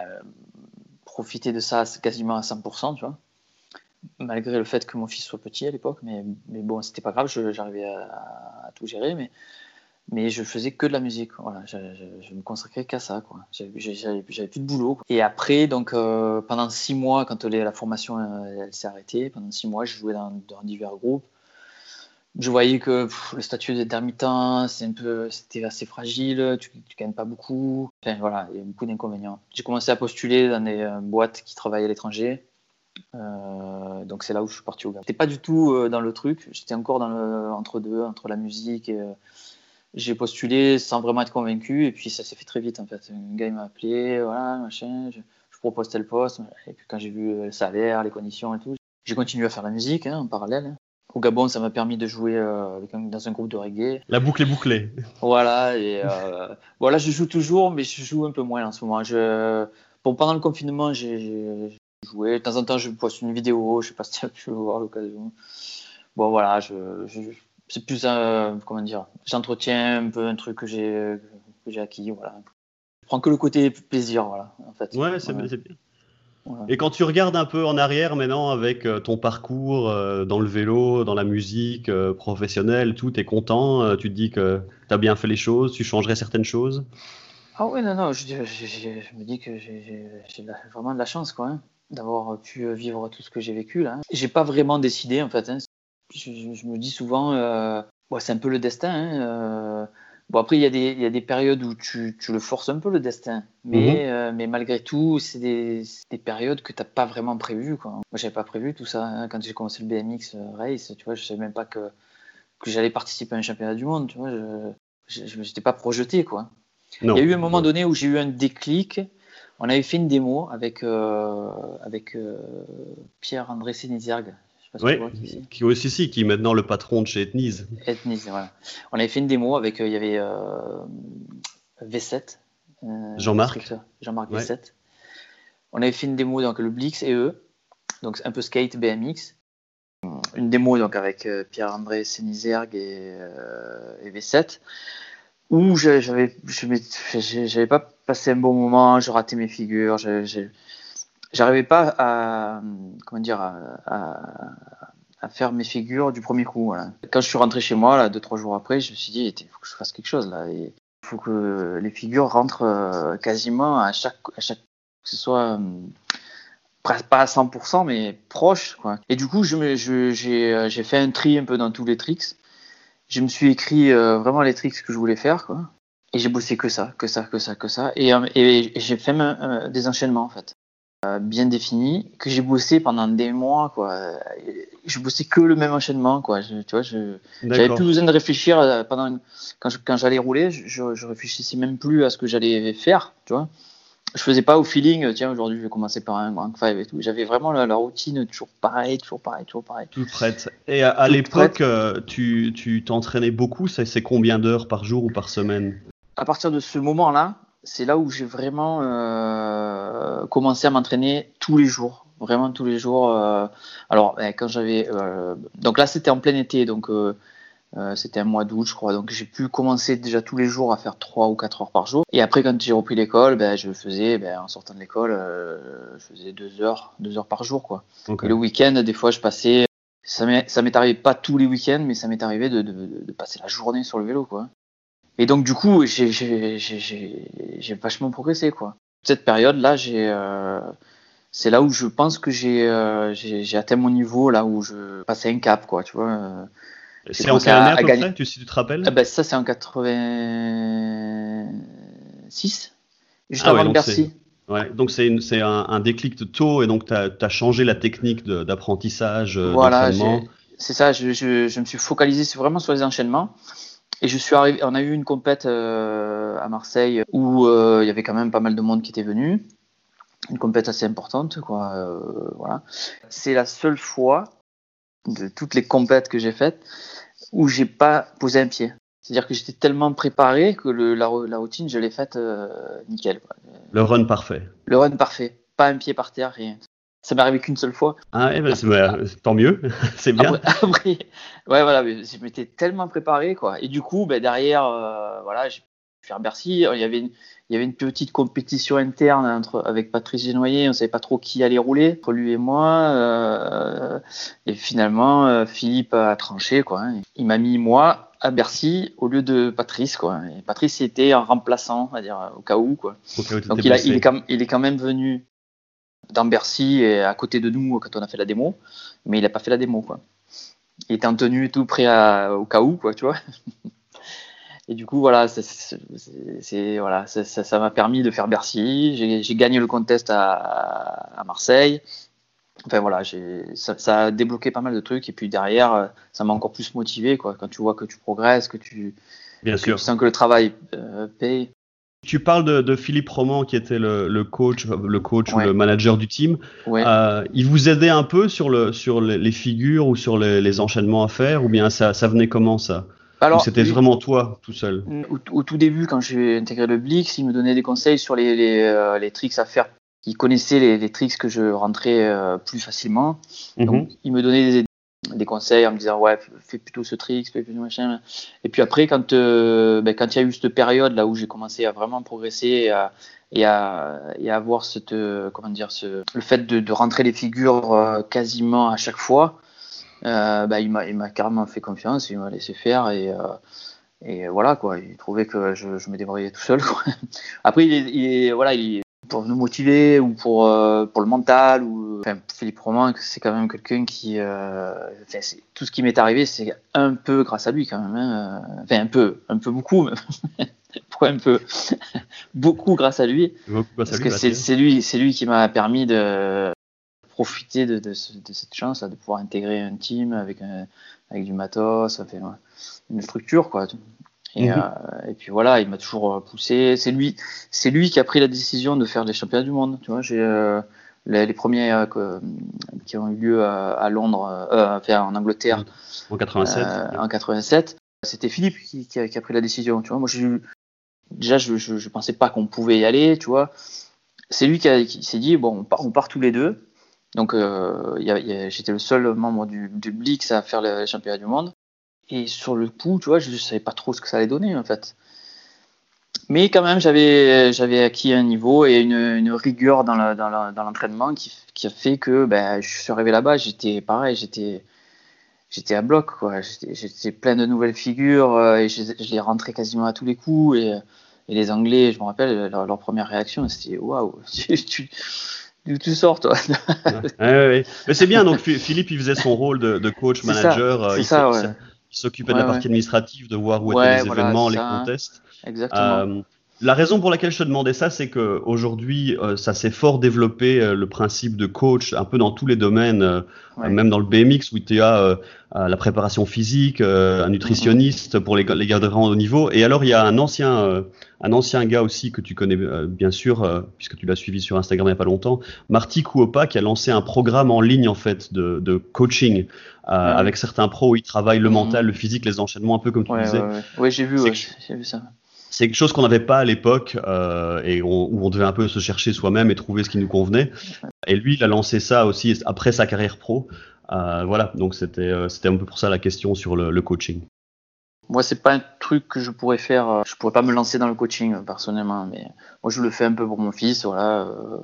profiter de ça quasiment à 100%, tu vois, malgré le fait que mon fils soit petit à l'époque, mais bon, c'était pas grave, j'arrivais à tout gérer, mais je faisais que de la musique, voilà, je me consacrais qu'à ça, quoi. J'avais plus de boulot, quoi. Et après, donc, pendant 6 mois, quand la formation elle s'est arrêtée, pendant 6 mois, je jouais dans divers groupes. Je voyais que le statut d'intermittent, c'était assez fragile, tu gagnes pas beaucoup. Enfin voilà, il y a beaucoup d'inconvénients. J'ai commencé à postuler dans des boîtes qui travaillent à l'étranger. Donc c'est là où je suis parti au Gabon. J'étais pas du tout dans le truc, j'étais encore entre deux, entre la musique. J'ai postulé sans vraiment être convaincu, et puis ça s'est fait très vite en fait. Un gars il m'a appelé, voilà, machin, je propose tel poste. Et puis quand j'ai vu le salaire, les conditions et tout, j'ai continué à faire la musique, hein, en parallèle. Au Gabon, ça m'a permis de jouer dans un groupe de reggae. La boucle est bouclée. Voilà, et voilà, je joue toujours, mais je joue un peu moins en ce moment. Pendant le confinement, j'ai joué. De temps en temps, je poste une vidéo, je sais pas si tu as pu le voir à l'occasion. Bon, voilà, c'est plus, comment dire, j'entretiens un peu un truc que j'ai acquis, voilà. Je prends que le côté plaisir, voilà, en fait. Ouais, c'est bien. Voilà. Et quand tu regardes un peu en arrière maintenant avec ton parcours dans le vélo, dans la musique professionnelle, tout, t'es content, tu te dis que t'as bien fait les choses, tu changerais certaines choses? Ah oui, non, je me dis que j'ai vraiment de la chance, quoi, hein, d'avoir pu vivre tout ce que j'ai vécu, là. J'ai pas vraiment décidé, en fait, hein. Je me dis souvent, c'est un peu le destin, hein. Bon, après, il y a des périodes où tu le forces un peu, le destin. Mais malgré tout, c'est des périodes que tu n'as pas vraiment prévues, quoi. Moi, j'avais pas prévu tout ça, hein. Quand j'ai commencé le BMX Race, tu vois, je savais même pas que j'allais participer à un championnat du monde, tu vois. Je n'étais pas projeté, quoi. Non. Il y a eu un moment donné où j'ai eu un déclic. On avait fait une démo avec Pierre-André Sénézergue. Je sais pas si tu vois qui c'est. Qui est maintenant le patron de chez Ethnies. Ethnies, voilà. On avait fait une démo avec, il y avait V7, Jean-Marc V7. On avait fait une démo donc le Blix et eux, donc un peu skate BMX. Une démo donc avec Pierre-André Sénézergue et V7, où j'avais pas passé un bon moment, je ratais mes figures, j'arrivais pas à faire mes figures du premier coup. Voilà. Quand je suis rentré chez moi, là, 2-3 jours après, je me suis dit, il faut que je fasse quelque chose là. Il faut que les figures rentrent quasiment à chaque que ce soit pas à 100%, mais proche, quoi. Et du coup, j'ai fait un tri un peu dans tous les tricks. Je me suis écrit vraiment les tricks que je voulais faire, quoi. Et j'ai bossé que ça. Et j'ai fait des enchaînements, en fait. Bien défini, que j'ai bossé pendant des mois, quoi. Je bossais que le même enchaînement, quoi. J'avais plus besoin de réfléchir quand j'allais rouler. Je réfléchissais même plus à ce que j'allais faire, tu vois. Je faisais pas au feeling. Tiens, aujourd'hui, je vais commencer par un Rank 5 et tout. J'avais vraiment la routine toujours pareil. Toute prête. Et à l'époque, tu t'entraînais beaucoup. C'est combien d'heures par jour ou par semaine? À partir de ce moment-là, c'est là où j'ai vraiment commencé à m'entraîner tous les jours, vraiment tous les jours. Alors, quand j'avais, donc là c'était en plein été, donc C'était un mois d'août, je crois. Donc j'ai pu commencer déjà tous les jours à faire 3 ou 4 heures par jour. Et après, quand j'ai repris l'école, je faisais, en sortant de l'école, je faisais 2 heures par jour, quoi. Okay. Et le week-end, des fois, je passais. Ça m'est arrivé pas tous les week-ends, mais ça m'est arrivé de passer la journée sur le vélo, quoi. Et donc du coup, j'ai vachement progressé, quoi. Cette période-là, c'est là où je pense que j'ai atteint mon niveau, là où je passais un cap, quoi, tu vois. C'est en quelle année à peu près, si tu te rappelles? Ça, c'est en 86, juste avant Bercy. Ouais, donc c'est un déclic tôt, et donc tu as changé la technique d'apprentissage, voilà, d'entraînement. C'est ça, je me suis focalisé vraiment sur les enchaînements. Et je suis arrivé, on a eu une compète à Marseille où il y avait quand même pas mal de monde qui était venu. Une compète assez importante, quoi. Voilà. C'est la seule fois de toutes les compètes que j'ai faites où j'ai pas posé un pied. C'est-à-dire que j'étais tellement préparé que la routine, je l'ai faite nickel, quoi. Le run parfait. Le run parfait. Pas un pied par terre, rien. Ça m'est arrivé qu'une seule fois. Ah, tant mieux, c'est bien. Après, ouais, voilà, je m'étais tellement préparé, quoi. Et du coup, derrière, voilà, j'ai pu faire Bercy. Il y avait une petite compétition interne avec Patrice Génoyer. On savait pas trop qui allait rouler entre lui et moi. Et finalement, Philippe a tranché, quoi. Il m'a mis moi à Bercy au lieu de Patrice, quoi. Et Patrice était un remplaçant, on va dire, au cas où, quoi. Donc il est quand même venu dans Bercy et à côté de nous quand on a fait la démo, mais il a pas fait la démo, quoi. Il était en tenue et tout, prêt au cas où, quoi, tu vois. Et du coup, voilà, ça m'a permis de faire Bercy. J'ai gagné le contest à Marseille. Enfin voilà, ça a débloqué pas mal de trucs, et puis derrière, ça m'a encore plus motivé, quoi. Quand tu vois que tu progresses, que tu sens que le travail paye. Tu parles de Philippe Roman, qui était le coach ouais, ou le manager du team. Ouais. Il vous aidait un peu sur les figures ou sur les enchaînements à faire, ou bien ça venait comment, ça? Alors, ou c'était vraiment toi tout seul? Au tout début, quand j'ai intégré le Blix, il me donnait des conseils sur les tricks à faire. Il connaissait les tricks que je rentrais plus facilement. Donc, il me donnait des conseils en me disant ouais, fais plutôt ce trick, fais plutôt machin. Et puis après, quand il y a eu cette période là où j'ai commencé à vraiment progresser et à avoir le fait de rentrer les figures quasiment à chaque fois, il m'a carrément fait confiance, il m'a laissé faire, et voilà, quoi. Il trouvait que je me débrouillais tout seul, quoi. Après, il pour nous motiver, ou pour le mental, Philippe Roman, c'est quand même quelqu'un qui tout ce qui m'est arrivé, c'est un peu grâce à lui, quand même, hein. Enfin, un peu beaucoup, mais pourquoi un peu beaucoup grâce à lui, parce que c'est lui qui m'a permis de profiter de cette chance là, de pouvoir intégrer un team avec du matos, une structure, quoi. Et puis voilà, il m'a toujours poussé. C'est lui qui a pris la décision de faire les championnats du monde. Tu vois, j'ai les premiers qui ont eu lieu à Londres, en Angleterre, en 87. En 87, c'était Philippe qui a pris la décision. Tu vois, moi je pensais pas qu'on pouvait y aller. Tu vois, c'est lui qui s'est dit bon, on part tous les deux. Donc j'étais le seul membre du Blix à faire les championnats du monde. Et sur le coup, tu vois, je ne savais pas trop ce que ça allait donner, en fait. Mais quand même, j'avais acquis un niveau et une rigueur dans l'entraînement qui a fait que je suis arrivé là-bas, j'étais pareil, j'étais à bloc, quoi. J'étais plein de nouvelles figures, et je les rentrais quasiment à tous les coups. Et les Anglais, je me rappelle, leur première réaction, c'était « Waouh, d'où tu sors, toi ?» Ouais. Mais c'est bien, donc Philippe, il faisait son rôle de coach, manager. C'est ça, ouais. Il s'occupait de la partie administrative, de voir où étaient les événements, les contests. Exactement. La raison pour laquelle je te demandais ça, c'est qu'aujourd'hui, ça s'est fort développé, le principe de coach, un peu dans tous les domaines, même dans le BMX, où tu as la préparation physique, un nutritionniste pour les gars de grand haut niveau. Et alors, il y a un ancien gars aussi que tu connais bien sûr, puisque tu l'as suivi sur Instagram il n'y a pas longtemps, Marty Kuopa, qui a lancé un programme en ligne, en fait, de coaching, avec certains pros où ils travaillent le mental, le physique, les enchaînements, un peu comme tu disais. Ouais, j'ai vu ça. C'est quelque chose qu'on n'avait pas à l'époque, et où on devait un peu se chercher soi-même et trouver ce qui nous convenait. Et lui, il a lancé ça aussi après sa carrière pro. Voilà, donc c'était un peu pour ça la question sur le coaching. Moi, c'est pas un truc que je pourrais faire. Je pourrais pas me lancer dans le coaching personnellement, mais moi, je le fais un peu pour mon fils, voilà,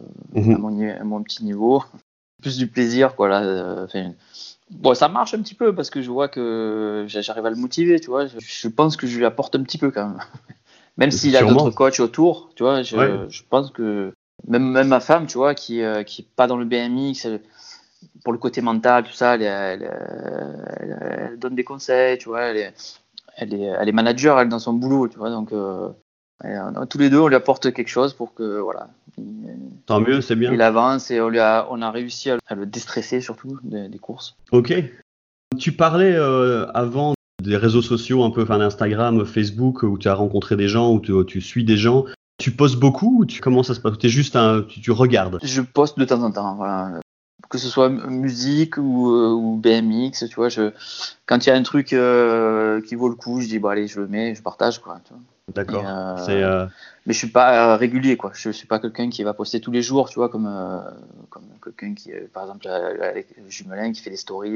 à mon petit niveau. Plus du plaisir, quoi. Là, bon, ça marche un petit peu parce que je vois que j'arrive à le motiver, tu vois. Je pense que je lui apporte un petit peu quand même. Même s'il a d'autres coachs autour, tu vois, je pense que même ma femme, tu vois, qui est pas dans le BMX, pour le côté mental, tout ça, elle donne des conseils, tu vois, elle est manager, elle, dans son boulot, tu vois, donc tous les deux, on lui apporte quelque chose pour que, voilà. Tant mieux, c'est bien. Il avance et on a réussi à le déstresser, surtout, des courses. Ok. Tu parlais avant des réseaux sociaux, un peu, enfin d'Instagram, Facebook, où tu as rencontré des gens, où tu suis des gens. Tu postes beaucoup ou comment ça se passe? T'es juste tu regardes? Je poste de temps en temps, voilà. Que ce soit musique ou BMX, tu vois, quand il y a un truc qui vaut le coup, je dis bon allez, je le mets, je partage, quoi. Tu vois. D'accord. Mais je suis pas régulier, quoi. Je suis pas quelqu'un qui va poster tous les jours, tu vois, comme quelqu'un qui, par exemple, avec Jumelin qui fait des stories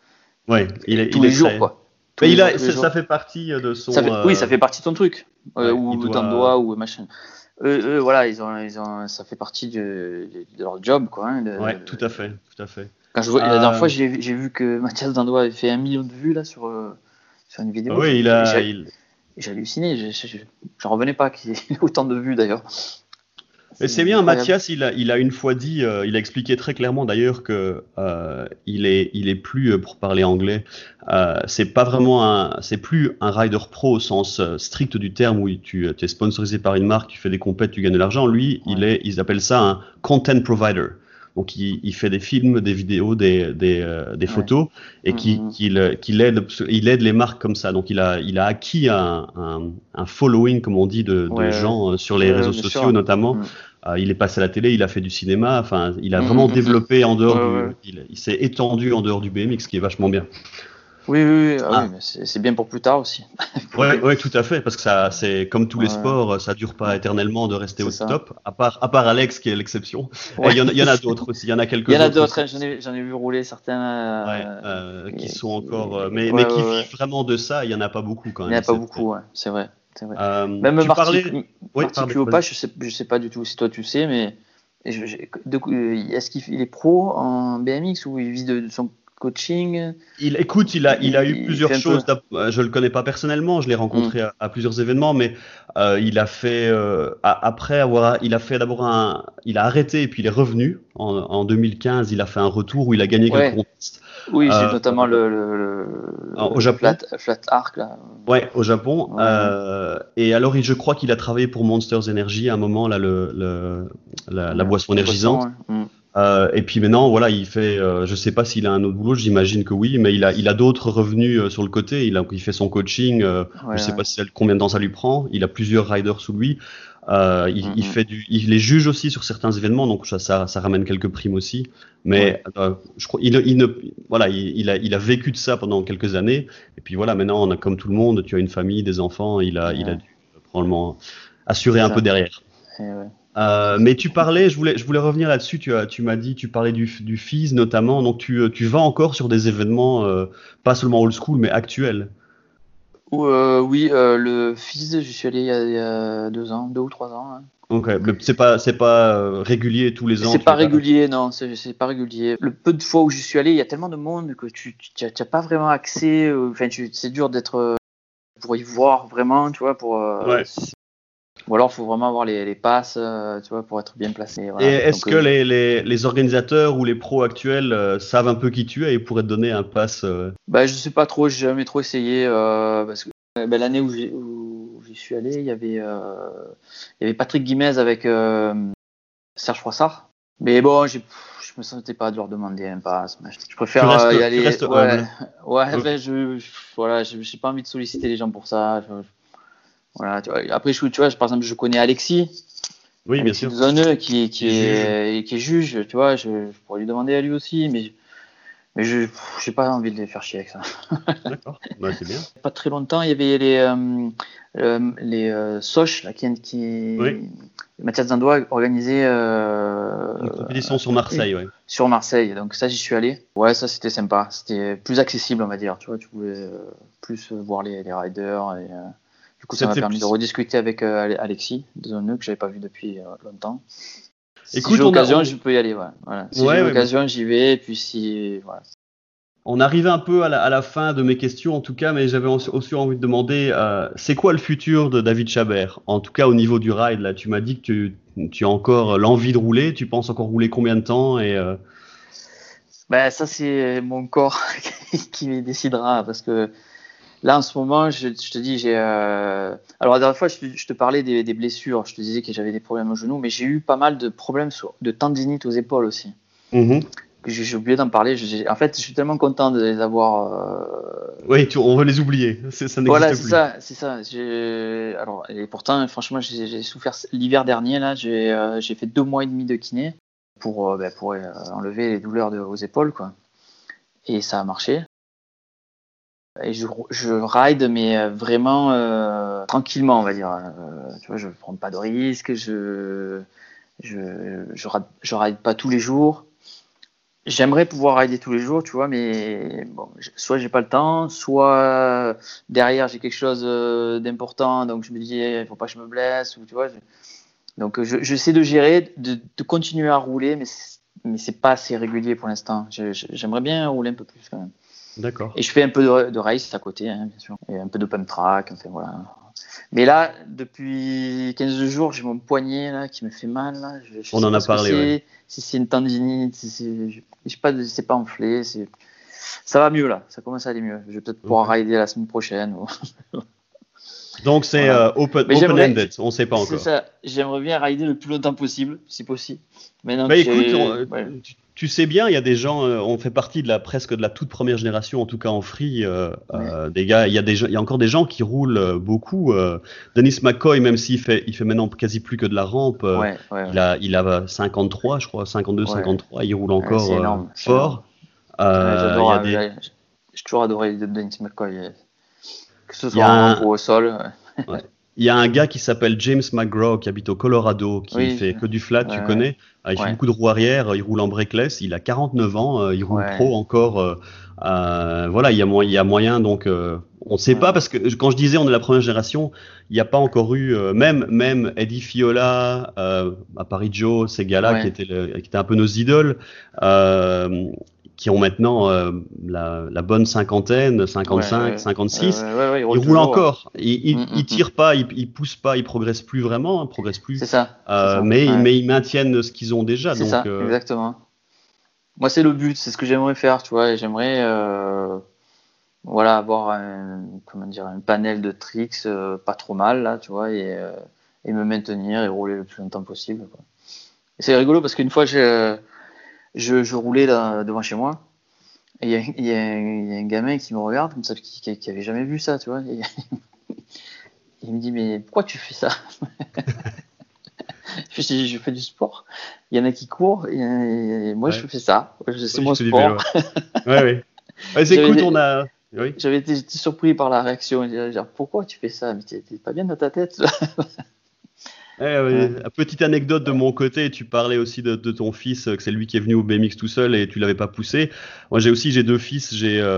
tous les jours, quoi. Mais ça fait partie de son. Oui, ça fait partie de ton truc, ou d'endroit ou machin. Voilà, ça fait partie de leur job, quoi. Hein, ouais, tout à fait. Quand la dernière fois, j'ai vu que Mathias Dandois avait fait 1 million de vues là sur une vidéo. Oui, j'ai halluciné. J'en revenais pas qu'il y ait autant de vues d'ailleurs. Mais c'est bien, Mathias, il a une fois dit, il a expliqué très clairement d'ailleurs que il est plus, pour parler anglais, c'est plus un rider pro au sens strict du terme où tu es sponsorisé par une marque, tu fais des compètes, tu gagnes de l'argent. Lui, ils appellent ça un content provider. Donc il fait des films, des vidéos, des photos et qu'il aide les marques comme ça. Donc il a acquis un following, comme on dit, de gens sur les réseaux sociaux notamment. Il est passé à la télé, il a fait du cinéma, enfin il a vraiment développé en dehors il s'est étendu en dehors du BMX, ce qui est vachement bien. Oui, mais c'est bien pour plus tard aussi. Ouais, tout à fait, parce que ça, c'est comme tous les sports, ça dure pas éternellement de rester au top, à part Alex qui est l'exception. Il y en a d'autres aussi, il y en a quelques-uns. Il y en a d'autres, j'en ai vu rouler certains. Qui sont encore, mais qui vivent vraiment de ça, il y en a pas beaucoup quand même. Il n'y en a pas beaucoup, c'est vrai. Même Marty Cléopas, je sais pas du tout si toi tu sais, mais est-ce qu'il est pro en BMX ou il vit de son coaching? Il a eu plusieurs choses. Je le connais pas personnellement, je l'ai rencontré à plusieurs événements, mais il a fait il a arrêté et puis il est revenu en 2015. Il a fait un retour où il a gagné quelques contests. Oui, c'est notamment au Japon. Flat Arc là. Ouais, au Japon. Et alors, je crois qu'il a travaillé pour Monsters Energy à un moment là, la boisson énergisante. Et puis maintenant, voilà, il fait, je sais pas s'il a un autre boulot, j'imagine que oui, mais il a d'autres revenus sur le côté. Il fait son coaching. Je sais pas combien de temps ça lui prend. Il a plusieurs riders sous lui. Il les juge aussi sur certains événements, donc ça ramène quelques primes aussi. Mais je crois, il a vécu de ça pendant quelques années. Et puis voilà, maintenant, on a comme tout le monde, tu as une famille, des enfants, il a dû probablement assurer un peu derrière. Mais tu parlais, je voulais revenir là-dessus. Tu m'as dit, tu parlais du FIS notamment. Donc tu vas encore sur des événements, pas seulement old school, mais actuels. Oui, le FIS, j'y suis allé il y a 2 ou 3 ans. Hein. Ok, c'est pas régulier tous les ans. C'est pas régulier, non, c'est pas régulier. Le peu de fois où j'y suis allé, il y a tellement de monde que tu n'as pas vraiment accès. Enfin, c'est dur d'être pour y voir vraiment, tu vois, ou alors, il faut vraiment avoir les passes, tu vois, pour être bien placé. Voilà. Et est-ce que les organisateurs ou les pros actuels savent un peu qui tu es et pourraient te donner un pass Je sais pas trop, j'ai jamais trop essayé. Parce que l'année où j'y suis allé, il y avait Patrick Guimez avec Serge Froissart. Mais bon, je me sentais pas de leur demander un pass. Je préfère y aller. Tu restes humble. J'ai pas envie de solliciter les gens pour ça. Voilà, tu vois. Après, tu vois, par exemple, je connais Alexis. Oui, bien sûr. Zoneux qui est juge, tu vois, je pourrais lui demander à lui aussi, mais Mais je n'ai pas envie de les faire chier avec ça. D'accord, bah, c'est bien. Pas très longtemps, il y avait les Soch, là, Oui. Mathias Zandois organisait Une compétition sur Marseille, ouais. sur Marseille. Donc ça, j'y suis allé. Ouais, ça, c'était sympa. C'était plus accessible, on va dire. Tu vois, tu pouvais plus voir les riders. Et, du coup, ça m'a permis de rediscuter avec Alexis de Zoneux, que j'avais pas vu depuis longtemps. Si j'ai l'occasion, je peux y aller. Ouais. Voilà. Si j'ai l'occasion, j'y vais. Et puis si... Voilà. On arrivait un peu à la fin de mes questions, en tout cas, mais j'avais aussi envie de demander, c'est quoi le futur de David Chabert? En tout cas, au niveau du ride, là, tu m'as dit que tu as encore l'envie de rouler. Tu penses encore rouler combien de temps Ben, ça, c'est mon corps qui décidera. Parce que là, en ce moment, je te dis, alors, la dernière fois, je te parlais des blessures. Je te disais que j'avais des problèmes au genou, mais j'ai eu pas mal de problèmes de tendinite aux épaules aussi. Mm-hmm. J'ai oublié d'en parler. En fait, je suis tellement content de les avoir. Oui, on veut les oublier. Ça n'existe Voilà, plus. c'est ça. Alors, et pourtant, franchement, j'ai souffert l'hiver dernier. Là, j'ai fait 2 mois et demi de kiné pour enlever les douleurs aux épaules, quoi. Et ça a marché. Et je ride, mais vraiment tranquillement, on va dire. Tu vois, je prends pas de risques. Je ride pas tous les jours. J'aimerais pouvoir rider tous les jours, tu vois, mais bon, soit j'ai pas le temps, soit derrière j'ai quelque chose d'important, donc je me dis, il faut pas que je me blesse, ou tu vois. Donc j'essaie de gérer, de continuer à rouler, mais c'est pas assez régulier pour l'instant. J'aimerais bien rouler un peu plus quand même. D'accord. Et je fais un peu de race à côté, hein, bien sûr, et un peu de pump track, enfin voilà. Mais là, depuis 15 jours, j'ai mon poignet là qui me fait mal. Là. Je On sais en pas a ce que parlé, c'est, ouais. si c'est une tendinite, je sais pas, c'est pas enflé. Ça va mieux là, ça commence à aller mieux. Je vais peut-être pouvoir Okay. rider la semaine prochaine. Donc c'est Voilà. Mais open-ended, on ne sait pas c'est encore. ça, j'aimerais bien rider le plus longtemps possible, si possible. Maintenant Bah que écoute, ouais. tu sais bien, il y a des gens, on fait partie presque de la toute première génération, en tout cas en free, Ouais. des gars, il y a encore des gens qui roulent beaucoup. Dennis McCoy, même il fait maintenant quasi plus que de la rampe, Ouais, ouais, ouais. il a 53, je crois, 52, Ouais. 53, il roule Ouais, c'est encore énorme, c'est énorme. fort. Ouais, Il j'adore, y a des, j'ai toujours adoré Dennis McCoy, que ce il y soit a en rampe un, ou au sol. Ouais. Ouais. Il y a un gars qui s'appelle James McGraw qui habite au Colorado, qui Oui, fait que du flat, tu ouais, connais. Il fait ouais, beaucoup de roues arrière, il roule en brakeless, il a 49 ans, il roule ouais, pro encore. Voilà, il y a moyen, donc on ne sait pas, ouais, parce que quand je disais on est la première génération, il n'y a pas encore eu, même Eddie Fiola, Aparicio, ces gars-là ouais, qui étaient un peu nos idoles, euh, qui ont maintenant la bonne cinquantaine, ouais, 55, ouais, 56. il Ils roule roulent toujours. Ouais. encore. Ils tirent pas, ils poussent pas, ils progressent plus vraiment, ils progressent plus. C'est ça, c'est ça. Ouais. Mais ils maintiennent ce qu'ils ont déjà. C'est Donc, ça, exactement. Moi, c'est le but, c'est ce que j'aimerais faire, tu vois. Et j'aimerais, voilà, avoir comment dire, un panel de tricks pas trop mal là, tu vois, et me maintenir et rouler le plus longtemps possible, quoi. Et c'est rigolo parce qu'une fois, je roulais là, devant chez moi. Et il y a un gamin qui me regarde comme ça, qui avait jamais vu ça, tu vois. Et il me dit, mais pourquoi tu fais ça? Je dis, je fais du sport. Il y en a qui courent et moi je ouais, fais ça. C'est ouais, je mon fais du vélo. sport. Ouais, ouais. Écoute, J'avais on a. Oui. j'avais été surpris par la réaction. Genre, pourquoi tu fais ça? Mais t'es pas bien dans ta tête? Ouais, Petite anecdote de mon côté, tu parlais aussi de ton fils, que c'est lui qui est venu au BMX tout seul et tu l'avais pas poussé. Moi, j'ai 2 fils,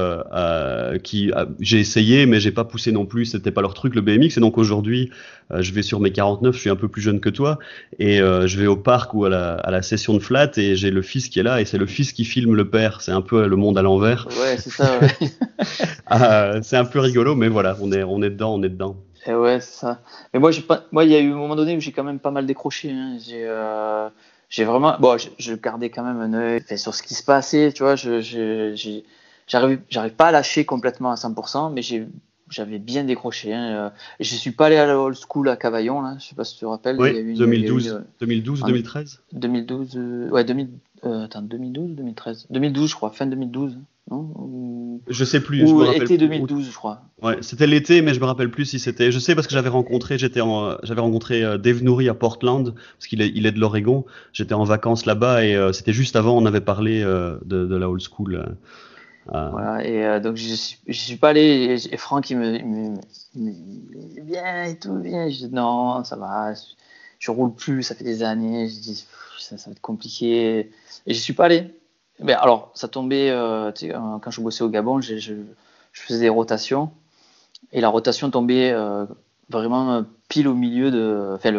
j'ai essayé, mais j'ai pas poussé non plus. C'était pas leur truc le BMX. Et donc aujourd'hui, je vais sur mes 49. Je suis un peu plus jeune que toi et je vais au parc ou à la session de flat et j'ai le fils qui est là et c'est le fils qui filme le père. C'est un peu le monde à l'envers. ouais, c'est ça. Ouais. C'est un peu rigolo, mais voilà, on est dedans, on est dedans. Et ouais, c'est ça. Mais moi, il y a eu un moment donné où j'ai quand même pas mal décroché, hein. J'ai vraiment, bon, je gardais quand même un œil sur ce qui se passait, tu vois. J'arrive pas à lâcher complètement à 100%, mais j'avais bien décroché, hein. Et je suis pas allé à la old school à Cavaillon, là. Je sais pas si tu te rappelles, Oui, il y a eu 2012 ou en 2013. 2012, ouais, attends, 2012 ou 2013? 2012, je crois, fin 2012, non? Je sais plus, je me rappelle été plus. 2012, je crois. Ouais, c'était l'été, mais je me rappelle plus si c'était. Je sais parce que j'avais rencontré Dave Nouri à Portland, parce il est de l'Oregon. J'étais en vacances là-bas et c'était juste avant, on avait parlé de la old school. Voilà, et donc j'y suis pas allé, et Franck il me dit viens et tout, viens. Je dis non, ça va, je roule plus, ça fait des années. Je dis ça va être compliqué, et j'y suis pas allé. Mais alors, ça tombait, tu sais, quand je bossais au Gabon, je faisais des rotations, et la rotation tombait vraiment pile au milieu de, enfin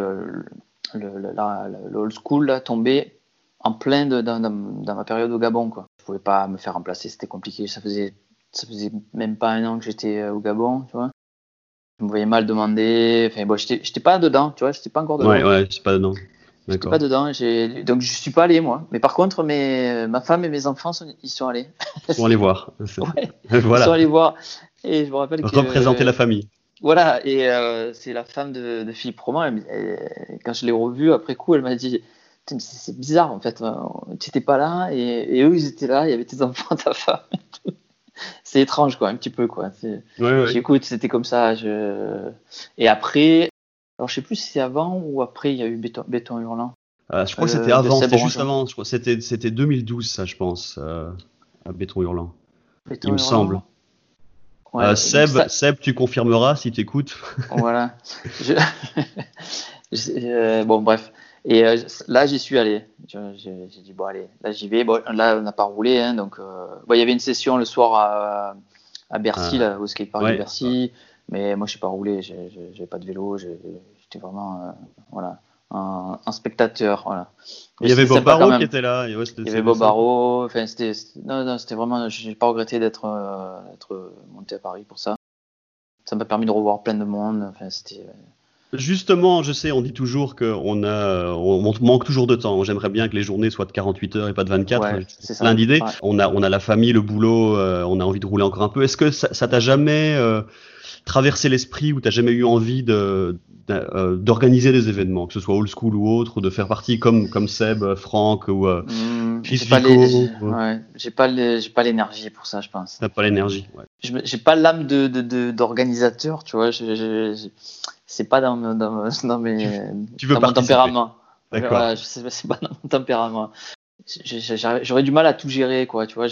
le old school là, tombait en plein dans ma période au Gabon, quoi. Je pouvais pas me faire remplacer, c'était compliqué. Ça faisait même pas un an que j'étais au Gabon, tu vois. Je me voyais mal demander. Enfin bon, j'étais pas dedans, tu vois, j'étais pas encore dedans. Ouais, je suis pas dedans. J'étais D'accord. pas dedans, donc je suis pas allé moi. Mais par contre, ma femme et mes enfants ils sont allés. Ils vont aller voir. Ouais, Voilà. ils sont allés voir. Et je me rappelle que Représenter la famille. voilà, et c'est la femme de Philippe Roman. Quand je l'ai revue après coup, elle m'a dit c'est bizarre en fait, tu n'étais pas là et eux ils étaient là, il y avait tes enfants, ta femme. C'est étrange quoi, un petit peu quoi. Ouais. J'écoute, c'était comme ça. Et après, alors je sais plus si c'est avant ou après il y a eu Béton Hurlant. Je crois que c'était avant, c'était juste Rongeon. avant. Je crois que c'était 2012, ça, je pense, à Béton Hurlant. Béton Il me Hurlant. semble. Ouais, Seb, tu confirmeras si tu écoutes. Voilà. Bon, bref. Et là, j'y suis allé. J'ai dit, bon, allez, là, j'y vais. Bon, là, on n'a pas roulé. Hein, donc, bon, il y avait une session le soir à Bercy, là, au skatepark de Bercy. Mais moi, je n'ai pas roulé. J'avais pas de vélo. J'étais vraiment voilà, un spectateur. Voilà. Il y avait Bob Barrow qui était là. Il y avait Bob Barrow. Enfin, non, c'était vraiment. Je n'ai pas regretté d'être monté à Paris pour ça. Ça m'a permis de revoir plein de monde. Enfin, c'était. Justement, je sais, on dit toujours qu'on manque toujours de temps. J'aimerais bien que les journées soient de 48 heures et pas de 24. Ouais, c'est ça. Plein d'idées. Ouais. On a la famille, le boulot, on a envie de rouler encore un peu. Est-ce que ça t'a jamais traversé l'esprit ou t'as jamais eu envie d'organiser des événements, que ce soit old school ou autre, ou de faire partie comme Seb, Franck ou Chris Vico? J'ai pas l'énergie pour ça, je pense. T'as pas l'énergie. Ouais. J'ai pas l'âme d'organisateur, tu vois. C'est pas dans mes. Tu veux dans mon tempérament. D'accord. Voilà, c'est pas dans mon tempérament. J'aurais du mal à tout gérer, quoi. Tu vois,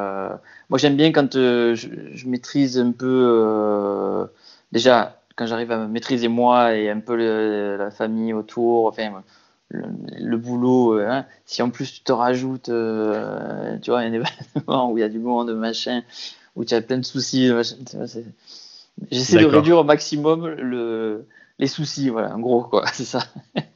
moi j'aime bien quand je maîtrise un peu. Déjà, quand j'arrive à me maîtriser moi et un peu la famille autour, enfin le boulot. Hein. Si en plus tu te rajoutes, tu vois, un événement où il y a du monde, machin, où tu as plein de soucis, machin, j'essaie de réduire au maximum les soucis, voilà, en gros, quoi, c'est ça.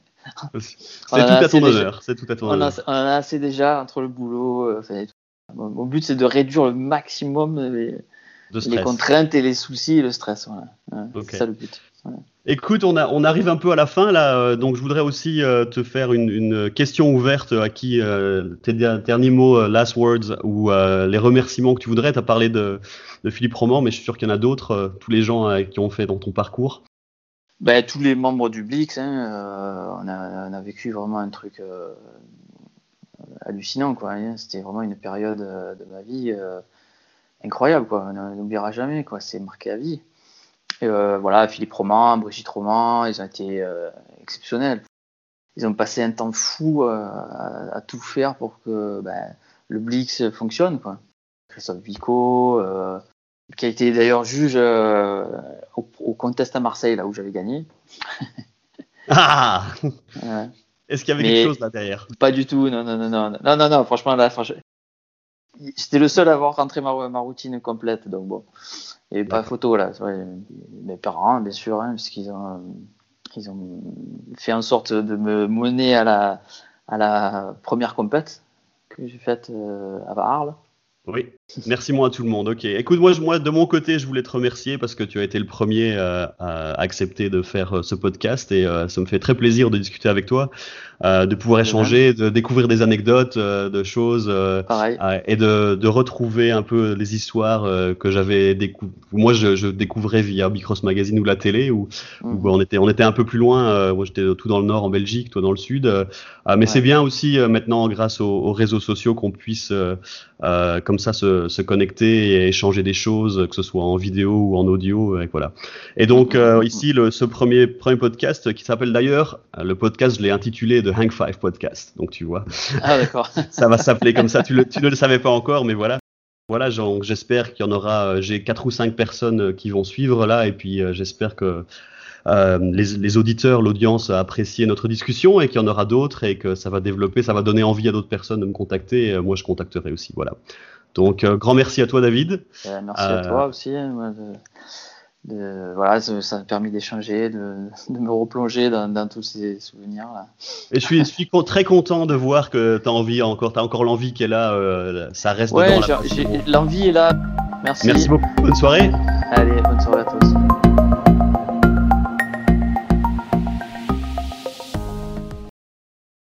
C'est tout à ton honneur. On en a assez déjà entre le boulot. Mon but, c'est de réduire le maximum les contraintes et les soucis et le stress. Voilà. Okay. C'est ça le but. Voilà. Écoute, on arrive un peu à la fin là, donc je voudrais aussi te faire une question ouverte à qui tes derniers mots, last words ou les remerciements que tu voudrais. Tu as parlé de Philippe Roman, mais je suis sûr qu'il y en a d'autres, tous les gens qui ont fait dans ton parcours. Tous les membres du Blix, hein, on a vécu vraiment un truc hallucinant, quoi. Hein. C'était vraiment une période de ma vie incroyable, quoi. On n'oubliera jamais, quoi. C'est marqué à vie. Et voilà, Philippe Roman, Brigitte Roman, ils ont été exceptionnels. Ils ont passé un temps fou à tout faire pour que le Blix fonctionne, quoi. Christophe Vico, qui a été d'ailleurs juge au contest à Marseille, là où j'avais gagné. Ah Est-ce qu'il y avait quelque chose là derrière? Pas du tout, non, franchement, là, j'étais le seul à avoir rentré ma routine complète, donc bon, il n'y avait pas photo là. Mes parents, bien sûr, hein, parce qu'ils ont fait en sorte de me mener à la première compète que j'ai faite à Arles. Oui, merci moi à tout le monde. Ok, écoute, moi de mon côté, je voulais te remercier parce que tu as été le premier à accepter de faire ce podcast et ça me fait très plaisir de discuter avec toi, de pouvoir échanger, de découvrir des anecdotes, de choses et de retrouver un peu les histoires que j'avais moi je découvrais via Bicross Magazine ou la télé où on était un peu plus loin. Moi j'étais tout dans le nord en Belgique, toi dans le sud, mais c'est bien aussi maintenant grâce aux réseaux sociaux qu'on puisse comme ça se se connecter et échanger des choses, que ce soit en vidéo ou en audio, et voilà. Et donc ici, ce premier podcast qui s'appelle d'ailleurs, le podcast, je l'ai intitulé The Hang 5 Podcast. Donc tu vois, Ah d'accord. ça va s'appeler comme ça. Tu ne le savais pas encore, mais voilà. Voilà, j'espère qu'il y en aura. J'ai 4 ou 5 personnes qui vont suivre là, et puis j'espère que les auditeurs, l'audience a apprécié notre discussion et qu'il y en aura d'autres et que ça va développer, ça va donner envie à d'autres personnes de me contacter. Et, moi, je contacterai aussi. Voilà. Donc, grand merci à toi, David. Merci à toi aussi. Voilà, ça m'a permis d'échanger, de me replonger dans tous ces souvenirs là. Et je suis très content de voir que t'as encore l'envie qui est là. Ça reste Ouais, dedans. l'envie est là. Merci. Merci beaucoup. Bonne soirée. Allez, bonne soirée à tous.